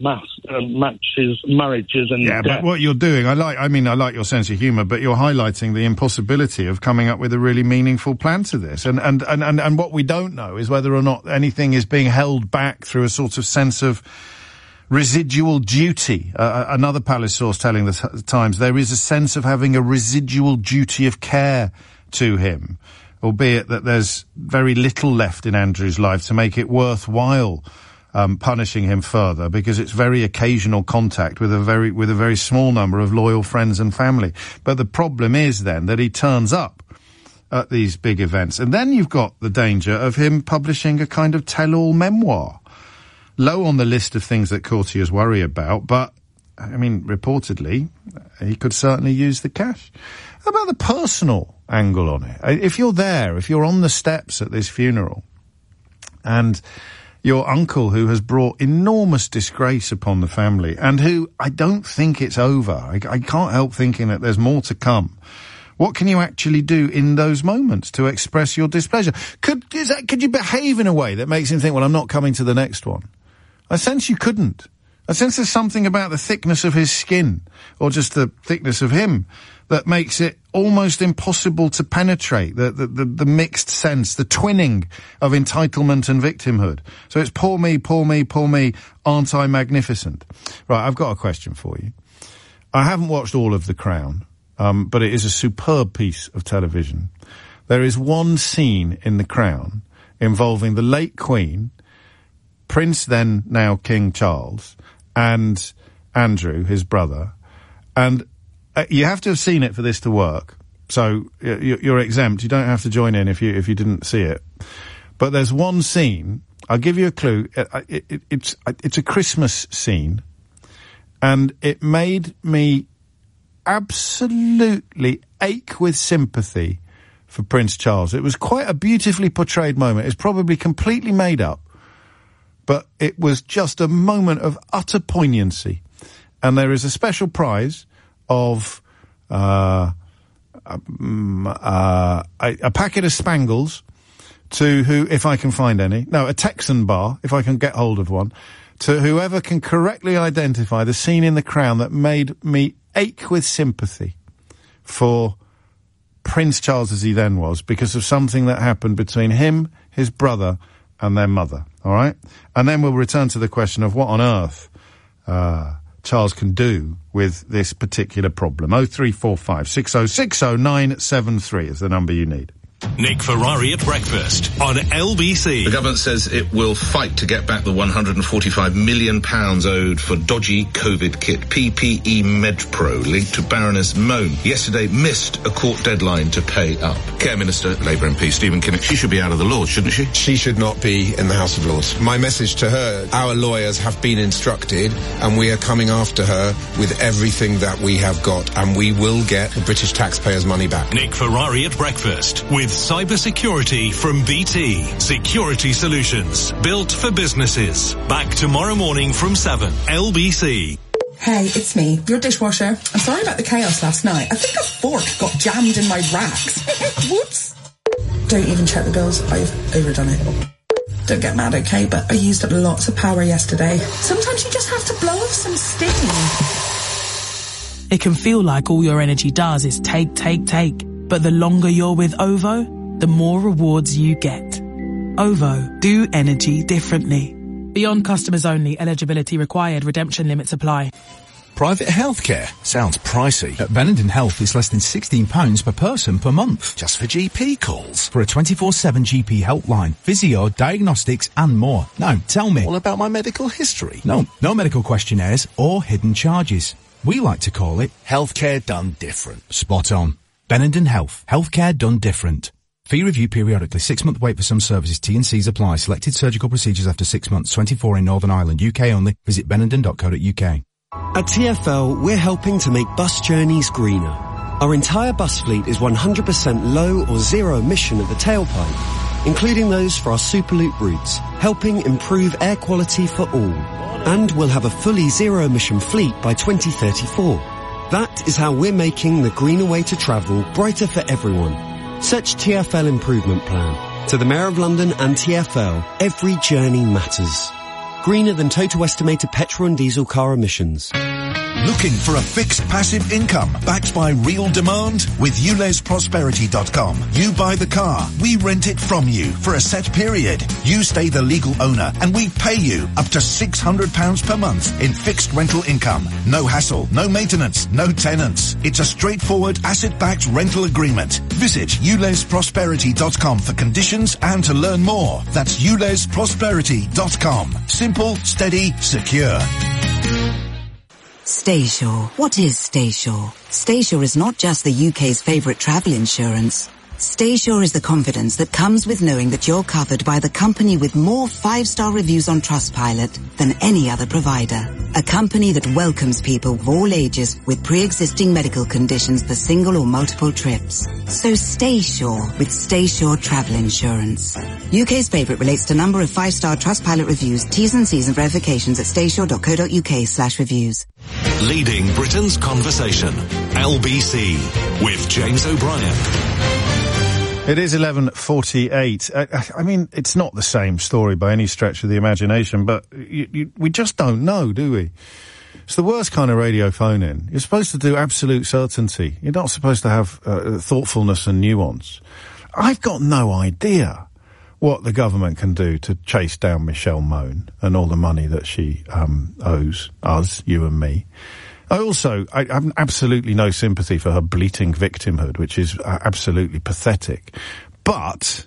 matches, marriages, and yeah. death. But what you're doing, I like your sense of humour, but you're highlighting the impossibility of coming up with a really meaningful plan to this. And what we don't know is whether or not anything is being held back through a sort of sense of residual duty. Another palace source telling the Times there is a sense of having a residual duty of care to him, albeit that there's very little left in Andrew's life to make it worthwhile punishing him further, because it's very occasional contact with a very small number of loyal friends and family. But the problem is then that he turns up at these big events, and then you've got the danger of him publishing a kind of tell-all memoir. Low on the list of things that courtiers worry about, but, I mean, reportedly, he could certainly use the cash. How about the personal angle on it? If you're there, if you're on the steps at this funeral, and your uncle, who has brought enormous disgrace upon the family, and who, I don't think it's over, I can't help thinking that there's more to come. What can you actually do in those moments to express your displeasure? Could you behave in a way that makes him think, well, I'm not coming to the next one? I sense you couldn't. I sense there's something about the thickness of his skin, or just the thickness of him, that makes it almost impossible to penetrate the mixed sense, the twinning of entitlement and victimhood. So it's poor me, poor me, poor me, aren't I magnificent? Right, I've got a question for you. I haven't watched all of The Crown, but it is a superb piece of television. There is one scene in The Crown involving the late Queen, Prince then now King Charles, and Andrew, his brother, and you have to have seen it for this to work. So you're exempt. You don't have to join in if you didn't see it. But there's one scene. I'll give you a clue. It's a Christmas scene, and it made me absolutely ache with sympathy for Prince Charles. It was quite a beautifully portrayed moment. It's probably completely made up, but it was just a moment of utter poignancy. And there is a special prize of a packet of Spangles to who, if I can find any, a Texan bar, if I can get hold of one, to whoever can correctly identify the scene in The Crown that made me ache with sympathy for Prince Charles as he then was, because of something that happened between him, his brother, and their mother. All right? And then we'll return to the question of what on earth Charles can do with this particular problem. 0345 6060 973 is the number you need. Nick Ferrari at breakfast on LBC. The government says it will fight to get back the £145 million owed for dodgy COVID kit. PPE MedPro, linked to Baroness Moan, yesterday missed a court deadline to pay up. Care Minister, Labour MP Stephen Kinnock, she should be out of the Lords, shouldn't she? She should not be in the House of Lords. My message to her, our lawyers have been instructed, and we are coming after her with everything that we have got, and we will get the British taxpayers' money back. Nick Ferrari at breakfast with cybersecurity from BT. Security solutions built for businesses. Back tomorrow morning from 7. LBC. Hey, it's me, your dishwasher. I'm sorry about the chaos last night. I think a fork got jammed in my racks. Whoops. Don't even check the bills. I've overdone it. Don't get mad, okay? But I used up lots of power yesterday. Sometimes you just have to blow off some steam. It can feel like all your energy does is take. But the longer you're with OVO, the more rewards you get. OVO, do energy differently. Beyond customers only, eligibility required, redemption limits apply. Private healthcare sounds pricey. At Benenden Health, it's less than £16 per person per month, just for GP calls. For a 24/7 GP helpline, physio, diagnostics and more. Now, tell me. All about my medical history? No medical questionnaires or hidden charges. We like to call it healthcare done different. Spot on. Benenden Health. Healthcare done different. Fee review periodically. 6-month wait for some services. T&Cs apply. Selected surgical procedures after 6 months. 24 in Northern Ireland. UK only. Visit benenden.co.uk. At TfL, we're helping to make bus journeys greener. Our entire bus fleet is 100% low or zero emission at the tailpipe, including those for our Superloop routes, helping improve air quality for all. And we'll have a fully zero emission fleet by 2034. That is how we're making the greener way to travel brighter for everyone. Search TfL Improvement Plan. To the Mayor of London and TfL, every journey matters. Greener than total estimated petrol and diesel car emissions. Looking for a fixed passive income backed by real demand? With ULEZProsperity.com, you buy the car, we rent it from you for a set period. You stay the legal owner and we pay you up to £600 per month in fixed rental income. No hassle, no maintenance, no tenants. It's a straightforward asset-backed rental agreement. Visit ULEZProsperity.com for conditions and to learn more. That's ULEZProsperity.com. Simple, steady, secure. Staysure. What is Staysure? Staysure is not just the UK's favourite travel insurance. Staysure is the confidence that comes with knowing that you're covered by the company with more 5-star reviews on Trustpilot than any other provider. A company that welcomes people of all ages with pre-existing medical conditions for single or multiple trips. So Staysure with Staysure Travel Insurance. UK's favourite relates to number of 5-star Trustpilot reviews, T's and C's and verifications at staysure.co.uk/reviews. Leading Britain's conversation. LBC with James O'Brien. It is 11:48. I mean, it's not the same story by any stretch of the imagination, but we just don't know, do we? It's the worst kind of radio phone-in. You're supposed to do absolute certainty. You're not supposed to have thoughtfulness and nuance. I've got no idea what the government can do to chase down Michelle Mone and all the money that she owes us, you and me. I have absolutely no sympathy for her bleating victimhood, which is absolutely pathetic. But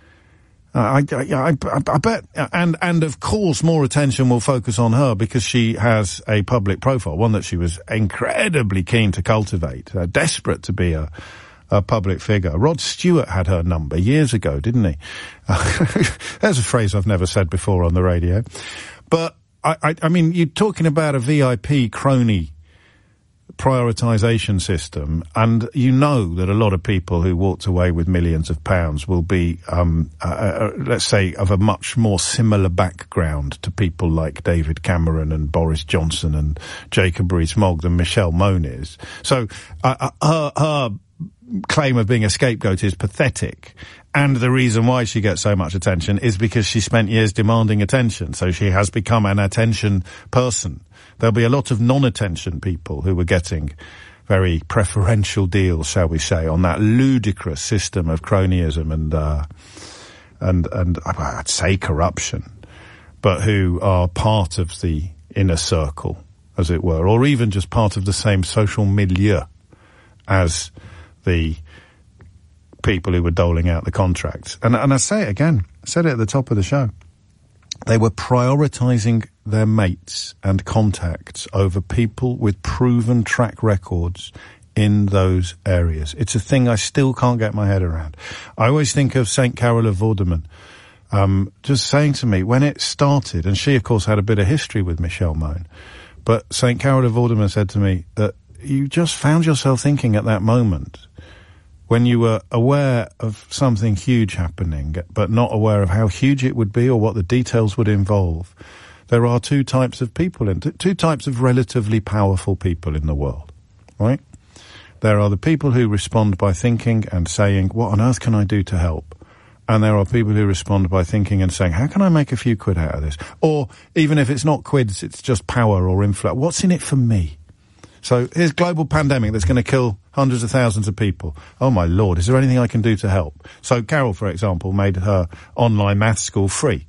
I bet, and of course, more attention will focus on her because she has a public profile, one that she was incredibly keen to cultivate, desperate to be a public figure. Rod Stewart had her number years ago, didn't he? There's a phrase I've never said before on the radio. But I mean, you're talking about a VIP crony prioritisation system, and you know that a lot of people who walked away with millions of pounds will be, let's say, of a much more similar background to people like David Cameron and Boris Johnson and Jacob Rees-Mogg than Michelle Mone is. So her claim of being a scapegoat is pathetic. And the reason why she gets so much attention is because she spent years demanding attention. So she has become an attention person. There'll be a lot of non-attention people who were getting very preferential deals, shall we say, on that ludicrous system of cronyism and I'd say corruption, but who are part of the inner circle, as it were, or even just part of the same social milieu as the people who were doling out the contracts. And I say it again, I said it at the top of the show. They were prioritising their mates and contacts over people with proven track records in those areas. It's a thing I still can't get my head around. I always think of St. Carol of Vorderman, just saying to me, when it started, and she, of course, had a bit of history with Michelle Mone, but St. Carol of Vorderman said to me that you just found yourself thinking at that moment, when you were aware of something huge happening, but not aware of how huge it would be or what the details would involve. There are two types of people, two types of relatively powerful people in the world, right? There are the people who respond by thinking and saying, what on earth can I do to help? And there are people who respond by thinking and saying, how can I make a few quid out of this? Or even if it's not quids, it's just power or influence. What's in it for me? So here's global pandemic that's going to kill hundreds of thousands of people. Oh my Lord, is there anything I can do to help? So Carol, for example, made her online maths school free.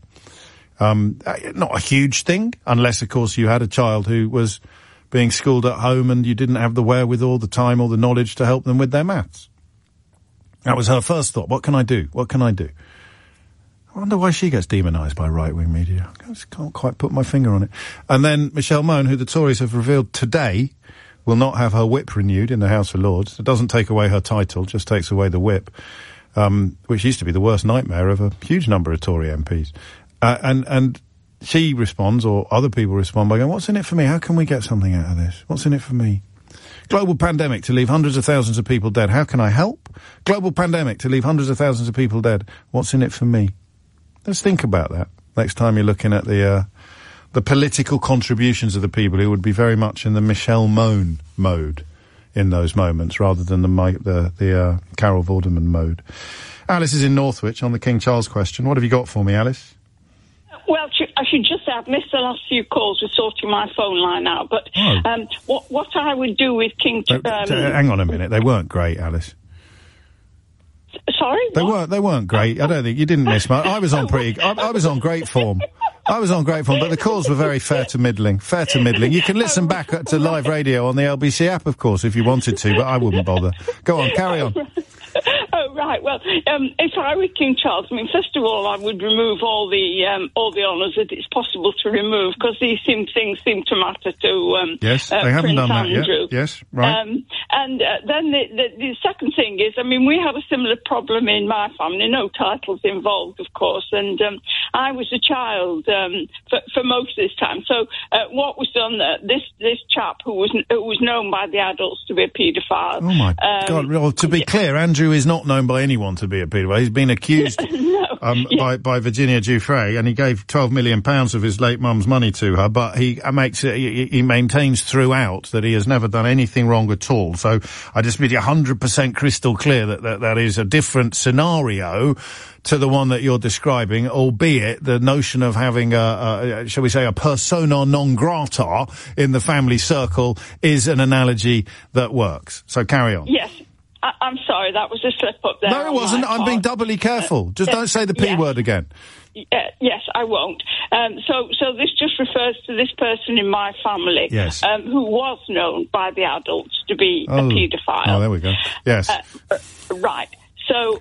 Not a huge thing, unless of course you had a child who was being schooled at home and you didn't have the wherewithal, the time or the knowledge to help them with their maths. That was her first thought. What can I do? What can I do? I wonder why she gets demonised by right-wing media. I just can't quite put my finger on it. And then Michelle Mone, who the Tories have revealed today will not have her whip renewed in the House of Lords. It doesn't take away her title, just takes away the whip, which used to be the worst nightmare of a huge number of Tory MPs. And she responds, or other people respond by going, what's in it for me? How can we get something out of this? What's in it for me? Global pandemic to leave hundreds of thousands of people dead. How can I help? Global pandemic to leave hundreds of thousands of people dead. What's in it for me? Let's think about that next time you're looking at the political contributions of the people who would be very much in the Michelle Mone mode in those moments, rather than the Carol Vorderman mode. Alice is in Northwich on the King Charles question. What have you got for me, Alice? Well, I should just say I've missed the last few calls with sorting my phone line out. But what I would do with King... hang on a minute. They weren't great, Alice. Sorry? They weren't great. I don't think you didn't miss much. I was on great form. I was on great form, but the calls were very fair to middling. You can listen back to live radio on the LBC app, of course, if you wanted to, but I wouldn't bother. Go on, carry on. Oh, right. Well, if I were King Charles, I mean, first of all, I would remove all the honours that it's possible to remove, because these things seem to matter to yes, they haven't Prince done Andrew. that yet. Yes, right. And then the second thing is, I mean, we have a similar problem in my family. No titles involved, of course, and I was a child for most of this time. So what was done? This chap who was known by the adults to be a paedophile. Oh my God! Well, to be clear, Andrew is not known by anyone to be a paedophile. He's been accused by Virginia Giuffre, and he gave £12 million of his late mum's money to her. But he maintains throughout that he has never done anything wrong at all. So I just made it 100% crystal clear that is a different scenario to the one that you're describing, albeit the notion of having shall we say, a persona non grata in the family circle is an analogy that works. So carry on. Yes. I'm sorry, that was a slip-up there. No, it wasn't. I'm being doubly careful. Just don't say the P word again. Yes, I won't. So this just refers to this person in my family, yes, who was known by the adults to be a paedophile. Oh, there we go. Yes. Right. So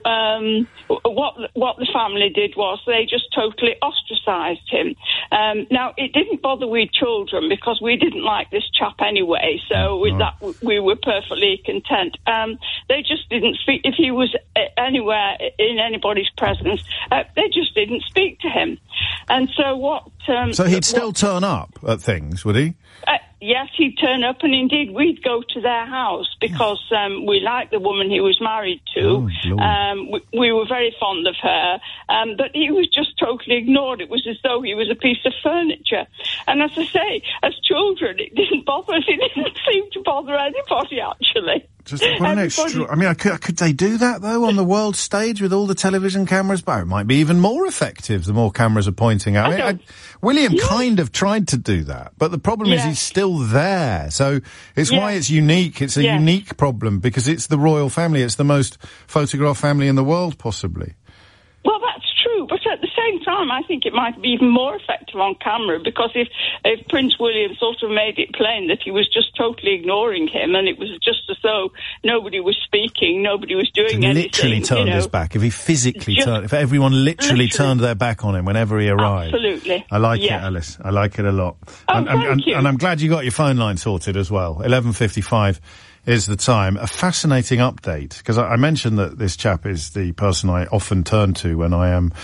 what the family did was they just totally ostracised him. Now, it didn't bother we children because we didn't like this chap anyway, so with that we were perfectly content. They just didn't speak. If he was anywhere in anybody's presence, they just didn't speak to him. And so what... so he'd still turn up at things, would he? Yes, he'd turn up, and indeed we'd go to their house because we liked the woman he was married to. We were very fond of her, but he was just totally ignored. It was as though he was a piece of furniture. And as I say, as children, it didn't bother us. It didn't seem to bother anybody, actually. Just what an extra... I mean, could they do that, though, on the world stage with all the television cameras? But it might be even more effective the more cameras are pointing at. William kind of tried to do that, but the problem is he's still there. So it's why it's unique. It's a unique problem because it's the royal family. It's the most photographed family in the world, possibly. Well, that's true, but at the same time, I think it might be even more effective on camera because if Prince William sort of made it plain that he was just totally ignoring him and it was just as though nobody was speaking, nobody was doing anything. Literally turned his back. If he physically if everyone literally turned their back on him whenever he arrived. Absolutely. I like it, Alice. I like it a lot. Thank you. And I'm glad you got your phone line sorted as well. 11:55 is the time. A fascinating update, because I mentioned that this chap is the person I often turn to when I am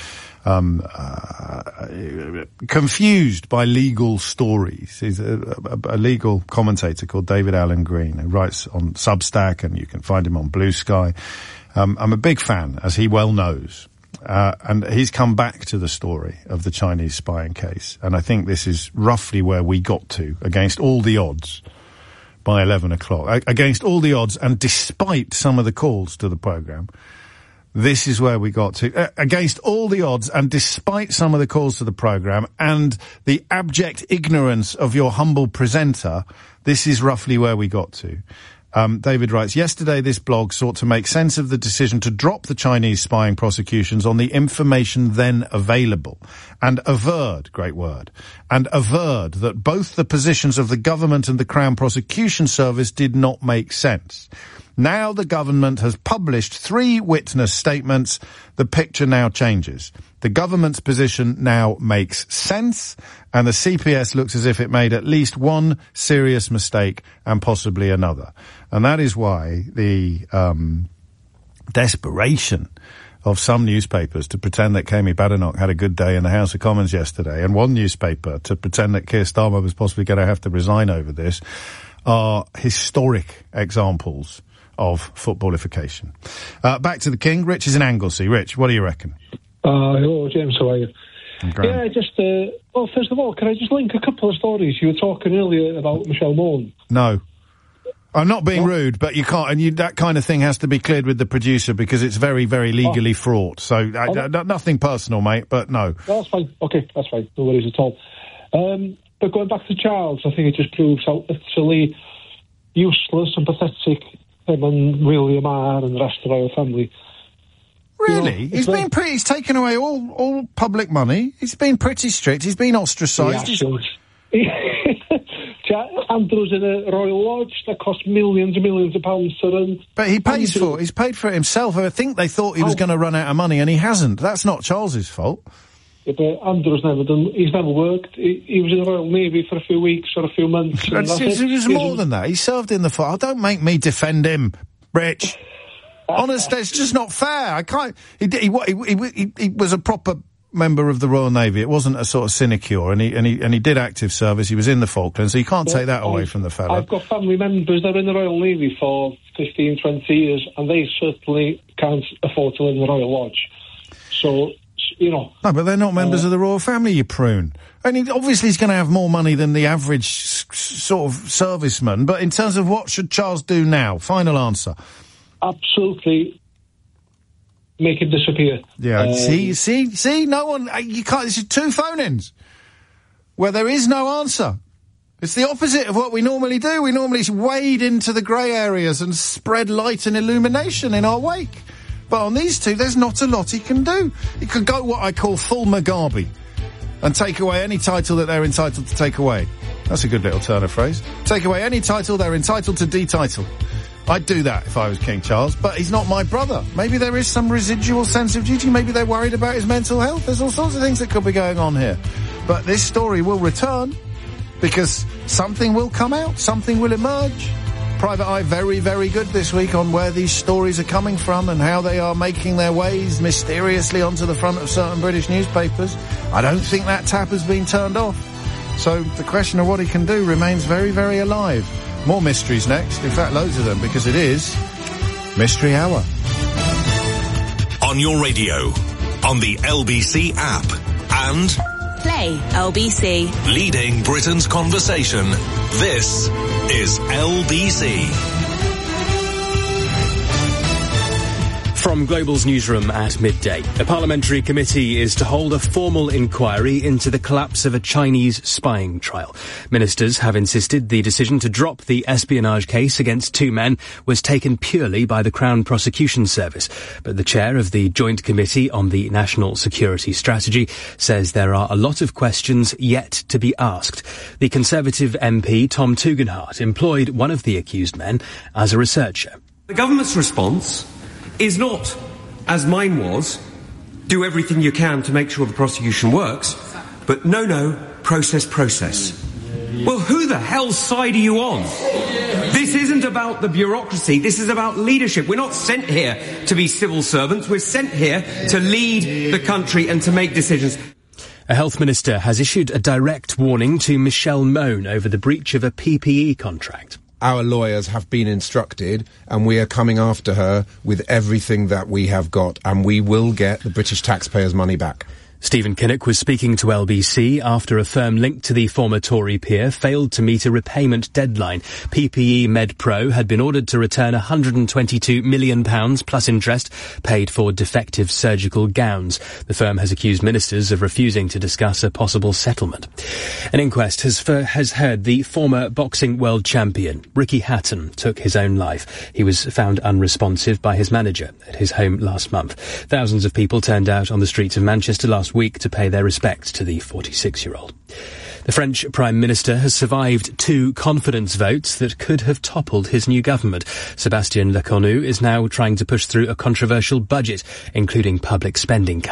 confused by legal stories. He's a legal commentator called David Alan Green, who writes on Substack, and you can find him on Blue Sky. I'm a big fan, as he well knows. And he's come back to the story of the Chinese spying case. And I think this is roughly where we got to, against all the odds, by 11 o'clock. Against all the odds, and despite some of the calls to the programme, this is where we got to. Against all the odds, and despite some of the calls to the programme, and the abject ignorance of your humble presenter, this is roughly where we got to. David writes, yesterday this blog sought to make sense of the decision to drop the Chinese spying prosecutions on the information then available, and averred, great word, and averred that both the positions of the government and the Crown Prosecution Service did not make sense. Now the government has published 3 witness statements. The picture now changes. The government's position now makes sense, and the CPS looks as if it made at least one serious mistake and possibly another. And that is why the desperation of some newspapers to pretend that Kemi Badenoch had a good day in the House of Commons yesterday, and one newspaper to pretend that Keir Starmer was possibly going to have to resign over this, are historic examples of footballification. Back to the King. Rich is in Anglesey. Rich, what do you reckon? Hello, James, how are you? Okay. Yeah, just, well, first of all, can I just link a couple of stories? You were talking earlier about Michelle Mone. No. I'm not being rude, but you can't, and that kind of thing has to be cleared with the producer because it's very, very legally fraught. So, nothing personal, mate, but no. That's fine. Okay, that's fine. No worries at all. But going back to Charles, I think it just proves how utterly useless and pathetic him and William are and the rest of our family. Really? He's taken away all public money. He's been pretty strict. He's been ostracised. Andrew's in a Royal Lodge that costs millions and millions of pounds to run. But he's paid for it himself. I think they thought he was going to run out of money and he hasn't. That's not Charles's fault. Yeah, but Andrew's he's never worked. He was in the Royal Navy for a few weeks or a few months. It was more than that. He served in the fire. Don't make me defend him, Rich. Honestly, it's just not fair. I can't. He was a proper member of the Royal Navy. It wasn't a sort of sinecure, and he did active service. He was in the Falklands, so you can't take that away from the fella. I've got family members that are in the Royal Navy for 15, 20 years, and they certainly can't afford to live in the Royal Lodge. So, No, but they're not members of the royal family, you prune. Obviously he's going to have more money than the average sort of serviceman, but in terms of what should Charles do now? Final answer. Absolutely make him disappear. Yeah, see, no one, you can't, this is two phone-ins where there is no answer. It's the opposite of what we normally do. We normally wade into the grey areas and spread light and illumination in our wake. But on these two, there's not a lot he can do. He could go what I call full Mugabe and take away any title that they're entitled to take away. That's a good little turn of phrase. Take away any title they're entitled to detitle. I'd do that if I was King Charles, but he's not my brother. Maybe there is some residual sense of duty. Maybe they're worried about his mental health. There's all sorts of things that could be going on here. But this story will return because something will come out. Something will emerge. Private Eye very, very good this week on where these stories are coming from and how they are making their ways mysteriously onto the front of certain British newspapers. I don't think that tap has been turned off. So the question of what he can do remains very, very alive. More mysteries next. In fact, loads of them, because it is Mystery Hour. On your radio, on the LBC app, and Play LBC. Leading Britain's conversation. This is LBC. From Global's newsroom at midday, a parliamentary committee is to hold a formal inquiry into the collapse of a Chinese spying trial. Ministers have insisted the decision to drop the espionage case against two men was taken purely by the Crown Prosecution Service. But the chair of the Joint Committee on the National Security Strategy says there are a lot of questions yet to be asked. The Conservative MP Tom Tugendhat employed one of the accused men as a researcher. The government's response is not, as mine was, do everything you can to make sure the prosecution works, but no, process. Well, who the hell's side are you on? This isn't about the bureaucracy, this is about leadership. We're not sent here to be civil servants, we're sent here to lead the country and to make decisions. A health minister has issued a direct warning to Michelle Mone over the breach of a PPE contract. Our lawyers have been instructed, and we are coming after her with everything that we have got, and we will get the British taxpayers' money back. Stephen Kinnock was speaking to LBC after a firm linked to the former Tory peer failed to meet a repayment deadline. PPE MedPro had been ordered to return £122 million plus interest paid for defective surgical gowns. The firm has accused ministers of refusing to discuss a possible settlement. An inquest has heard the former boxing world champion, Ricky Hatton, took his own life. He was found unresponsive by his manager at his home last month. Thousands of people turned out on the streets of Manchester last week to pay their respects to the 46-year-old. The French Prime Minister has survived two confidence votes that could have toppled his new government. Sébastien Lecornu is now trying to push through a controversial budget, including public spending cuts.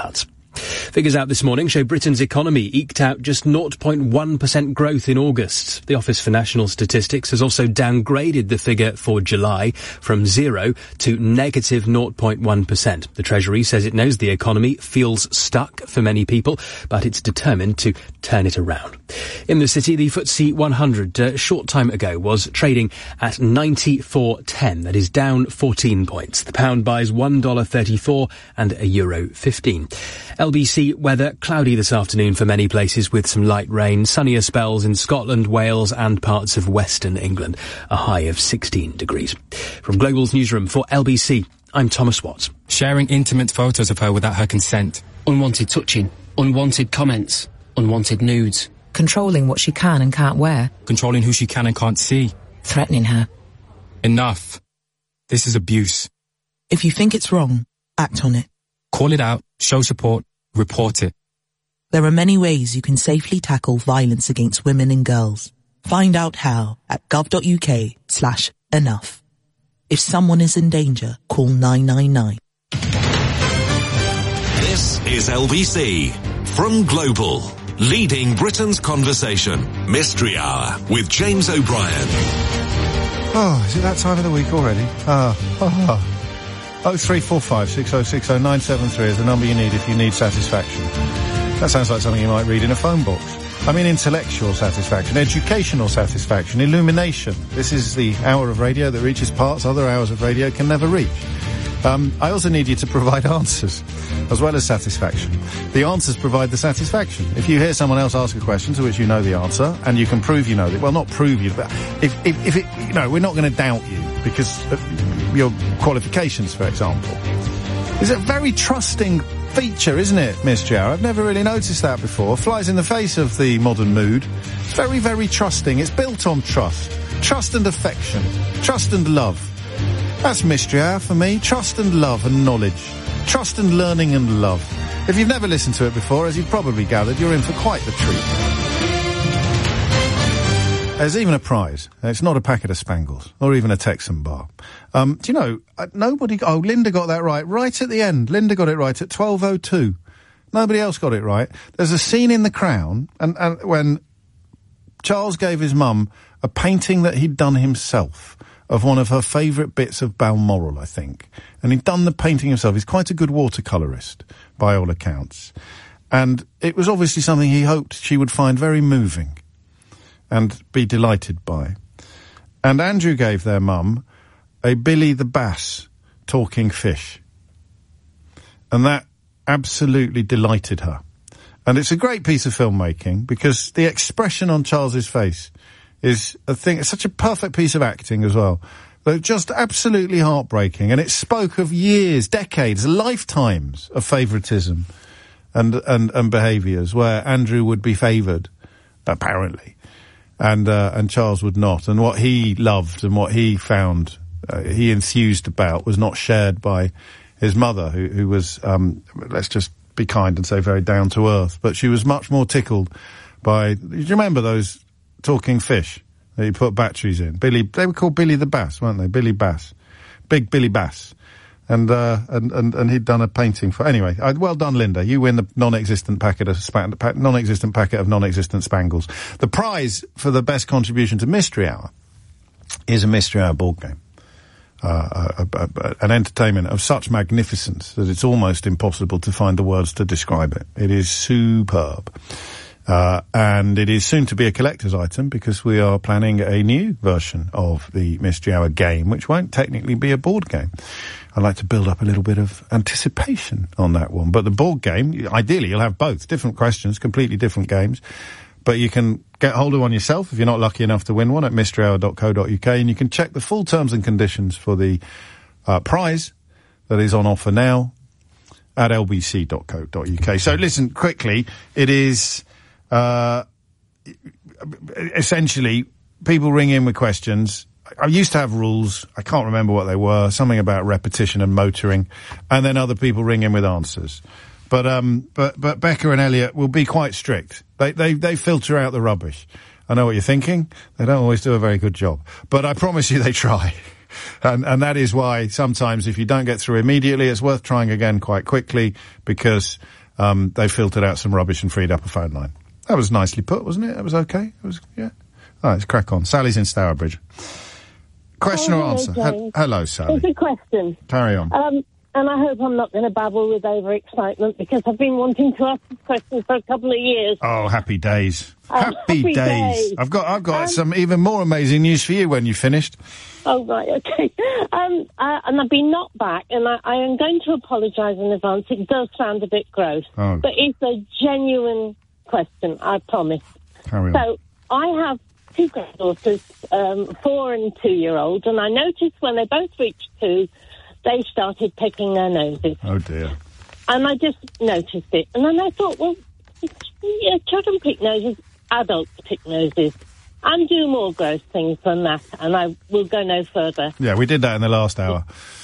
Figures out this morning show Britain's economy eked out just 0.1% growth in August. The Office for National Statistics has also downgraded the figure for July from 0 to negative 0.1%. The Treasury says it knows the economy feels stuck for many people, but it's determined to turn it around. In the city, the FTSE 100 a short time ago was trading at 94.10. That is down 14 points. The pound buys $1.34 and €1.15. LBC weather, cloudy this afternoon for many places with some light rain, sunnier spells in Scotland, Wales and parts of western England, a high of 16 degrees. From Global's newsroom for LBC, I'm Thomas Watts. Sharing intimate photos of her without her consent. Unwanted touching, unwanted comments, unwanted nudes. Controlling what she can and can't wear. Controlling who she can and can't see. Threatening her. Enough. This is abuse. If you think it's wrong, act on it. Call it out, show support, report it. There are many ways you can safely tackle violence against women and girls. Find out how at gov.uk/enough. If someone is in danger, call 999. This is LBC from Global, leading Britain's conversation. Mystery Hour with James O'Brien. Oh, is it that time of the week already? 0345 6060 973 is the number you need if you need satisfaction. That sounds like something you might read in a phone box. I mean intellectual satisfaction, educational satisfaction, illumination. This is the hour of radio that reaches parts other hours of radio can never reach. I also need you to provide answers, as well as satisfaction. The answers provide the satisfaction. If you hear someone else ask a question to which you know the answer, and you can prove you know it, well, not prove you, but if it, you know, we're not going to doubt you because of your qualifications, for example. It's a very trusting feature, isn't it, Mystery Hour? I've never really noticed that before. Flies in the face of the modern mood. It's very, very trusting. It's built on trust. Trust and affection. Trust and love. That's Mystery Hour for me. Trust and love and knowledge. Trust and learning and love. If you've never listened to it before, as you've probably gathered, you're in for quite the treat. There's even a prize. It's not a packet of Spangles, or even a Texan bar. Do you know, Linda got that right at the end. Linda got it right at 12:02. Nobody else got it right. There's a scene in The Crown, and when Charles gave his mum a painting that he'd done himself of one of her favourite bits of Balmoral, I think. And he'd done the painting himself. He's quite a good watercolourist, by all accounts. And it was obviously something he hoped she would find very moving and be delighted by. And Andrew gave their mum a Billy the Bass talking fish. And that absolutely delighted her. And it's a great piece of filmmaking because the expression on Charles's face is a thing. It's such a perfect piece of acting as well. They're just absolutely heartbreaking. And it spoke of years, decades, lifetimes of favouritism and behaviours where Andrew would be favoured, apparently, and Charles would not. And what he loved and what he found he enthused about was not shared by his mother, who was, let's just be kind and say very down to earth. But she was much more tickled by, do you remember those talking fish that you put batteries in? They were called Billy the Bass, weren't they? Billy Bass. Big Billy Bass. And he'd done a painting for, anyway, well done, Linda. You win the non-existent packet of non-existent Spangles. The prize for the best contribution to Mystery Hour is a Mystery Hour board game. An entertainment of such magnificence that it's almost impossible to find the words to describe it. It is superb. And it is soon to be a collector's item because we are planning a new version of the Mystery Hour game, which won't technically be a board game. I'd like to build up a little bit of anticipation on that one. But the board game, ideally you'll have both. Different questions, completely different games. But you can get hold of one yourself if you're not lucky enough to win one at mysteryhour.co.uk, and you can check the full terms and conditions for the prize that is on offer now at lbc.co.uk. So listen, quickly, it is essentially people ring in with questions. I used to have rules. I can't remember what they were. Something about repetition and motoring, and then other people ring in with answers. But Becca and Elliot will be quite strict. They filter out the rubbish. I know what you're thinking. They don't always do a very good job, but I promise you they try. And that is why sometimes if you don't get through immediately, it's worth trying again quite quickly because they filtered out some rubbish and freed up a phone line. That was nicely put, wasn't it? That was okay. It was, yeah. All right, let's crack on. Sally's in Stourbridge. Question or answer? Hello, Sally. It's a question. Carry on. And I hope I'm not going to babble with overexcitement because I've been wanting to ask this question for a couple of years. Oh, happy days. Happy days. I've got some even more amazing news for you when you've finished. Oh, right, okay. And I've been knocked back, and I am going to apologise in advance. It does sound a bit gross, but it's a genuine question, I promise. Carry on. So, I have two granddaughters, 4 and 2-year-olds, and I noticed when they both reached 2, they started picking their noses. Oh, dear. And I just noticed it. And then I thought, well, children pick noses, adults pick noses. And do more gross things than that. And I will go no further. Yeah, we did that in the last hour.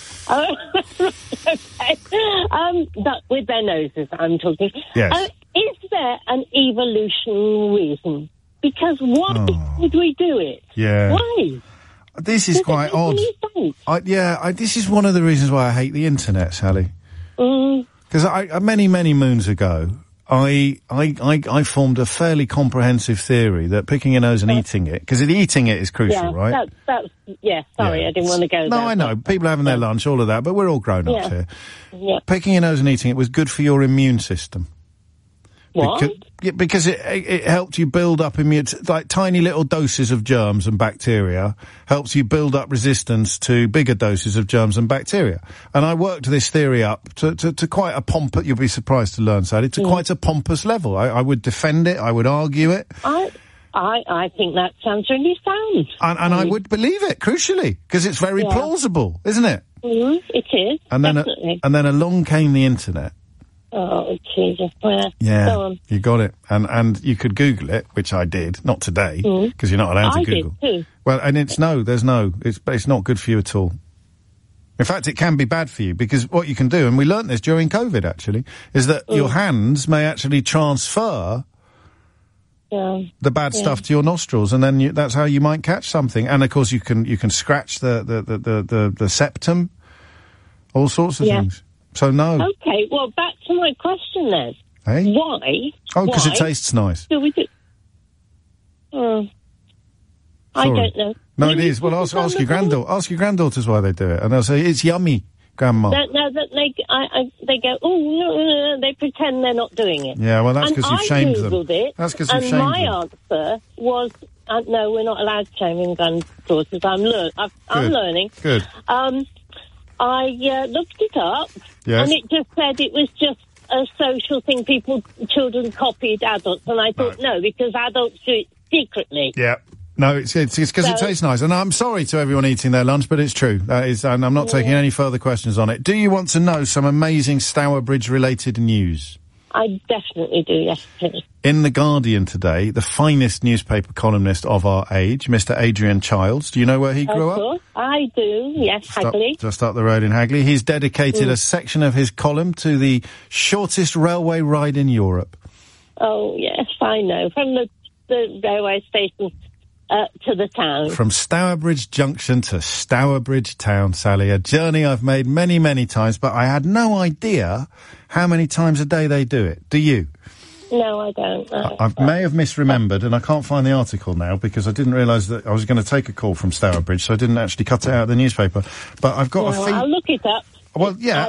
Okay. But with their noses, I'm talking. Yes. Is there an evolution reason? Because why would we do it? Yeah. Why? This is quite odd. This is one of the reasons why I hate the internet, Sally. Because many moons ago, I formed a fairly comprehensive theory that picking your nose and eating it, because eating it is crucial, right? Sorry, I didn't want to go there. No, I know. People having their lunch, all of that, but we're all grown-ups here. Yeah. Picking your nose and eating it was good for your immune system. What? Because it helped you build up like tiny little doses of germs and bacteria, helps you build up resistance to bigger doses of germs and bacteria. And I worked this theory up to quite a pompous, you'll be surprised to learn, Sally, to quite a pompous level. I would defend it, I would argue it. I think that sounds really sound. And I would believe it, crucially, because it's very plausible, isn't it? It is, and then along came the internet. Oh, Jesus. Yeah, go on. You got it. And you could Google it, which I did, not today, because you're not allowed to Google. I did too. Well, and it's not good for you at all. In fact, it can be bad for you, because what you can do, and we learnt this during COVID, actually, is that your hands may actually transfer the bad stuff to your nostrils, and then that's how you might catch something. And, of course, you can scratch the septum, all sorts of things. So, no. Okay, well, back to my question then. Hey? Why? Oh, because it tastes nice. Do we do... I don't know. No, it is. Well, ask your granddaughter. Ask your granddaughters why they do it, and they'll say, it's yummy, Grandma. No, they go, no, they pretend they're not doing it. Yeah, well, that's because you've shamed them. It, that's because you've shamed them. And my answer was, no, we're not allowed shaming granddaughters. I'm learning. Good. I looked it up, and it just said it was just a social thing. Children copied adults, and I thought, no, because adults do it secretly. Yeah. No, it's because it tastes nice. And I'm sorry to everyone eating their lunch, but it's true. That is, and I'm not taking any further questions on it. Do you want to know some amazing Stourbridge-related news? I definitely do, yes, please. In The Guardian today, the finest newspaper columnist of our age, Mr. Adrian Childs. Do you know where he grew up? Of course, I do, yes, Hagley. Just up the road in Hagley. He's dedicated a section of his column to the shortest railway ride in Europe. Oh, yes, I know. From the railway station to the town. From Stourbridge Junction to Stourbridge Town, Sally. A journey I've made many, many times, but I had no idea how many times a day they do it. Do you? No, I don't. No. I may have misremembered, and I can't find the article now because I didn't realise that I was going to take a call from Stourbridge, so I didn't actually cut it out of the newspaper. But I've got I'll look it up. Well, yeah,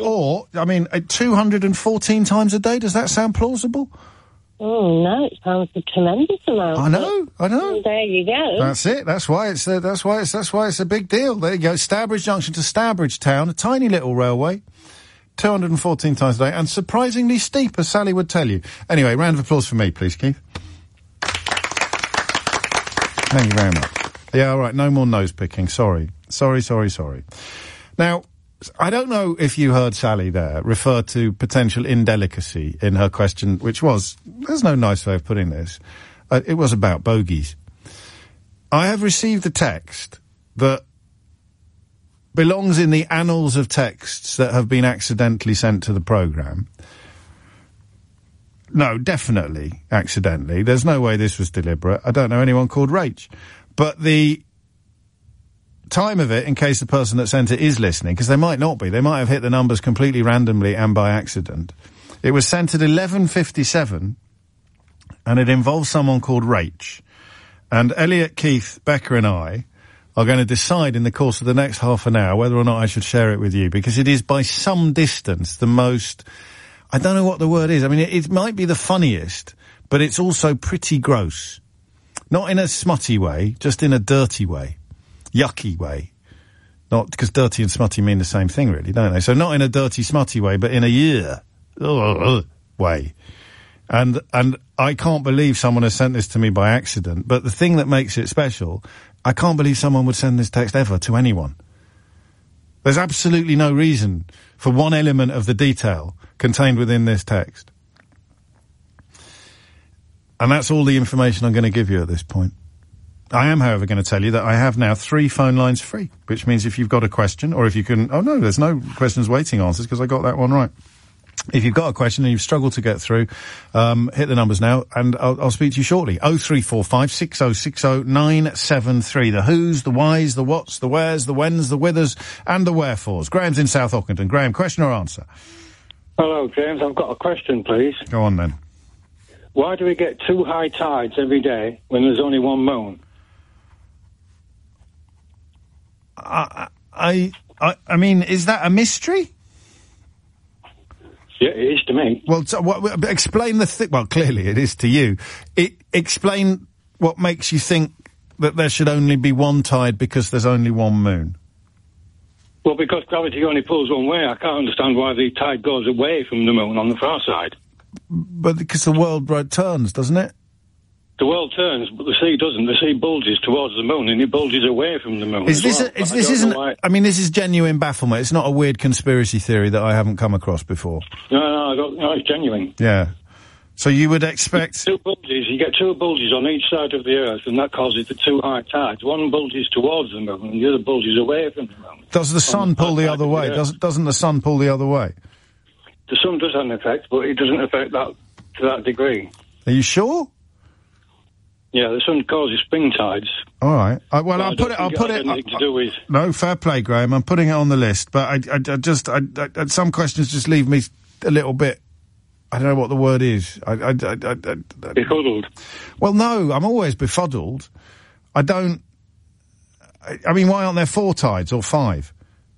214 times a day. Does that sound plausible? Oh, no, it sounds a tremendous amount. I know. There you go. That's it. That's why it's a big deal. There you go. Stourbridge Junction to Stourbridge Town, a tiny little railway. 214 times a day, and surprisingly steep, as Sally would tell you. Anyway, round of applause for me, please, Keith. Thank you very much. Yeah, all right, no more nose picking. Sorry. Now, I don't know if you heard Sally there refer to potential indelicacy in her question, which was, there's no nice way of putting this, it was about bogies. I have received a text that belongs in the annals of texts that have been accidentally sent to the programme. No, definitely accidentally. There's no way this was deliberate. I don't know anyone called Rach. But the time of it, in case the person that sent it is listening, because they might not be. They might have hit the numbers completely randomly and by accident. It was sent at 11:57, and it involves someone called Rach. And Elliot, Keith, Becca and I are going to decide in the course of the next half an hour whether or not I should share it with you, because it is by some distance the most... I don't know what the word is. I mean, it might be the funniest, but it's also pretty gross. Not in a smutty way, just in a dirty way. Yucky way. Not, because dirty and smutty mean the same thing, really, don't they? So not in a dirty, smutty way, but in a way. And I can't believe someone has sent this to me by accident, but the thing that makes it special, I can't believe someone would send this text ever to anyone. There's absolutely no reason for one element of the detail contained within this text. And that's all the information I'm going to give you at this point. I am, however, going to tell you that I have now 3 phone lines free, which means if you've got a question, or if you can... Oh, no, there's no questions waiting answers, because I got that one right. If you've got a question and you've struggled to get through, hit the numbers now, and I'll speak to you shortly. 0345 6060 973. The who's, the whys, the what's, the where's, the when's, the whithers, and the wherefores. Graham's in South Ockenden. Graham, question or answer? Hello, James. I've got a question, please. Go on, then. Why do we get 2 high tides every day when there's only one moon? I mean, is that a mystery? Yeah, it is to me. Well, explain the well, clearly it is to you. Explain what makes you think that there should only be one tide because there's only one moon. Well, because gravity only pulls one way. I can't understand why the tide goes away from the moon on the far side. But because the world turns, doesn't it? The world turns, but the sea doesn't. The sea bulges towards the moon, and it bulges away from the moon. This isn't... I mean, this is genuine bafflement. It's not a weird conspiracy theory that I haven't come across before. No, it's genuine. Yeah. So you would expect... 2 bulges. You get 2 bulges on each side of the Earth, and that causes the 2 high tides. One bulges towards the moon, and the other bulges away from the moon. Does the sun pull the other way? Doesn't the sun pull the other way? The sun does have an effect, but it doesn't affect that to that degree. Are you sure? Yeah, the sun causes spring tides. All right. I'll put it. Anything to do with... No, fair play, Graham. I'm putting it on the list, but I some questions just leave me a little bit. I don't know what the word is. Befuddled. Well, no, I'm always befuddled. I mean, why aren't there 4 tides or 5?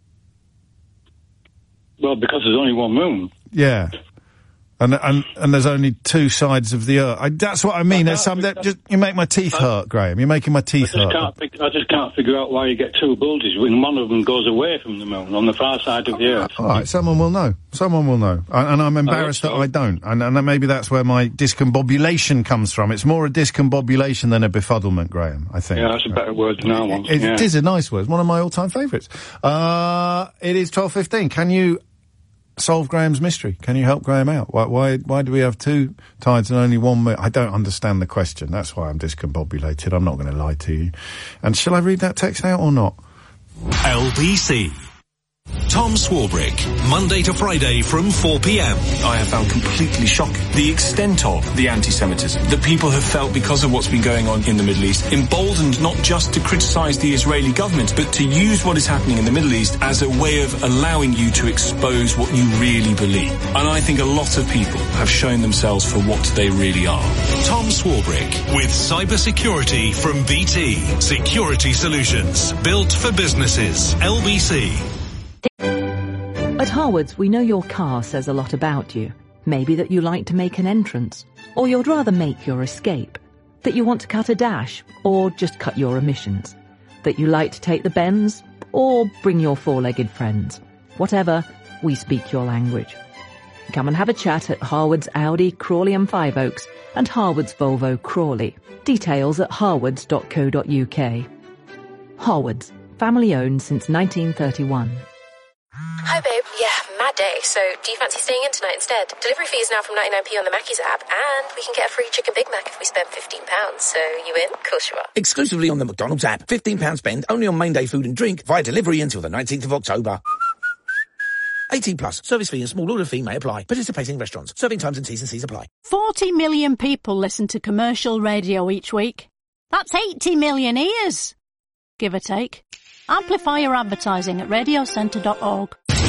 Well, because there's only one moon. Yeah. And there's only 2 sides of the Earth. That's what I mean. You make my teeth hurt, Graham. You're making my teeth hurt. I just can't figure out why you get 2 bulges when one of them goes away from the moon on the far side of the Earth. All right, someone will know. Someone will know. And I'm embarrassed that I don't. And maybe that's where my discombobulation comes from. It's more a discombobulation than a befuddlement, Graham, I think. Yeah, that's a better word than I want. It is a nice word. It's one of my all-time favourites. It is 12:15. Can you solve Graham's mystery? Can you help Graham out? Why do we have 2 tides and only one moon? I don't understand the question. That's why I'm discombobulated. I'm not going to lie to you. And shall I read that text out or not? LBC. Tom Swarbrick, Monday to Friday from 4 p.m. I have found completely shocking the extent of the anti-Semitism that people have felt because of what's been going on in the Middle East, emboldened not just to criticise the Israeli government, but to use what is happening in the Middle East as a way of allowing you to expose what you really believe. And I think a lot of people have shown themselves for what they really are. Tom Swarbrick with cybersecurity from BT. Security solutions built for businesses. LBC. At Harwood's, we know your car says a lot about you. Maybe that you like to make an entrance, or you'd rather make your escape. That you want to cut a dash, or just cut your emissions. That you like to take the bends, or bring your 4-legged friends. Whatever, we speak your language. Come and have a chat at Harwood's Audi, Crawley and Five Oaks, and Harwood's Volvo Crawley. Details at harwoods.co.uk. Harwood's, family owned since 1931. Hi babe, yeah, mad day, so do you fancy staying in tonight instead? Delivery fee is now from 99p on the Mackey's app, and we can get a free chicken Big Mac if we spend £15, so you in? Of course you are. Exclusively on the McDonald's app, £15 spend only on main day food and drink via delivery until the 19th of October. 18 plus, service fee and small order fee may apply. Participating restaurants, serving times and T's and C's apply. 40 million people listen to commercial radio each week. That's 80 million ears, give or take. Amplify your advertising at radiocentre.org.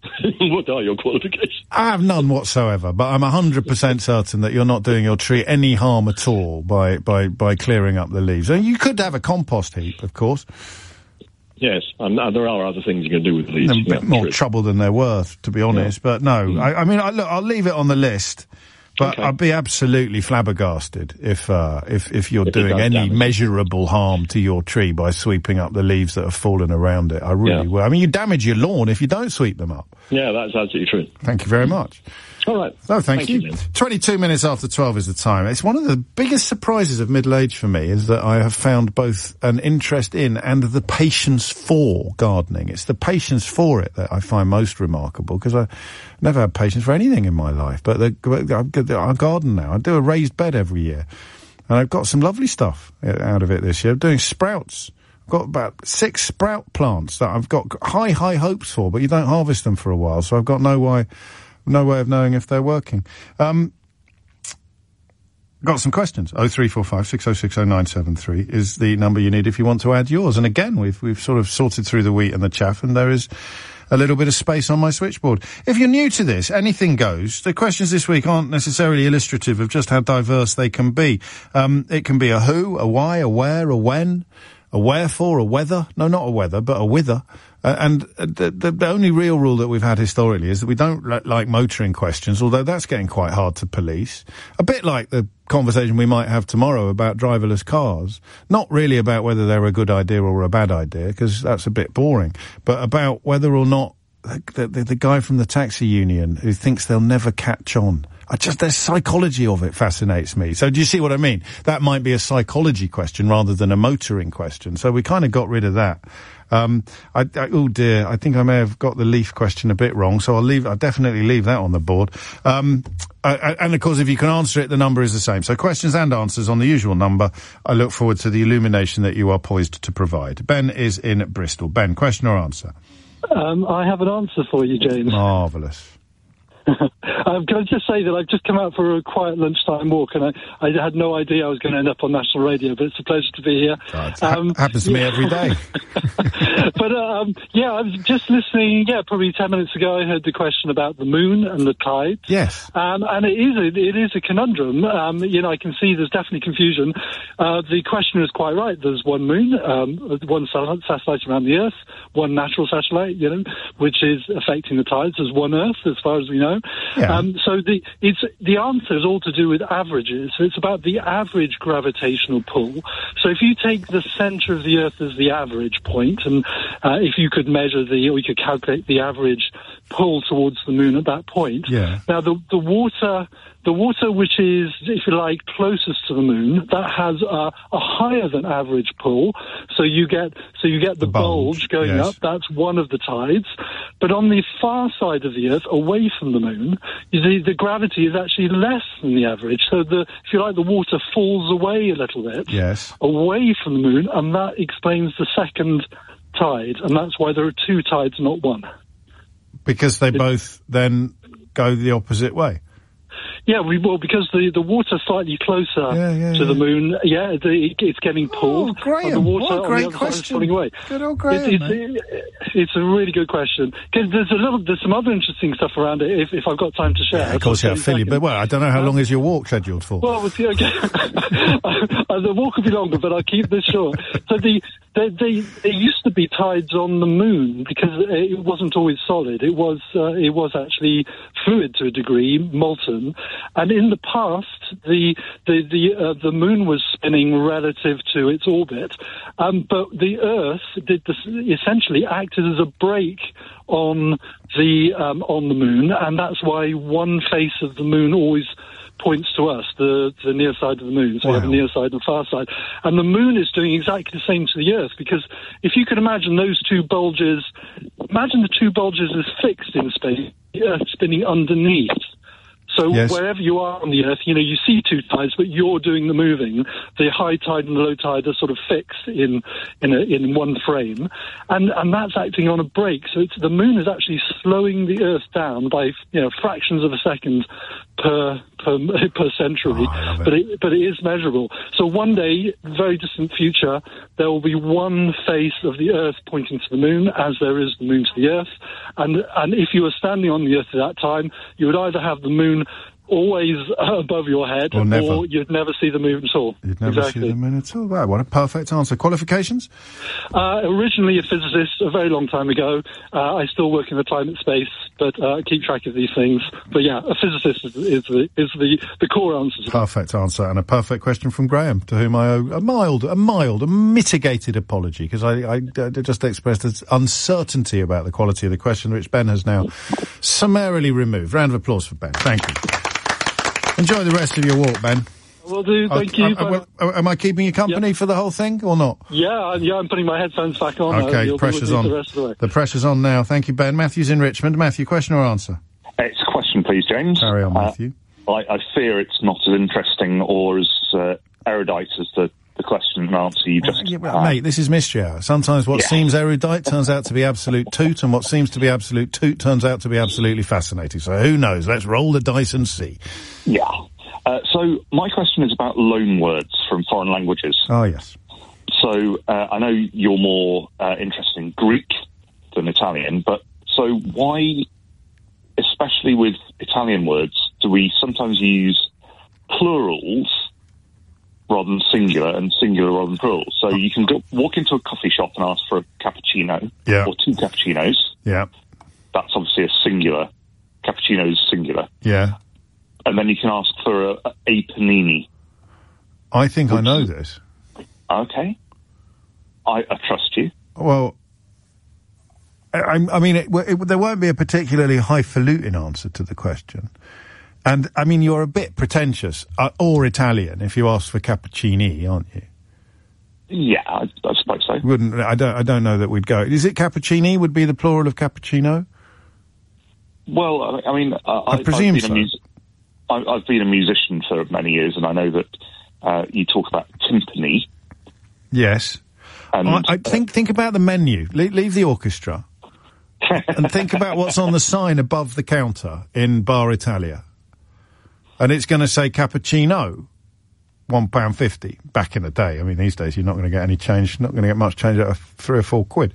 What are your qualifications? I have none whatsoever, but I'm 100% certain that you're not doing your tree any harm at all by clearing up the leaves. And you could have a compost heap, of course. Yes, and there are other things you can do with leaves. A bit more trouble than they're worth, to be honest. Yeah. But no, I mean, look, I'll leave it on the list. But I'd be absolutely flabbergasted if you're doing any measurable harm to your tree by sweeping up the leaves that have fallen around it. I really will. I mean, you damage your lawn if you don't sweep them up. Yeah, that's absolutely true. Thank you very much. All right. No, thank you. 22 minutes after 12 is the time. It's one of the biggest surprises of middle age for me is that I have found both an interest in and the patience for gardening. It's the patience for it that I find most remarkable, because I never had patience for anything in my life. But I garden now. I do a raised bed every year. And I've got some lovely stuff out of it this year. I'm doing sprouts. I've got about 6 sprout plants that I've got high hopes for, but you don't harvest them for a while. So I've got no way of knowing if they're working. Got some questions. 0345 6060 973 is the number you need if you want to add yours. And again, we've sort of sorted through the wheat and the chaff, and there is a little bit of space on my switchboard. If you're new to this, anything goes. The questions this week aren't necessarily illustrative of just how diverse they can be. It can be a who, a why, a where, a when, a wherefore, a whether. No, not a whether, but a whither. And the only real rule that we've had historically is that we don't like motoring questions, although that's getting quite hard to police. A bit like the conversation we might have tomorrow about driverless cars. Not really about whether they're a good idea or a bad idea, because that's a bit boring, but about whether or not the guy from the taxi union who thinks they'll never catch on. Their psychology of it fascinates me. So do you see what I mean? That might be a psychology question rather than a motoring question. So we kind of got rid of that. Oh dear, I think I may have got the leaf question a bit wrong, so I'll definitely leave that on the board. And of course, if you can answer it, the number is the same. So questions and answers on the usual number. I look forward to the illumination that you are poised to provide. Ben is in Bristol. Ben, question or answer? I have an answer for you, James. Marvellous. Can I just say that I've just come out for a quiet lunchtime walk, and I had no idea I was going to end up on national radio, but it's a pleasure to be here. Happens to me every day. But, I was just listening, probably 10 minutes ago, I heard the question about the moon and the tides. Yes. And it is a conundrum. I can see there's definitely confusion. The questioner is quite right. There's one moon, one satellite around the Earth, one natural satellite, which is affecting the tides. There's one Earth, as far as we know. Yeah. So the answer is all to do with averages. So it's about the average gravitational pull. So if you take the center of the Earth as the average point, and if you could we could calculate the average pull towards the moon at that point. Yeah. Now the water which is, if you like, closest to the moon, that has a higher than average pull. So you get the bulge going up. That's one of the tides. But on the far side of the Earth, away from the moon, the gravity is actually less than the average. So if you like, the water falls away a little bit. Yes. Away from the moon, and that explains the second tide, and that's why there are 2 tides, not 1. Because they both then go the opposite way. Yeah, because the water's slightly closer to the moon. Yeah, it's getting pulled. Oh, Graham, and the water what a great on the other question. side is falling away. Good old Graham, it's a really good question. Because there's some other interesting stuff around it. If I've got time to share. Yeah, of course, Philly. But I don't know how long is your walk scheduled for. Well, okay. The walk will be longer, but I'll keep this short. So there used to be tides on the moon because it wasn't always solid. It was actually fluid to a degree, molten. And in the past, the moon was spinning relative to its orbit, but the Earth essentially acted as a brake on the moon, and that's why one face of the moon always points to us, the near side of the moon. So we have a near side and far side. And the moon is doing exactly the same to the Earth, because if you could imagine those 2 bulges, imagine the 2 bulges as fixed in space, the Earth spinning underneath. So wherever you are on the Earth, you see 2 tides, but you're doing the moving. The high tide and the low tide are sort of fixed in one frame, and that's acting on a brake. So the moon is actually slowing the Earth down by fractions of a second per per century, but it is measurable. So one day, very distant future, there will be one face of the Earth pointing to the moon, as there is the moon to the Earth, and if you were standing on the Earth at that time, you would either have the moon always above your head, or you'd never see the moon at all. You'd never see the moon at all. Wow, what a perfect answer. Qualifications? Originally a physicist a very long time ago. I still work in the climate space, but I keep track of these things. But yeah, a physicist is the core answer. Perfect answer, and a perfect question from Graham, to whom I owe a mitigated apology, because I just expressed uncertainty about the quality of the question, which Ben has now summarily removed. Round of applause for Ben. Thank you. Enjoy the rest of your walk, Ben. Will do, thank you. Am I keeping you company for the whole thing, or not? Yeah, I'm putting my headphones back on. Okay, pressure's on. The pressure's on now. Thank you, Ben. Matthew's in Richmond. Matthew, question or answer? It's a question, please, James. Carry on, Matthew. I fear it's not as interesting or as erudite as the question and answer you just... mate, this is mystery hour. Sometimes what seems erudite turns out to be absolute toot, and what seems to be absolute toot turns out to be absolutely fascinating. So who knows? Let's roll the dice and see. Yeah. So my question is about loan words from foreign languages. Oh, yes. So I know you're more interested in Greek than Italian, but so why, especially with Italian words, do we sometimes use plurals rather than singular, and singular rather than plural? So you can walk into a coffee shop and ask for a cappuccino, or 2 cappuccinos. Yeah. That's obviously a singular. Cappuccino is singular. Yeah. And then you can ask for a panini. I think I know this. Okay. I trust you. Well, I mean, there won't be a particularly highfalutin answer to the question. And, I mean, you're a bit pretentious, or Italian, if you ask for cappuccini, aren't you? Yeah, I suppose so. I don't know that we'd go. Is it cappuccini would be the plural of cappuccino? Well, I mean... I presume so. I've been a musician for many years, and I know that you talk about timpani. Yes. And, I think about the menu. Leave the orchestra. And think about what's on the sign above the counter in Bar Italia. And it's going to say cappuccino, £1.50. Back in the day. I mean, these days you're not going to get any change, not going to get much change out of 3 or 4 quid.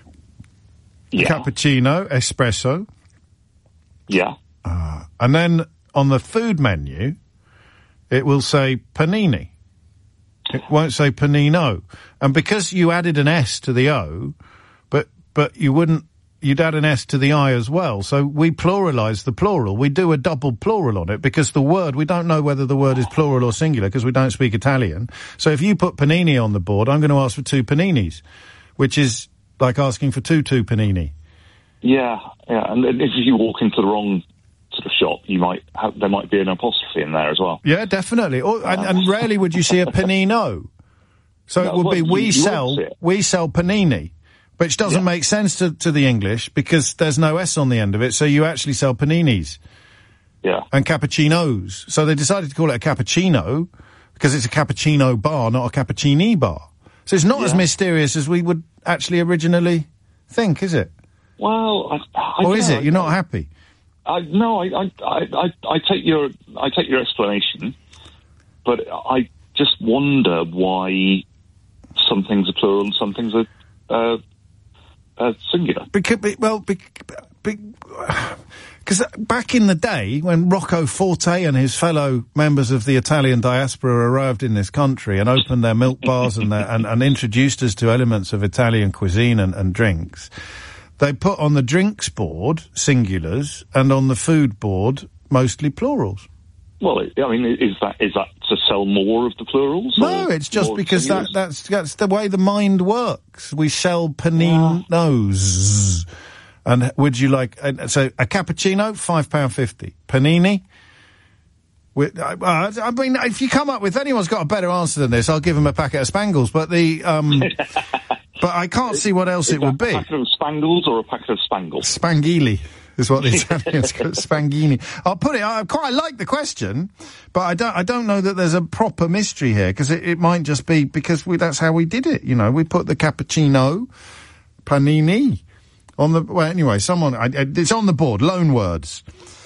Yeah. Cappuccino, espresso. Yeah. And then on the food menu, it will say panini. It won't say panino. And because you added an S to the O, but you'd add an S to the I as well. So we pluralise the plural. We do a double plural on it because we don't know whether the word is plural or singular because we don't speak Italian. So if you put panini on the board, I'm going to ask for 2 paninis, which is like asking for two panini. Yeah. And if you walk into the wrong sort of shop, there might be an apostrophe in there as well. Yeah, definitely. And rarely would you see a panino. So it would be we sell panini. Which doesn't make sense to the English because there's no S on the end of it, so you actually sell paninis. Yeah. And cappuccinos. So they decided to call it a cappuccino because it's a cappuccino bar, not a cappuccini bar. So it's not as mysterious as we would actually originally think, is it? Well, or is it? You're not happy? No, I take your explanation, but I just wonder why some things are plural and some things are singular. Because back in the day when Rocco Forte and his fellow members of the Italian diaspora arrived in this country and opened their milk bars and introduced us to elements of Italian cuisine and drinks, they put on the drinks board singulars and on the food board mostly plurals. Well, I mean, is that to sell more of the plurals? No, it's just because that's the way the mind works. We sell paninos. And would you like... so, a cappuccino, £5.50. Panini? I mean, if you come up with... anyone's got a better answer than this, I'll give them a packet of Spangles. But but I can't see what else it would be. A packet of Spangles or a packet of Spangles? Spangili is what the Italians call Spangini. I'll put it... I quite like the question, but I don't know that there's a proper mystery here, because it might just be because that's how we did it, you know. We put the cappuccino, panini, on the... Well, anyway, it's on the board, loan words.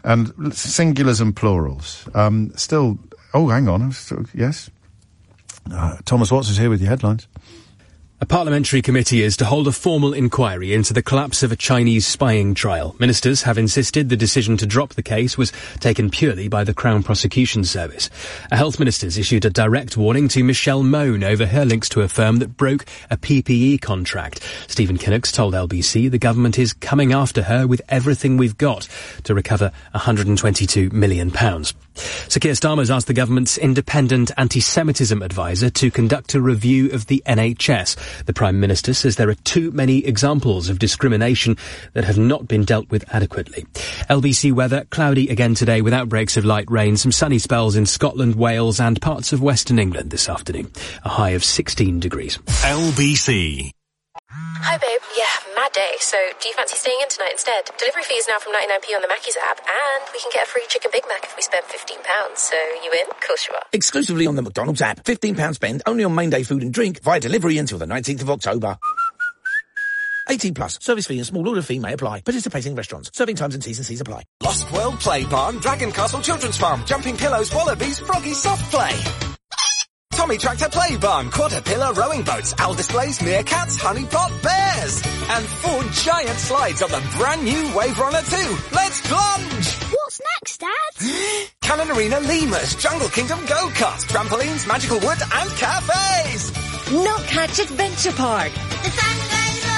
And singulars and plurals. Still... Oh, hang on. Yes? Thomas Watts is here with your headlines. A parliamentary committee is to hold a formal inquiry into the collapse of a Chinese spying trial. Ministers have insisted the decision to drop the case was taken purely by the Crown Prosecution Service. A health minister's issued a direct warning to Michelle Mone over her links to a firm that broke a PPE contract. Stephen Kinnock's told LBC the government is coming after her with everything we've got to recover £122 million. Sir Keir Starmer's asked the government's independent anti-Semitism advisor to conduct a review of the NHS. The Prime Minister says there are too many examples of discrimination that have not been dealt with adequately. LBC weather, cloudy again today with outbreaks of light rain, some sunny spells in Scotland, Wales and parts of Western England this afternoon. A high of 16 degrees. LBC. Hi babe, yeah, mad day, so do you fancy staying in tonight instead? Delivery fee is now from 99p on the Mackey's app, and we can get a free chicken Big Mac if we spend £15, so you in? Of course you are. Exclusively on the McDonald's app. £15 spend only on main day food and drink via delivery until the 19th of October. 18 plus. Service fee and small order fee may apply. Participating restaurants. Serving times and T's and C's apply. Lost World Play Barn, Dragon Castle Children's Farm, Jumping Pillows, Wallabies, Froggy Soft Play. Tommy Tractor Play Barn, Quadripillar Rowing Boats, Owl Displays, Meerkats, Honeypot Bears, and 4 giant slides on the brand new Wave Runner 2. Let's plunge! What's next, Dad? Cannon Arena Lemurs, Jungle Kingdom Go-Karts, Trampolines, Magical Wood, and Cafes! Knotcatch Adventure Park. The sun goes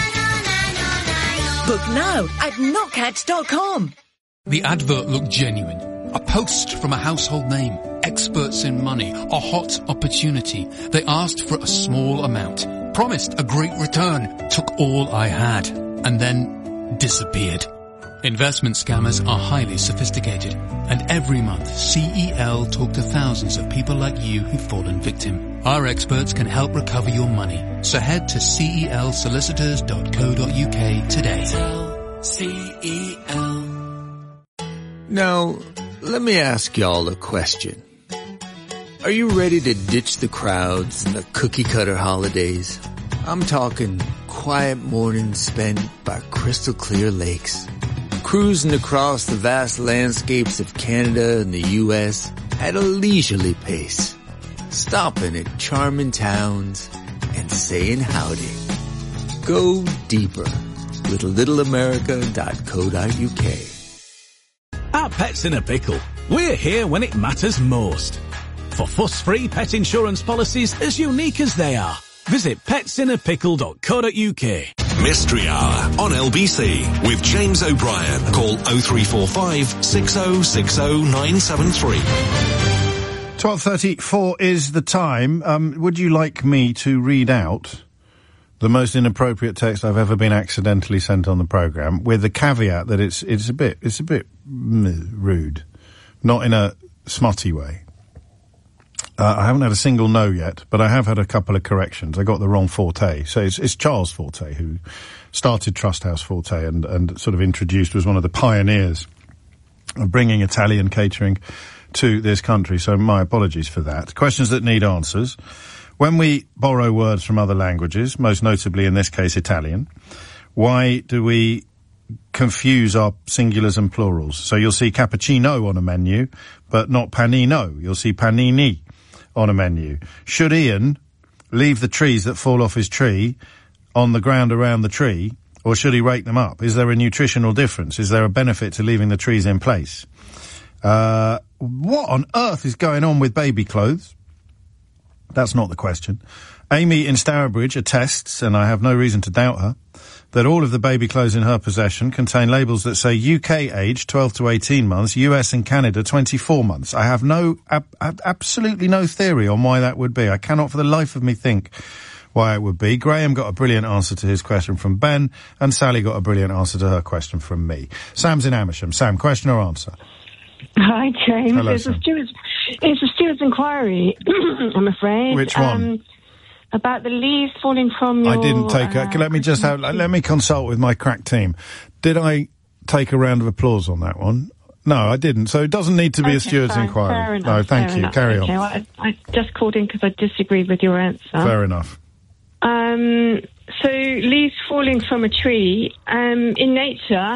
on. Book now at knotcatch.com. The advert looked genuine. A post from a household name, experts in money, a hot opportunity. They asked for a small amount, promised a great return, took all I had, and then disappeared. Investment scammers are highly sophisticated, and every month CEL talk to thousands of people like you who've fallen victim. Our experts can help recover your money, so head to celsolicitors.co.uk today. CEL. Now, let me ask y'all a question. Are you ready to ditch the crowds and the cookie-cutter holidays? I'm talking quiet mornings spent by crystal clear lakes, cruising across the vast landscapes of Canada and the US at a leisurely pace, stopping at charming towns and saying howdy. Go deeper with littleamerica.co.uk. At Pets in a Pickle, we're here when it matters most. For fuss-free pet insurance policies as unique as they are, visit petsinnerpickle.co.uk. Mystery Hour on LBC with James O'Brien. Call 0345 6060 973. 12:34 is the time. Would you like me to read out the most inappropriate text I've ever been accidentally sent on the programme, with the caveat that it's a bit rude, not in a smutty way. I haven't had a single no yet, but I have had a couple of corrections. I got the wrong Forte. So it's Charles Forte who started Trust House Forte and sort of was one of the pioneers of bringing Italian catering to this country. So my apologies for that. Questions that need answers. When we borrow words from other languages, most notably in this case Italian, why do we confuse our singulars and plurals? So you'll see cappuccino on a menu, but not panino. You'll see panini on a menu. Should Ian leave the trees that fall off his tree on the ground around the tree, or should he rake them up? Is there a nutritional difference? Is there a benefit to leaving the trees in place? What on earth is going on with baby clothes? That's not the question. Amy in Stourbridge attests, and I have no reason to doubt her, that all of the baby clothes in her possession contain labels that say UK age 12 to 18 months, US and Canada 24 months. I have absolutely no theory on why that would be. I cannot for the life of me think why it would be. Graham got a brilliant answer to his question from Ben, and Sally got a brilliant answer to her question from me. Sam's in Amersham. Sam, question or answer? Hi, James. Hello, it's a steward's inquiry, I'm afraid. Which one? About the leaves falling from your... I didn't take let me consult with my crack team. Did I take a round of applause on that one? No, I didn't. So it doesn't need to be a steward's inquiry. Fair enough, no, thank you. Enough. Carry on. Well, I just called in because I disagreed with your answer. Fair enough. So leaves falling from a tree, in nature,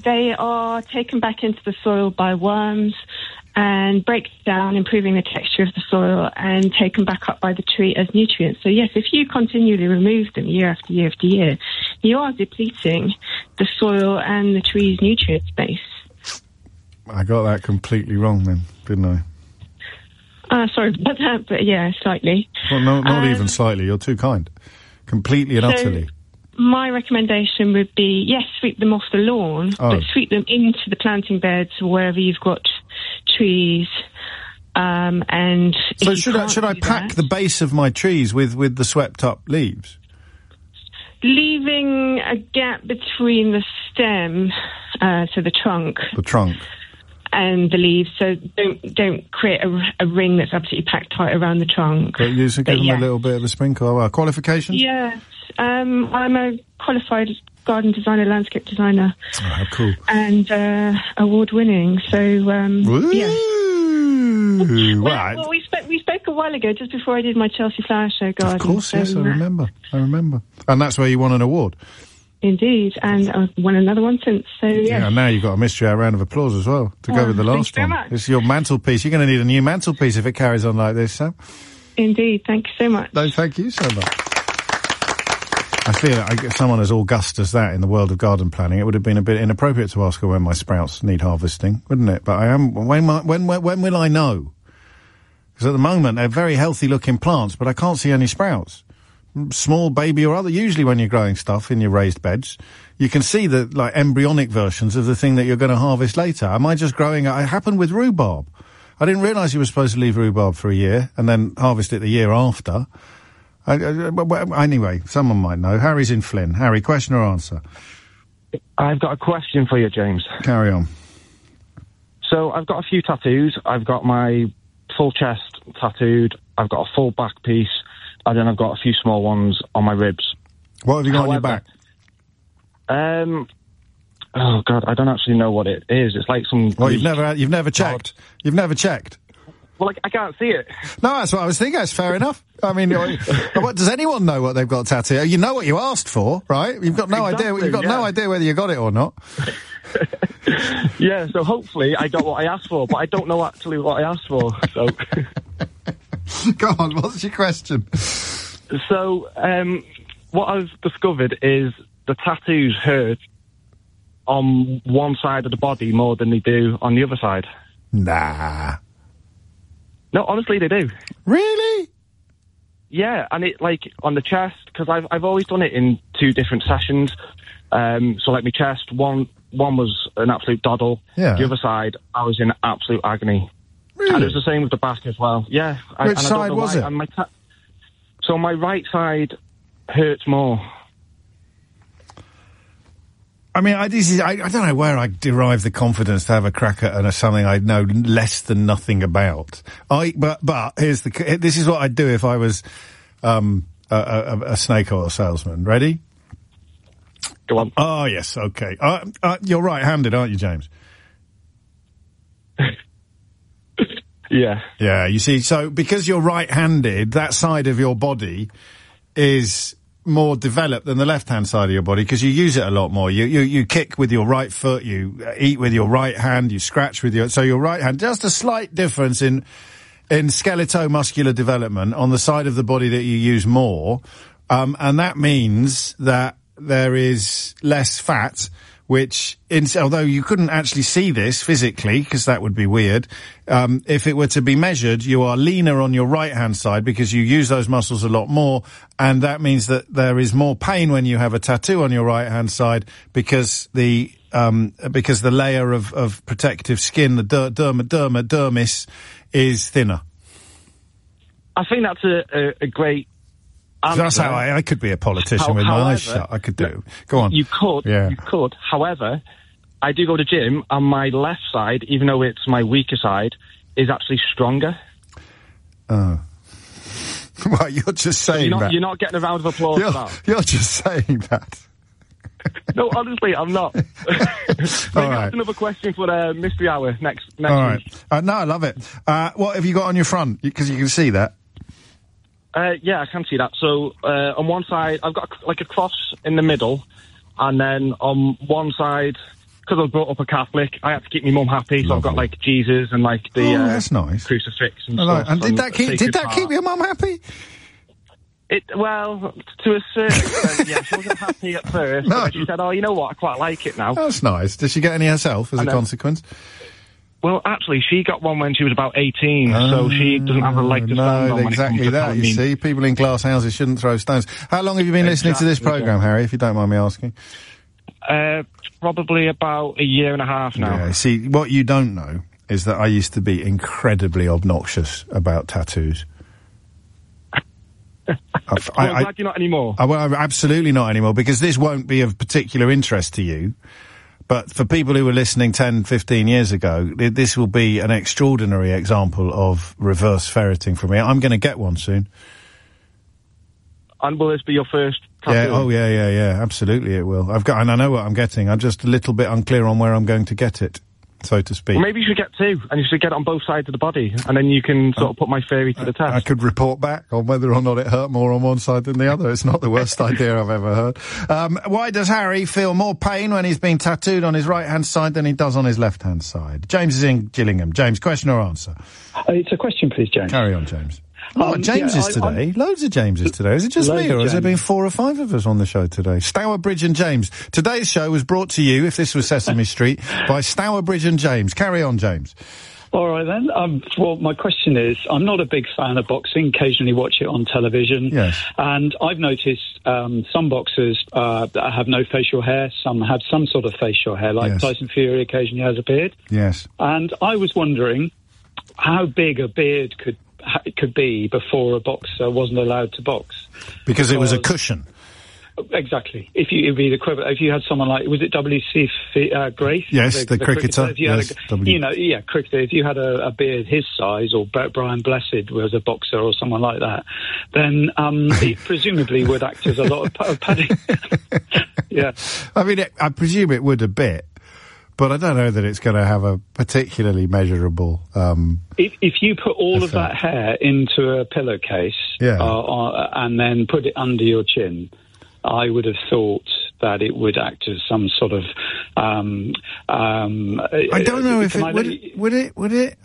they are taken back into the soil by worms and break down, improving the texture of the soil, and taken back up by the tree as nutrients. So yes, if you continually remove them year after year after year, you are depleting the soil and the tree's nutrient space. I got that completely wrong then, didn't I? Sorry about that, but yeah, slightly. Well, no, not even slightly. You're too kind. Completely and utterly. My recommendation would be, yes, sweep them off the lawn, but sweep them into the planting beds wherever you've got trees. And so should I pack the base of my trees with the swept up leaves? Leaving a gap between the stem, so the trunk. The trunk. And the leaves, so don't create a ring that's absolutely packed tight around the trunk. But you should give them a little bit of a sprinkle. Qualifications? Yes. I'm a qualified garden designer, landscape designer. Oh, cool. And award-winning, so, yeah. Well, we spoke a while ago, just before I did my Chelsea Flower Show garden. Of course, yes, I remember. And that's where you won an award. Indeed, and I've won another one since, so yeah. Yeah, now you've got a mystery hour round of applause as well, to go with the last one. Much. It's your mantelpiece. You're going to need a new mantelpiece if it carries on like this, Sam. Indeed, thank you so much. No, thank you so much. I feel like someone as august as that in the world of garden planning, it would have been a bit inappropriate to ask her when my sprouts need harvesting, wouldn't it? But I am. When will I know? Because at the moment they're very healthy looking plants, but I can't see any sprouts. Small baby or other. Usually when you're growing stuff in your raised beds, you can see the embryonic versions of the thing that you're going to harvest later. Am I just growing? It happened with rhubarb. I didn't realise you were supposed to leave rhubarb for a year and then harvest it the year after. Anyway, someone might know. Harry's in Flynn. Harry, question or answer? I've got a question for you, James. Carry on. So I've got a few tattoos. I've got my full chest tattooed. I've got a full back piece. And then I've got a few small ones on my ribs. What have you got on your back? Oh God, I don't actually know what it is. It's like some. Well, you've never checked. You've never checked. Well, I can't see it. No, that's what I was thinking. That's fair enough. I mean, what does anyone know what they've got tattooed? You know what you asked for, right? You've got no idea. You've got no idea whether you got it or not. Yeah. So hopefully I got what I asked for, but I don't know actually what I asked for. So. Go on, what's your question? So, what I've discovered is the tattoos hurt on one side of the body more than they do on the other side. Nah. No, honestly, they do. Really? Yeah, and it, on the chest, because I've always done it in two different sessions. So, my chest, one was an absolute doddle. Yeah. The other side, I was in absolute agony. Really? And it was the same with the back as well. Yeah. Which side was it? And so my right side hurts more. I mean, I don't know where I derive the confidence to have a crack at something I know less than nothing about. But this is what I'd do if I was a snake oil salesman. Ready? Go on. Oh yes, okay. You're right-handed, aren't you, James? Yeah. Yeah, you see, so because you're right-handed, that side of your body is more developed than the left-hand side of your body because you use it a lot more. You kick with your right foot, you eat with your right hand, you scratch with your right hand. Just a slight difference in skeletal-muscular development on the side of the body that you use more. And that means that there is less fat, which, although you couldn't actually see this physically, because that would be weird, if it were to be measured, you are leaner on your right-hand side because you use those muscles a lot more, and that means that there is more pain when you have a tattoo on your right-hand side because the layer of protective skin, the dermis, is thinner. I think that's a great answer. That's how I could be a politician with my eyes shut. I could do. Go on. You could. Yeah. You could. However, I do go to gym, and my left side, even though it's my weaker side, is actually stronger. Oh. Well, you're just saying that. You're not getting a round of applause for that. You're just saying that. No, honestly, I'm not. Maybe that's another question for the mystery hour next All right. week. No, I love it. What have you got on your front? Because you can see that. Yeah, I can see that. So, on one side, I've got a cross in the middle, and then on one side, because I was brought up a Catholic, I had to keep my mum happy, so I've got, like, Jesus and, like, the that's nice. crucifix and I like- stuff. and did that keep your mum happy? Well, to a certain extent, yeah. She wasn't happy at first, but she said, oh, you know what, I quite like it now. That's nice. Does she get any herself as a consequence? Well, actually, she got one when she was about 18, so she doesn't have a leg to stand on when exactly it comes to that, you see. People in glass houses shouldn't throw stones. How long have you been listening to this programme, Harry, if you don't mind me asking? Probably about a year and a half now. Yeah, see, what you don't know is that I used to be incredibly obnoxious about tattoos. I'm glad you're not anymore. Well, absolutely not anymore, because this won't be of particular interest to you. But for people who were listening 10, 15 years ago, this will be an extraordinary example of reverse ferreting for me. I'm going to get one soon. And will this be your first tattoo? Yeah, absolutely it will. And I know what I'm getting. I'm just a little bit unclear on where I'm going to get it, so to speak. Well, maybe you should get two, and you should get it on both sides of the body, and then you can sort of put my theory to the test. I could report back on whether or not it hurt more on one side than the other. It's not the worst idea I've ever heard. Why does Harry feel more pain when he's being tattooed on his right-hand side than he does on his left-hand side? James is in Gillingham. James, question or answer? It's a question, please, James. Carry on, James. Jameses today. Loads of Jameses today. Is it just me, or has there been 4 or 5 of us on the show today? Stourbridge and James. Today's show was brought to you, if this was Sesame Street, by Stourbridge and James. Carry on, James. All right, then. Well, my question is, I'm not a big fan of boxing. Occasionally watch it on television. Yes. And I've noticed some boxers that have no facial hair. Some have some sort of facial hair, like Tyson Fury occasionally has a beard. Yes. And I was wondering how big a beard could be before a boxer wasn't allowed to box. Because it was a cushion. Exactly. It'd be the equivalent. If you had someone like, was it W.C. Grace? Yes, the cricketer. If you had cricketer. If you had a beard his size, or Brian Blessed was a boxer or someone like that, then it presumably would act as a lot of padding. Yeah. I mean, I presume it would a bit. But I don't know that it's going to have a particularly measurable If you put all of that hair into a pillowcase and then put it under your chin, I would have thought that it would act as some sort of... I don't know if it would it?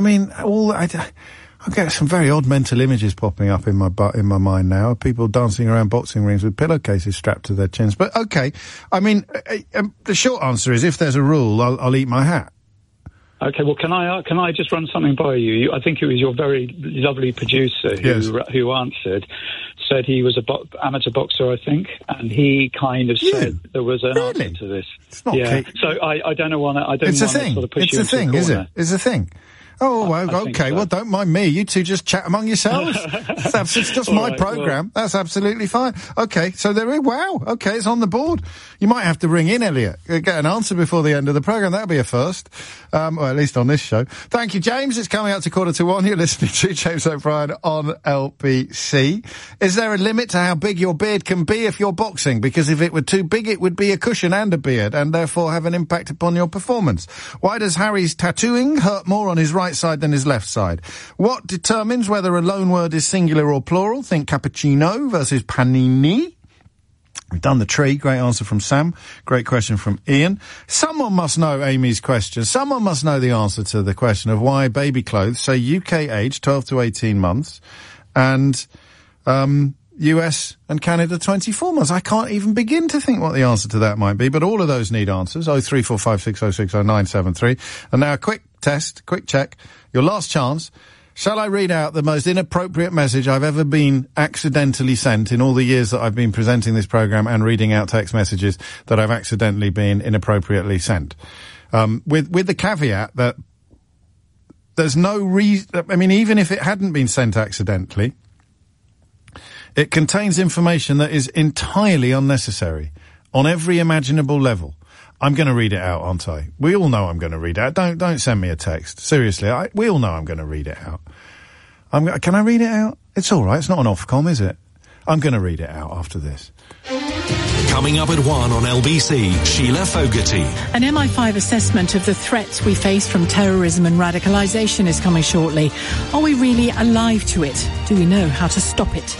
I get some very odd mental images popping up in my mind now of people dancing around boxing rings with pillowcases strapped to their chins. But okay, I mean, the short answer is, if there's a rule, I'll eat my hat. Okay, well, can I just run something by you? I think it was your very lovely producer who answered. Said he was a amateur boxer, I think, and he kind of said there was an answer to this. It's not so I don't know why. I don't want to sort of push you into the corner. Is it? It's a thing. Oh, well, okay. So. Well, don't mind me. You two just chat among yourselves. It's just my programme. Well, that's absolutely fine. Okay, so wow. Okay, it's on the board. You might have to ring in, Elliot. Get an answer before the end of the programme. That'll be a first. Or at least on this show. Thank you, James. It's coming up to 1:45. You're listening to James O'Brien on LBC. Is there a limit to how big your beard can be if you're boxing? Because if it were too big, it would be a cushion and a beard, and therefore have an impact upon your performance. Why does Harry's tattooing hurt more on his right side than his left side? What determines whether a loan word is singular or plural? Think cappuccino versus panini. We've done the tree. Great answer from Sam. Great question from Ian. Someone must know Amy's question. Someone must know the answer to the question of why baby clothes say UK age 12 to 18 months and US and Canada 24 months. I can't even begin to think what the answer to that might be, but all of those need answers. 03456060973. And now a quick test, quick check. Your last chance. Shall I read out the most inappropriate message I've ever been accidentally sent in all the years that I've been presenting this programme and reading out text messages that I've accidentally been inappropriately sent? With the caveat that there's no reason, I mean, even if it hadn't been sent accidentally, it contains information that is entirely unnecessary on every imaginable level. I'm going to read it out, aren't I? We all know I'm going to read it out. Don't send me a text. Seriously, we all know I'm going to read it out. Can I read it out? It's all right. It's not an Ofcom, is it? I'm going to read it out after this. Coming up at 1 on LBC, Sheila Fogarty. An MI5 assessment of the threats we face from terrorism and radicalisation is coming shortly. Are we really alive to it? Do we know how to stop it?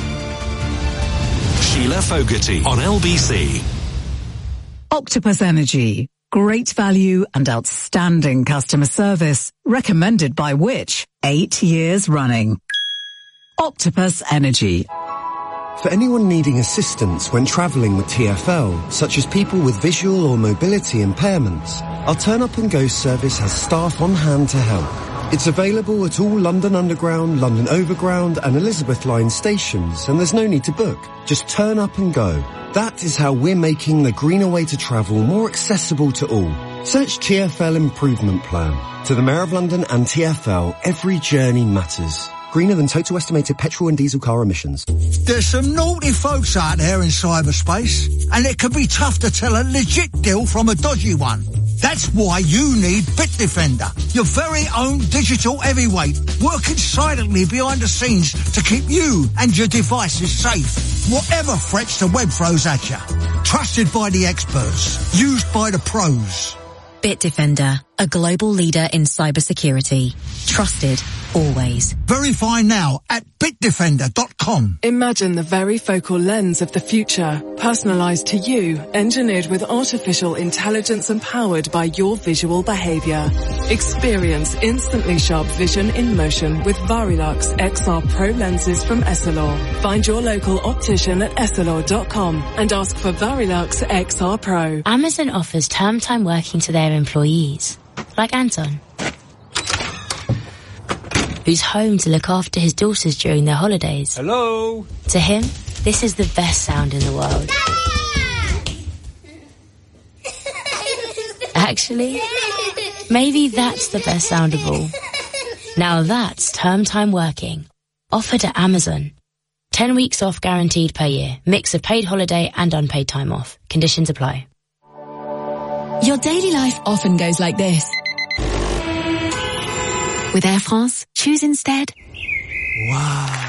Sheila Fogarty on LBC. Octopus Energy. Great value and outstanding customer service. Recommended by Which? 8 years running. Octopus Energy. For anyone needing assistance when travelling with TfL, such as people with visual or mobility impairments, our Turn Up and Go service has staff on hand to help. It's available at all London Underground, London Overground and Elizabeth Line stations, and there's no need to book. Just turn up and go. That is how we're making the greener way to travel more accessible to all. Search TfL Improvement Plan. To the Mayor of London and TfL, every journey matters. Greener than total estimated petrol and diesel car emissions. There's some naughty folks out there in cyberspace, and it can be tough to tell a legit deal from a dodgy one. That's why you need Bitdefender, your very own digital heavyweight, working silently behind the scenes to keep you and your devices safe. Whatever threats the web throws at you. Trusted by the experts, used by the pros. Bitdefender, a global leader in cybersecurity. Trusted, always. Verify now at bitdefender.com. Imagine the varifocal lens of the future, personalized to you, engineered with artificial intelligence and powered by your visual behavior. Experience instantly sharp vision in motion with Varilux XR Pro lenses from Essilor. Find your local optician at Essilor.com and ask for Varilux XR Pro. Amazon offers term time working to their employees, like Anton, who's home to look after his daughters during their holidays. Hello? To him, this is the best sound in the world. Actually, maybe that's the best sound of all. Now that's term time working. Offered at Amazon. 10 weeks off guaranteed per year. Mix of paid holiday and unpaid time off. Conditions apply. Your daily life often goes like this. With Air France, choose instead. Wow.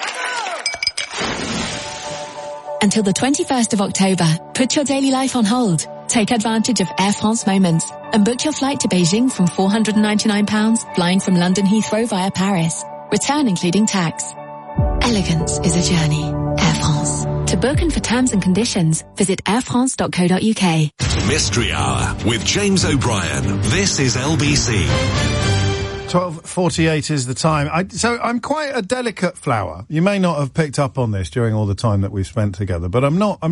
Until the 21st of October, put your daily life on hold. Take advantage of Air France Moments and book your flight to Beijing from £499, flying from London Heathrow via Paris. Return including tax. Elegance is a journey. Air France. To book and for terms and conditions, visit airfrance.co.uk. Mystery Hour with James O'Brien. This is LBC. 12:48 is the time. So I'm quite a delicate flower. You may not have picked up on this during all the time that we've spent together, but I'm not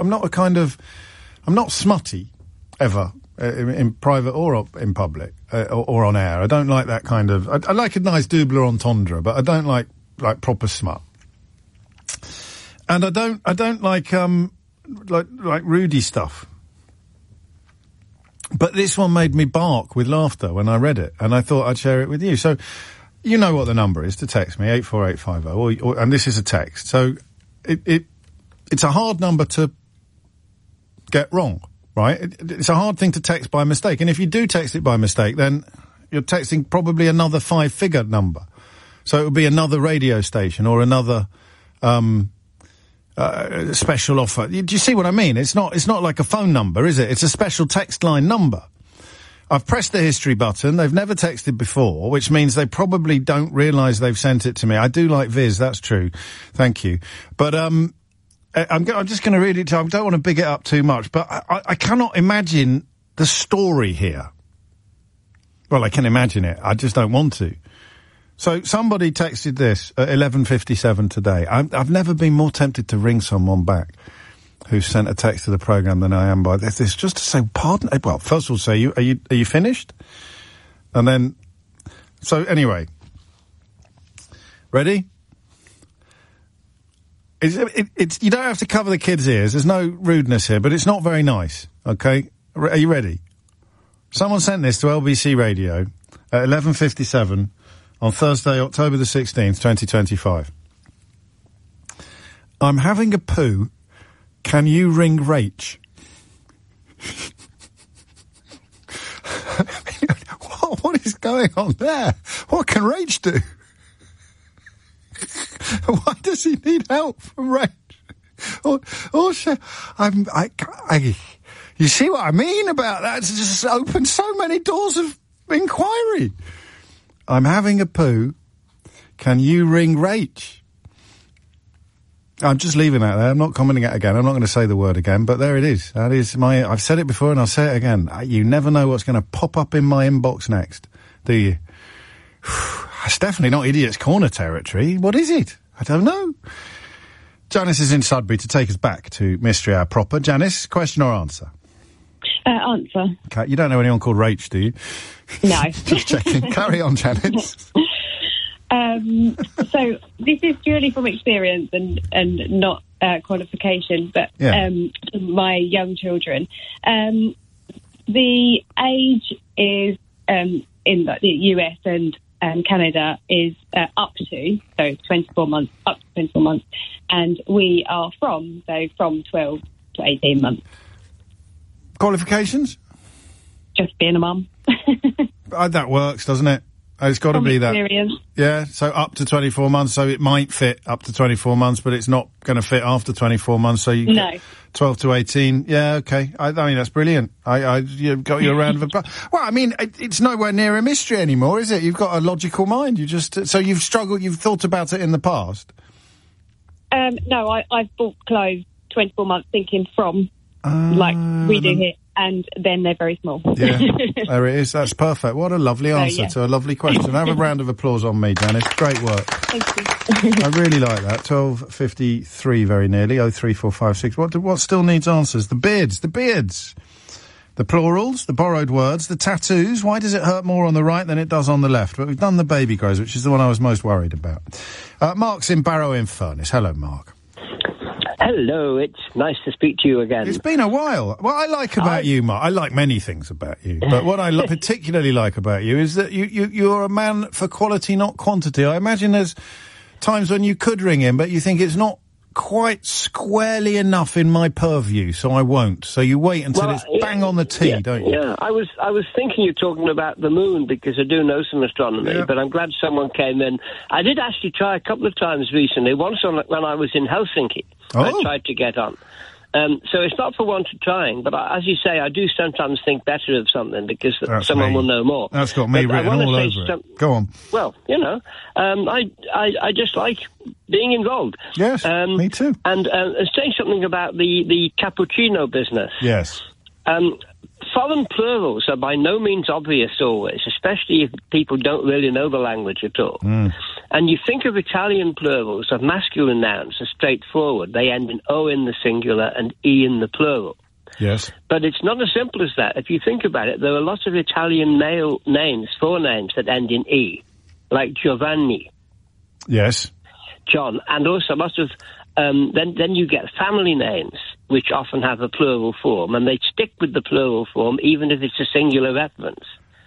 smutty ever in private or in public or on air. I don't like that kind of. I like a nice double entendre, but I don't like proper smut. And I don't like Rudy stuff. But this one made me bark with laughter when I read it, and I thought I'd share it with you. So, you know what the number is to text me, 84850, and this is a text. So, it's a hard number to get wrong, right? It's a hard thing to text by mistake, and if you do text it by mistake, then you're texting probably another 5-figure number. So it would be another radio station or another special offer. Do you see what I mean? It's not like a phone number, is it? It's a special text line number. I've pressed the history button. They've never texted before, which means they probably don't realise they've sent it to me. I do like Viz, that's true. Thank you. But I'm just going to read it to you. I don't want to big it up too much, but I cannot imagine the story here. Well, I can imagine it. I just don't want to. So somebody texted this at 11:57 today. I've never been more tempted to ring someone back who sent a text to the programme than I am by this. It's just to say, pardon. Well, first of all, say, are you finished? And then, so anyway, ready? It's you don't have to cover the kids' ears. There's no rudeness here, but it's not very nice. Okay, are you ready? Someone sent this to LBC Radio at 11:57. On Thursday, October the 16th, 2025. I'm having a poo. Can you ring Rach? What is going on there? What can Rach do? Why does he need help from Rach? You see what I mean about that? It's just opened so many doors of inquiry. I'm having a poo. Can you ring Rach? I'm just leaving that there. I'm not commenting it again. I'm not going to say the word again, but there it is. That is I've said it before and I'll say it again. You never know what's going to pop up in my inbox next, do you? It's definitely not Idiot's Corner territory. What is it? I don't know. Janice is in Sudbury to take us back to Mystery Hour proper. Janice, question or answer? Answer. Okay, you don't know anyone called Rach, do you? No. Just checking. Carry on, Janice. So this is purely from experience and not qualification, but my young children. The age is in the US and Canada is up to 24 months, up to 24 months, and we are from 12 to 18 months. Qualifications? Just being a mum. That works, doesn't it? It's got to be experience. That. Yeah, so up to 24 months, so it might fit up to 24 months, but it's not going to fit after 24 months, so you get 12 to 18. Yeah, okay. I mean, that's brilliant. You've got your round of applause. Well, I mean, it's nowhere near a mystery anymore, is it? You've got a logical mind. So you've struggled, you've thought about it in the past? No, I've bought clothes 24 months thinking from, like we do here. And then they're very small. Yeah, there it is. That's perfect. What a lovely answer to a lovely question. Have a round of applause on me, Janice. Great work. Thank you. I really like that. 12:53 very nearly. 03456. What still needs answers? The beards. The plurals, the borrowed words, the tattoos. Why does it hurt more on the right than it does on the left? But we've done the baby grows, which is the one I was most worried about. Mark's in Barrow-in-Furness. Hello, Mark. Hello, it's nice to speak to you again. It's been a while. What I like about you, Mark, I like many things about you, but what I particularly like about you is that you're a man for quality, not quantity. I imagine there's times when you could ring in, but you think it's not quite squarely enough in my purview, so I won't. So you wait until it's bang on the tee, don't you? Yeah, I was thinking you're talking about the moon because I do know some astronomy, but I'm glad someone came in. I did actually try a couple of times recently. Once when I was in Helsinki, I tried to get on. So it's not for want of trying, but as you say, I do sometimes think better of something because someone will know more. That's got me written all over it. Go on. Well, I just like being involved. Yes, me too. And saying something about the cappuccino business. Yes. Foreign plurals are by no means obvious always, especially if people don't really know the language at all. And you think of Italian plurals of masculine nouns as straightforward. They end in O in the singular and E in the plural. Yes. But it's not as simple as that. If you think about it, there are lots of Italian male names, forenames that end in E, like Giovanni. Yes. John. And also lots of... then you get family names, which often have a plural form, and they stick with the plural form even if it's a singular reference.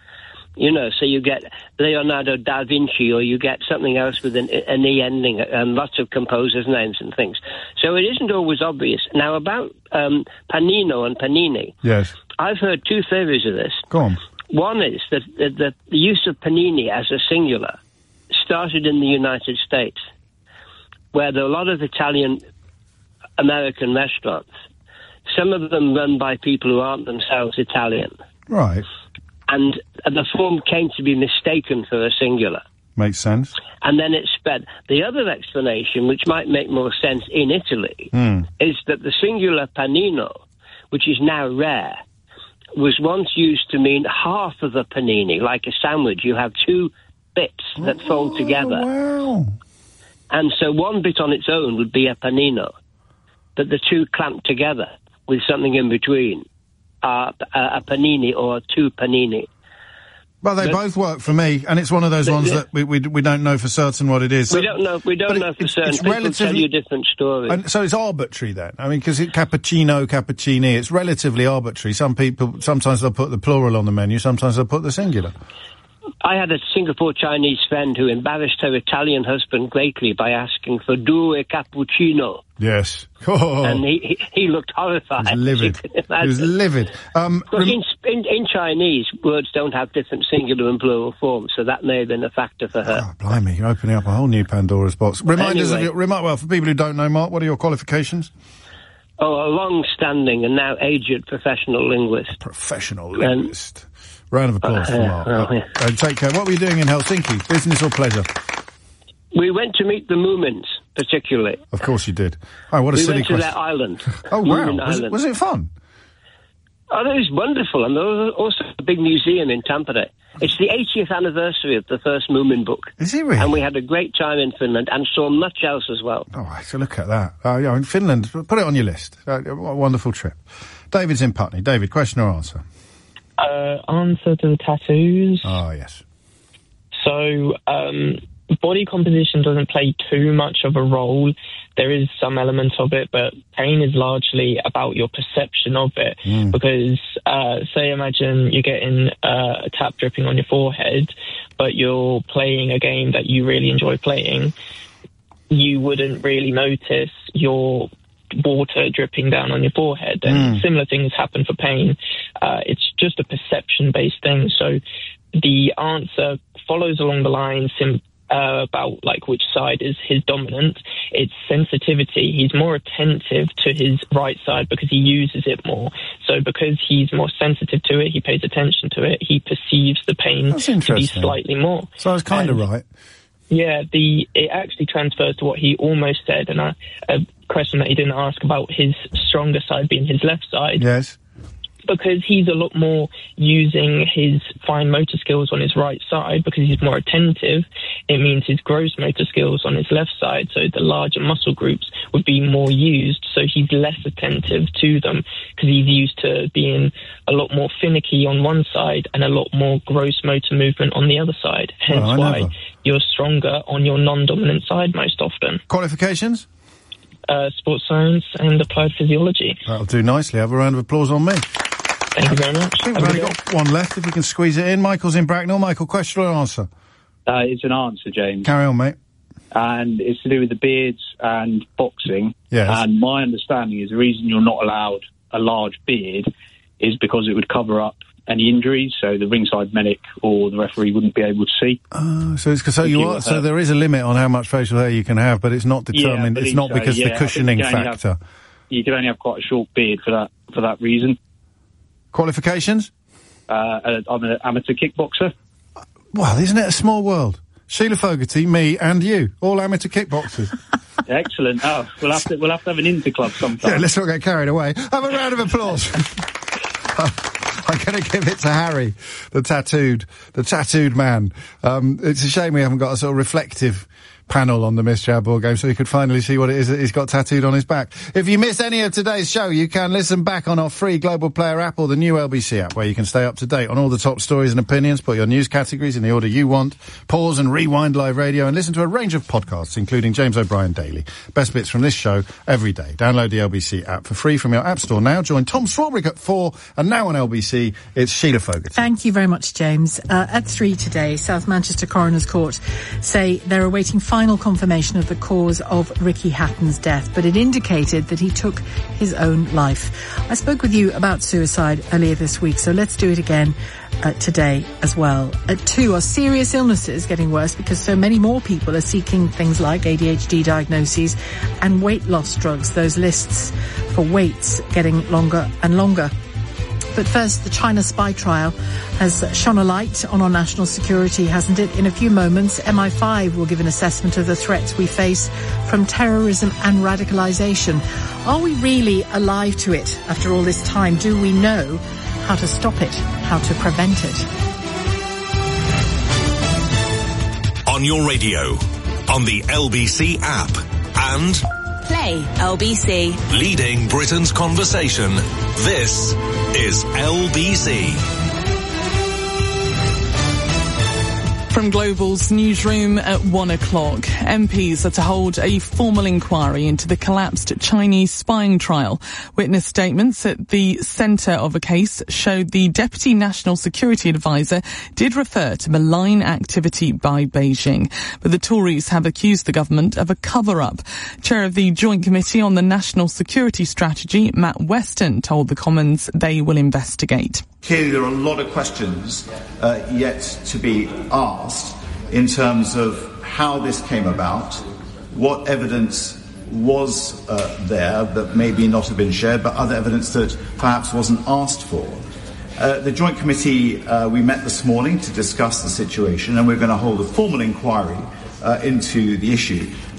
So you get Leonardo da Vinci, or you get something else with an E ending, and lots of composers' names and things. So it isn't always obvious. Now, about Panino and Panini, yes, I've heard two theories of this. Go on. One is that the use of Panini as a singular started in the United States, where there are a lot of Italian-American restaurants, some of them run by people who aren't themselves Italian. Right. And the form came to be mistaken for a singular. Makes sense. And then it spread. The other explanation, which might make more sense in Italy, is that the singular panino, which is now rare, was once used to mean half of a panini, like a sandwich. You have two bits that fold together. Wow. And so one bit on its own would be a panino, but the two clamped together with something in between are a panini or two panini. Well, they both work for me, and it's one of those ones that we don't know for certain what it is. So, we don't know for certain. People tell you different stories. And so it's arbitrary then. I mean, because cappuccino, cappuccini, it's relatively arbitrary. Sometimes they'll put the plural on the menu, sometimes they'll put the singular. I had a Singapore Chinese friend who embarrassed her Italian husband greatly by asking for due cappuccino. Yes. Oh. And he looked horrified. He was livid. He was livid. In Chinese, words don't have different singular and plural forms, so that may have been a factor for her. Oh, blimey, you're opening up a whole new Pandora's box. Remind us of well, for people who don't know, Mark, what are your qualifications? Oh, a long-standing and now aged professional linguist. Professional linguist. Round of applause for Mark. Take care. What were you doing in Helsinki? Business or pleasure? We went to meet the Moomins. particularly. Of course you did. Oh, what a we silly went to question. that island. Oh, wow. Moon Island. Was it fun? Oh, it was wonderful. And there was also a big museum in Tampere. It's the 80th anniversary of the first Moomin book. Is it really? And we had a great time in Finland and saw much else as well. All right, so look at that. Yeah, in Finland, put it on your list. What a wonderful trip. David's in Putney. David, question or answer? Answer to the tattoos. Oh, yes. So, body composition doesn't play too much of a role. There is some element of it, but pain is largely about your perception of it. Because, say, imagine you're getting a tap dripping on your forehead, but you're playing a game that you really enjoy playing, you wouldn't really notice your water dripping down on your forehead. And similar things happen for pain. It's just a perception-based thing. So the answer follows along the lines about like which side is his dominant. It's sensitivity. He's more attentive to his right side because he uses it more. So because he's more sensitive to it, he pays attention to it, he perceives the pain to be slightly more. So I was kind of right. Yeah, it actually transfers to what he almost said, and a question that he didn't ask about his stronger side being his left side. Yes. Because he's a lot more using his fine motor skills on his right side, because he's more attentive, it means his gross motor skills on his left side, so the larger muscle groups, would be more used, so he's less attentive to them, because he's used to being a lot more finicky on one side and a lot more gross motor movement on the other side. Hence why you're stronger on your non-dominant side most often. Qualifications? Sports science and applied physiology. That'll do nicely. Have a round of applause on me. Thank you very much. I think we've only got one left, if we can squeeze it in. Michael's in Bracknell. Michael, question or answer? It's an answer, James. Carry on, mate. And it's to do with the beards and boxing. Yes. And my understanding is the reason you're not allowed a large beard is because it would cover up any injuries, so the ringside medic or the referee wouldn't be able to see. So there is a limit on how much facial hair you can have, but it's not determined. It's not because the cushioning factor. You can only have quite a short beard for that reason. Qualifications? I'm an amateur kickboxer. Well, isn't it a small world? Sheila Fogarty, me, and you, all amateur kickboxers. Excellent. Oh, we'll have to have an interclub sometime. Yeah, let's not get carried away. Have a round of applause. I'm going to give it to Harry, the tattooed man. It's a shame we haven't got a sort of reflective panel on the Mystery Hour board game so you could finally see what it is that he's got tattooed on his back. If you missed any of today's show, you can listen back on our free Global Player app or the new LBC app, where you can stay up to date on all the top stories and opinions, put your news categories in the order you want, pause and rewind live radio, and listen to a range of podcasts, including James O'Brien Daily. Best bits from this show every day. Download the LBC app for free from your app store now. Join Tom Swarbrick at 4, and now on LBC, it's Sheila Fogarty. Thank you very much, James. At 3 today, South Manchester Coroner's Court say they're awaiting final confirmation of the cause of Ricky Hatton's death, but it indicated that he took his own life. I spoke with you about suicide earlier this week, so let's do it again today as well. At 2, are serious illnesses getting worse because so many more people are seeking things like ADHD diagnoses and weight loss drugs, those lists for weights getting longer and longer. But first, the China spy trial has shone a light on our national security, hasn't it? In a few moments, MI5 will give an assessment of the threats we face from terrorism and radicalisation. Are we really alive to it after all this time? Do we know how to stop it, how to prevent it? On your radio, on the LBC app, and Play LBC. leading Britain's conversation. This is LBC. From Global's newsroom at 1 o'clock, MPs are to hold a formal inquiry into the collapsed Chinese spying trial. Witness statements at the centre of a case showed the Deputy National Security Advisor did refer to malign activity by Beijing. But the Tories have accused the government of a cover-up. Chair of the Joint Committee on the National Security Strategy, Matt Weston, told the Commons they will investigate. Clearly, there are a lot of questions yet to be asked in terms of how this came about, what evidence was there that maybe not have been shared, but other evidence that perhaps wasn't asked for. The Joint Committee, we met this morning to discuss the situation, and we're going to hold a formal inquiry into the issue.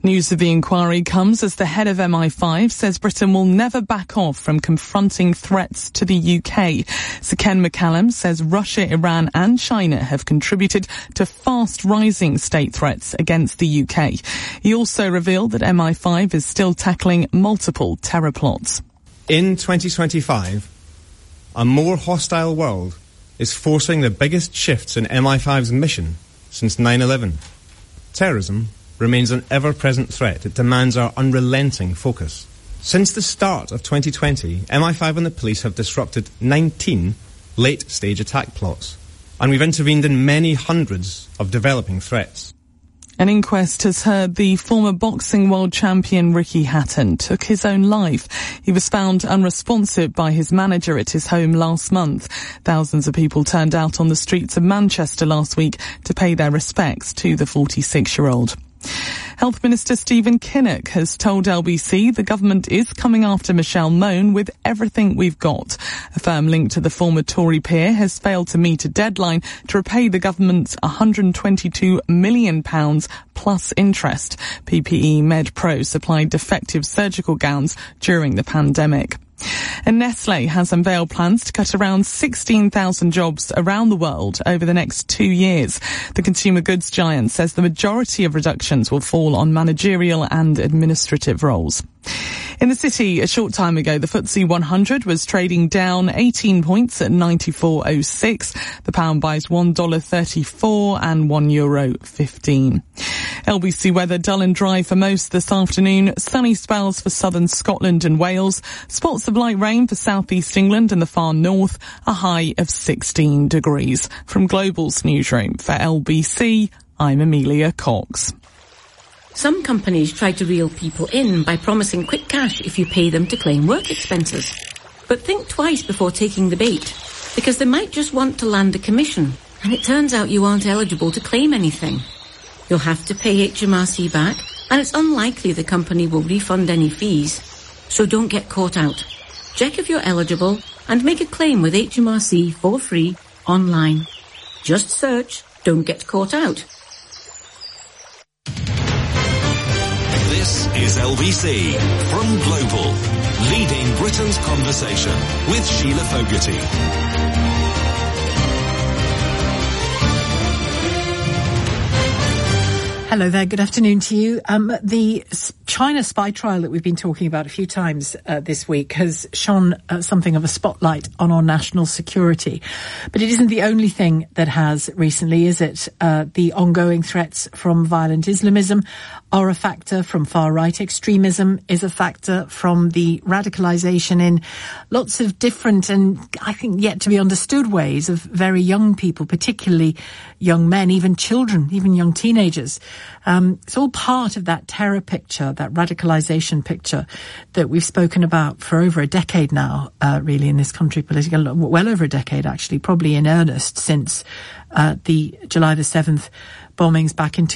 News of the inquiry comes as the head of MI5 says Britain will never back off from confronting threats to the UK. Sir Ken McCallum says Russia, Iran and China have contributed to fast rising state threats against the UK. He also revealed that MI5 is still tackling multiple terror plots. In 2025, a more hostile world is forcing the biggest shifts in MI5's mission since 9/11. Terrorism remains an ever-present threat. It demands our unrelenting focus. Since the start of 2020, MI5 and the police have disrupted 19 late-stage attack plots, and we've intervened in many hundreds of developing threats. An inquest has heard the former boxing world champion Ricky Hatton took his own life. He was found unresponsive by his manager at his home last month. Thousands of people turned out on the streets of Manchester last week to pay their respects to the 46-year-old. Health Minister Stephen Kinnock has told LBC the government is coming after Michelle Mone with everything we've got. A firm linked to the former Tory peer has failed to meet a deadline to repay the government's £122 million plus interest. PPE MedPro supplied defective surgical gowns during the pandemic. And Nestlé has unveiled plans to cut around 16,000 jobs around the world over the next 2 years. The consumer goods giant says the majority of reductions will fall on managerial and administrative roles. In the city, a short time ago, the FTSE 100 was trading down 18 points at 94.06. The pound buys $1.34 and €1.15. LBC weather dull and dry for most this afternoon. Sunny spells for southern Scotland and Wales. Spots of light rain for southeast England and the far north. A high of 16 degrees. From Global's newsroom for LBC, I'm Amelia Cox. Some companies try to reel people in by promising quick cash if you pay them to claim work expenses. But think twice before taking the bait, because they might just want to land a commission, and it turns out you aren't eligible to claim anything. You'll have to pay HMRC back, and it's unlikely the company will refund any fees. So don't get caught out. Check if you're eligible and make a claim with HMRC for free online. Just search "Don't Get Caught Out." This is LBC from Global, leading Britain's conversation with Sheila Fogarty. Hello there. Good afternoon to you. The China spy trial that we've been talking about a few times this week has shone something of a spotlight on our national security. But it isn't the only thing that has recently, is it? The ongoing threats from violent Islamism are a factor, from far-right extremism is a factor, from the radicalisation in lots of different and, I think, yet to be understood ways of very young people, particularly young men, even children, even young teenagers. It's all part of that terror picture, that radicalisation picture that we've spoken about for over a decade now, really, in this country, politically, well over a decade, actually, probably in earnest since the July the 7th bombings back in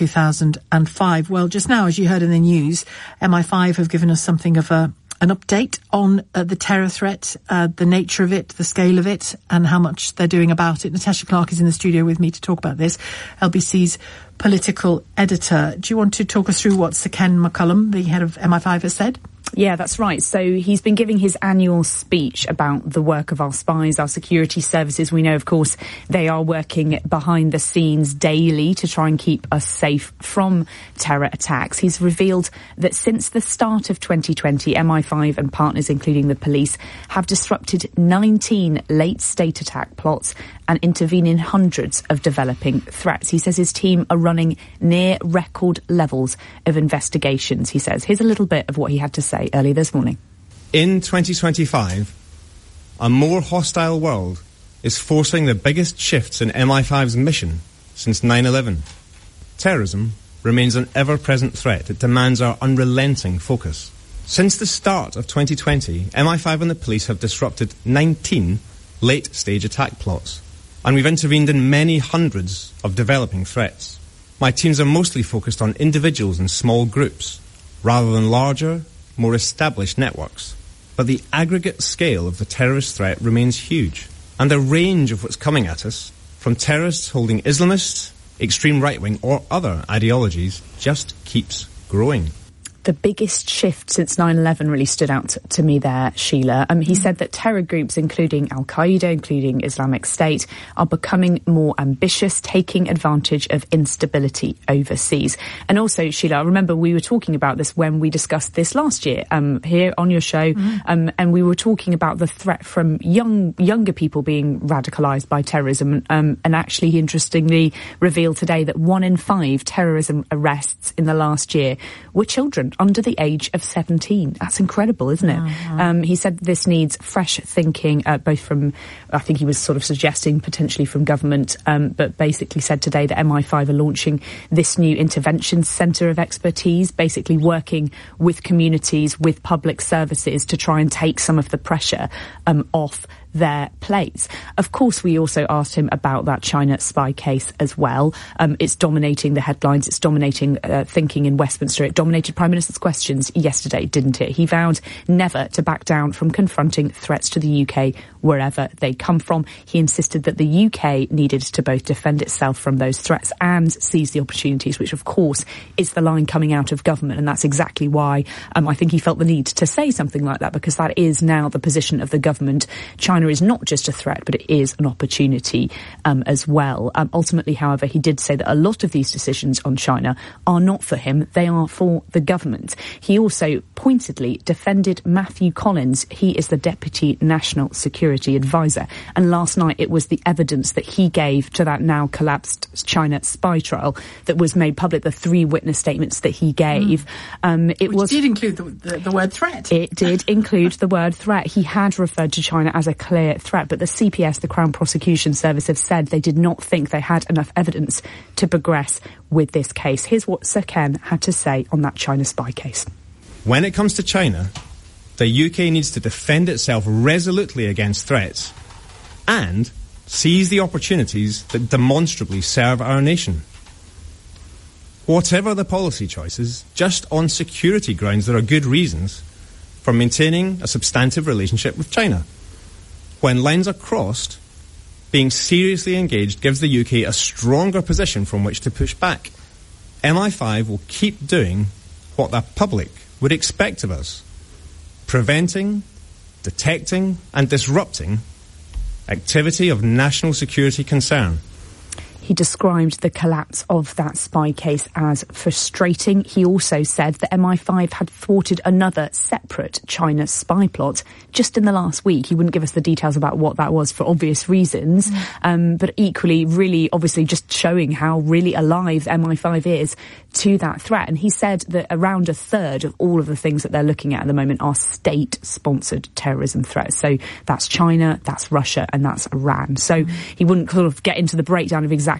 2005. Well, just now, as you heard in the news, MI5 have given us something of an update on the terror threat, the nature of it, the scale of it, and how much they're doing about it. Natasha Clark is in the studio with me to talk about this, LBC's political editor. Do you want to talk us through what Sir Ken McCallum, the head of MI5, has said? Yeah, that's right. So he's been giving his annual speech about the work of our spies, our security services. We know, of course, they are working behind the scenes daily to try and keep us safe from terror attacks. He's revealed that since the start of 2020, MI5 and partners, including the police, have disrupted 19 late-state attack plots and intervene in hundreds of developing threats. He says his team are running near record levels of investigations, he says. Here's a little bit of what he had to say early this morning. In 2025, a more hostile world is forcing the biggest shifts in MI5's mission since 9/11. Terrorism remains an ever-present threat. It demands our unrelenting focus. Since the start of 2020, MI5 and the police have disrupted 19 late-stage attack plots, and we've intervened in many hundreds of developing threats. My teams are mostly focused on individuals and small groups, rather than larger, more established networks. But the aggregate scale of the terrorist threat remains huge, and the range of what's coming at us, from terrorists holding Islamist, extreme right-wing or other ideologies, just keeps growing. The biggest shift since 9/11 really stood out to me there, Sheila. He said that terror groups, including Al-Qaeda, including Islamic State, are becoming more ambitious, taking advantage of instability overseas. And also, Sheila, I remember we were talking about this when we discussed this last year here on your show, and we were talking about the threat from younger people being radicalised by terrorism. And actually, he interestingly revealed today that 1 in 5 terrorism arrests in the last year were children under the age of 17. That's incredible, isn't it? He said this needs fresh thinking, both from, I think he was sort of suggesting potentially from government, but basically said today that MI5 are launching this new intervention centre of expertise, basically working with communities, with public services to try and take some of the pressure off their plates. Of course, we also asked him about that China spy case as well. It's dominating the headlines. It's dominating thinking in Westminster. It dominated Prime Minister's questions yesterday, didn't it? He vowed never to back down from confronting threats to the UK wherever they come from. He insisted that the UK needed to both defend itself from those threats and seize the opportunities, which of course is the line coming out of government. And that's exactly why I think he felt the need to say something like that, because that is now the position of the government. China is not just a threat, but it is an opportunity as well. Ultimately, however, he did say that a lot of these decisions on China are not for him, they are for the government. He also pointedly defended Matthew Collins. He is the Deputy National Security Advisor. And last night it was the evidence that he gave to that now collapsed China spy trial that was made public, the 3 witness statements that he gave. Which did include the word threat. It did include the word threat. He had referred to China as a clear threat, but the CPS, the Crown Prosecution Service, have said they did not think they had enough evidence to progress with this case. Here's what Sir Ken had to say on that China spy case. When it comes to China, the UK needs to defend itself resolutely against threats and seize the opportunities that demonstrably serve our nation. Whatever the policy choices, just on security grounds, there are good reasons for maintaining a substantive relationship with China. When lines are crossed, being seriously engaged gives the UK a stronger position from which to push back. MI5 will keep doing what the public would expect of us: preventing, detecting and disrupting activity of national security concern. He described the collapse of that spy case as frustrating. He also said that MI5 had thwarted another separate China spy plot just in the last week. He wouldn't give us the details about what that was for obvious reasons, but equally really obviously just showing how really alive MI5 is to that threat. And he said that around a third of all of the things that they're looking at the moment are state-sponsored terrorism threats. So that's China, that's Russia and that's Iran. So he wouldn't sort of get into the breakdown of exactly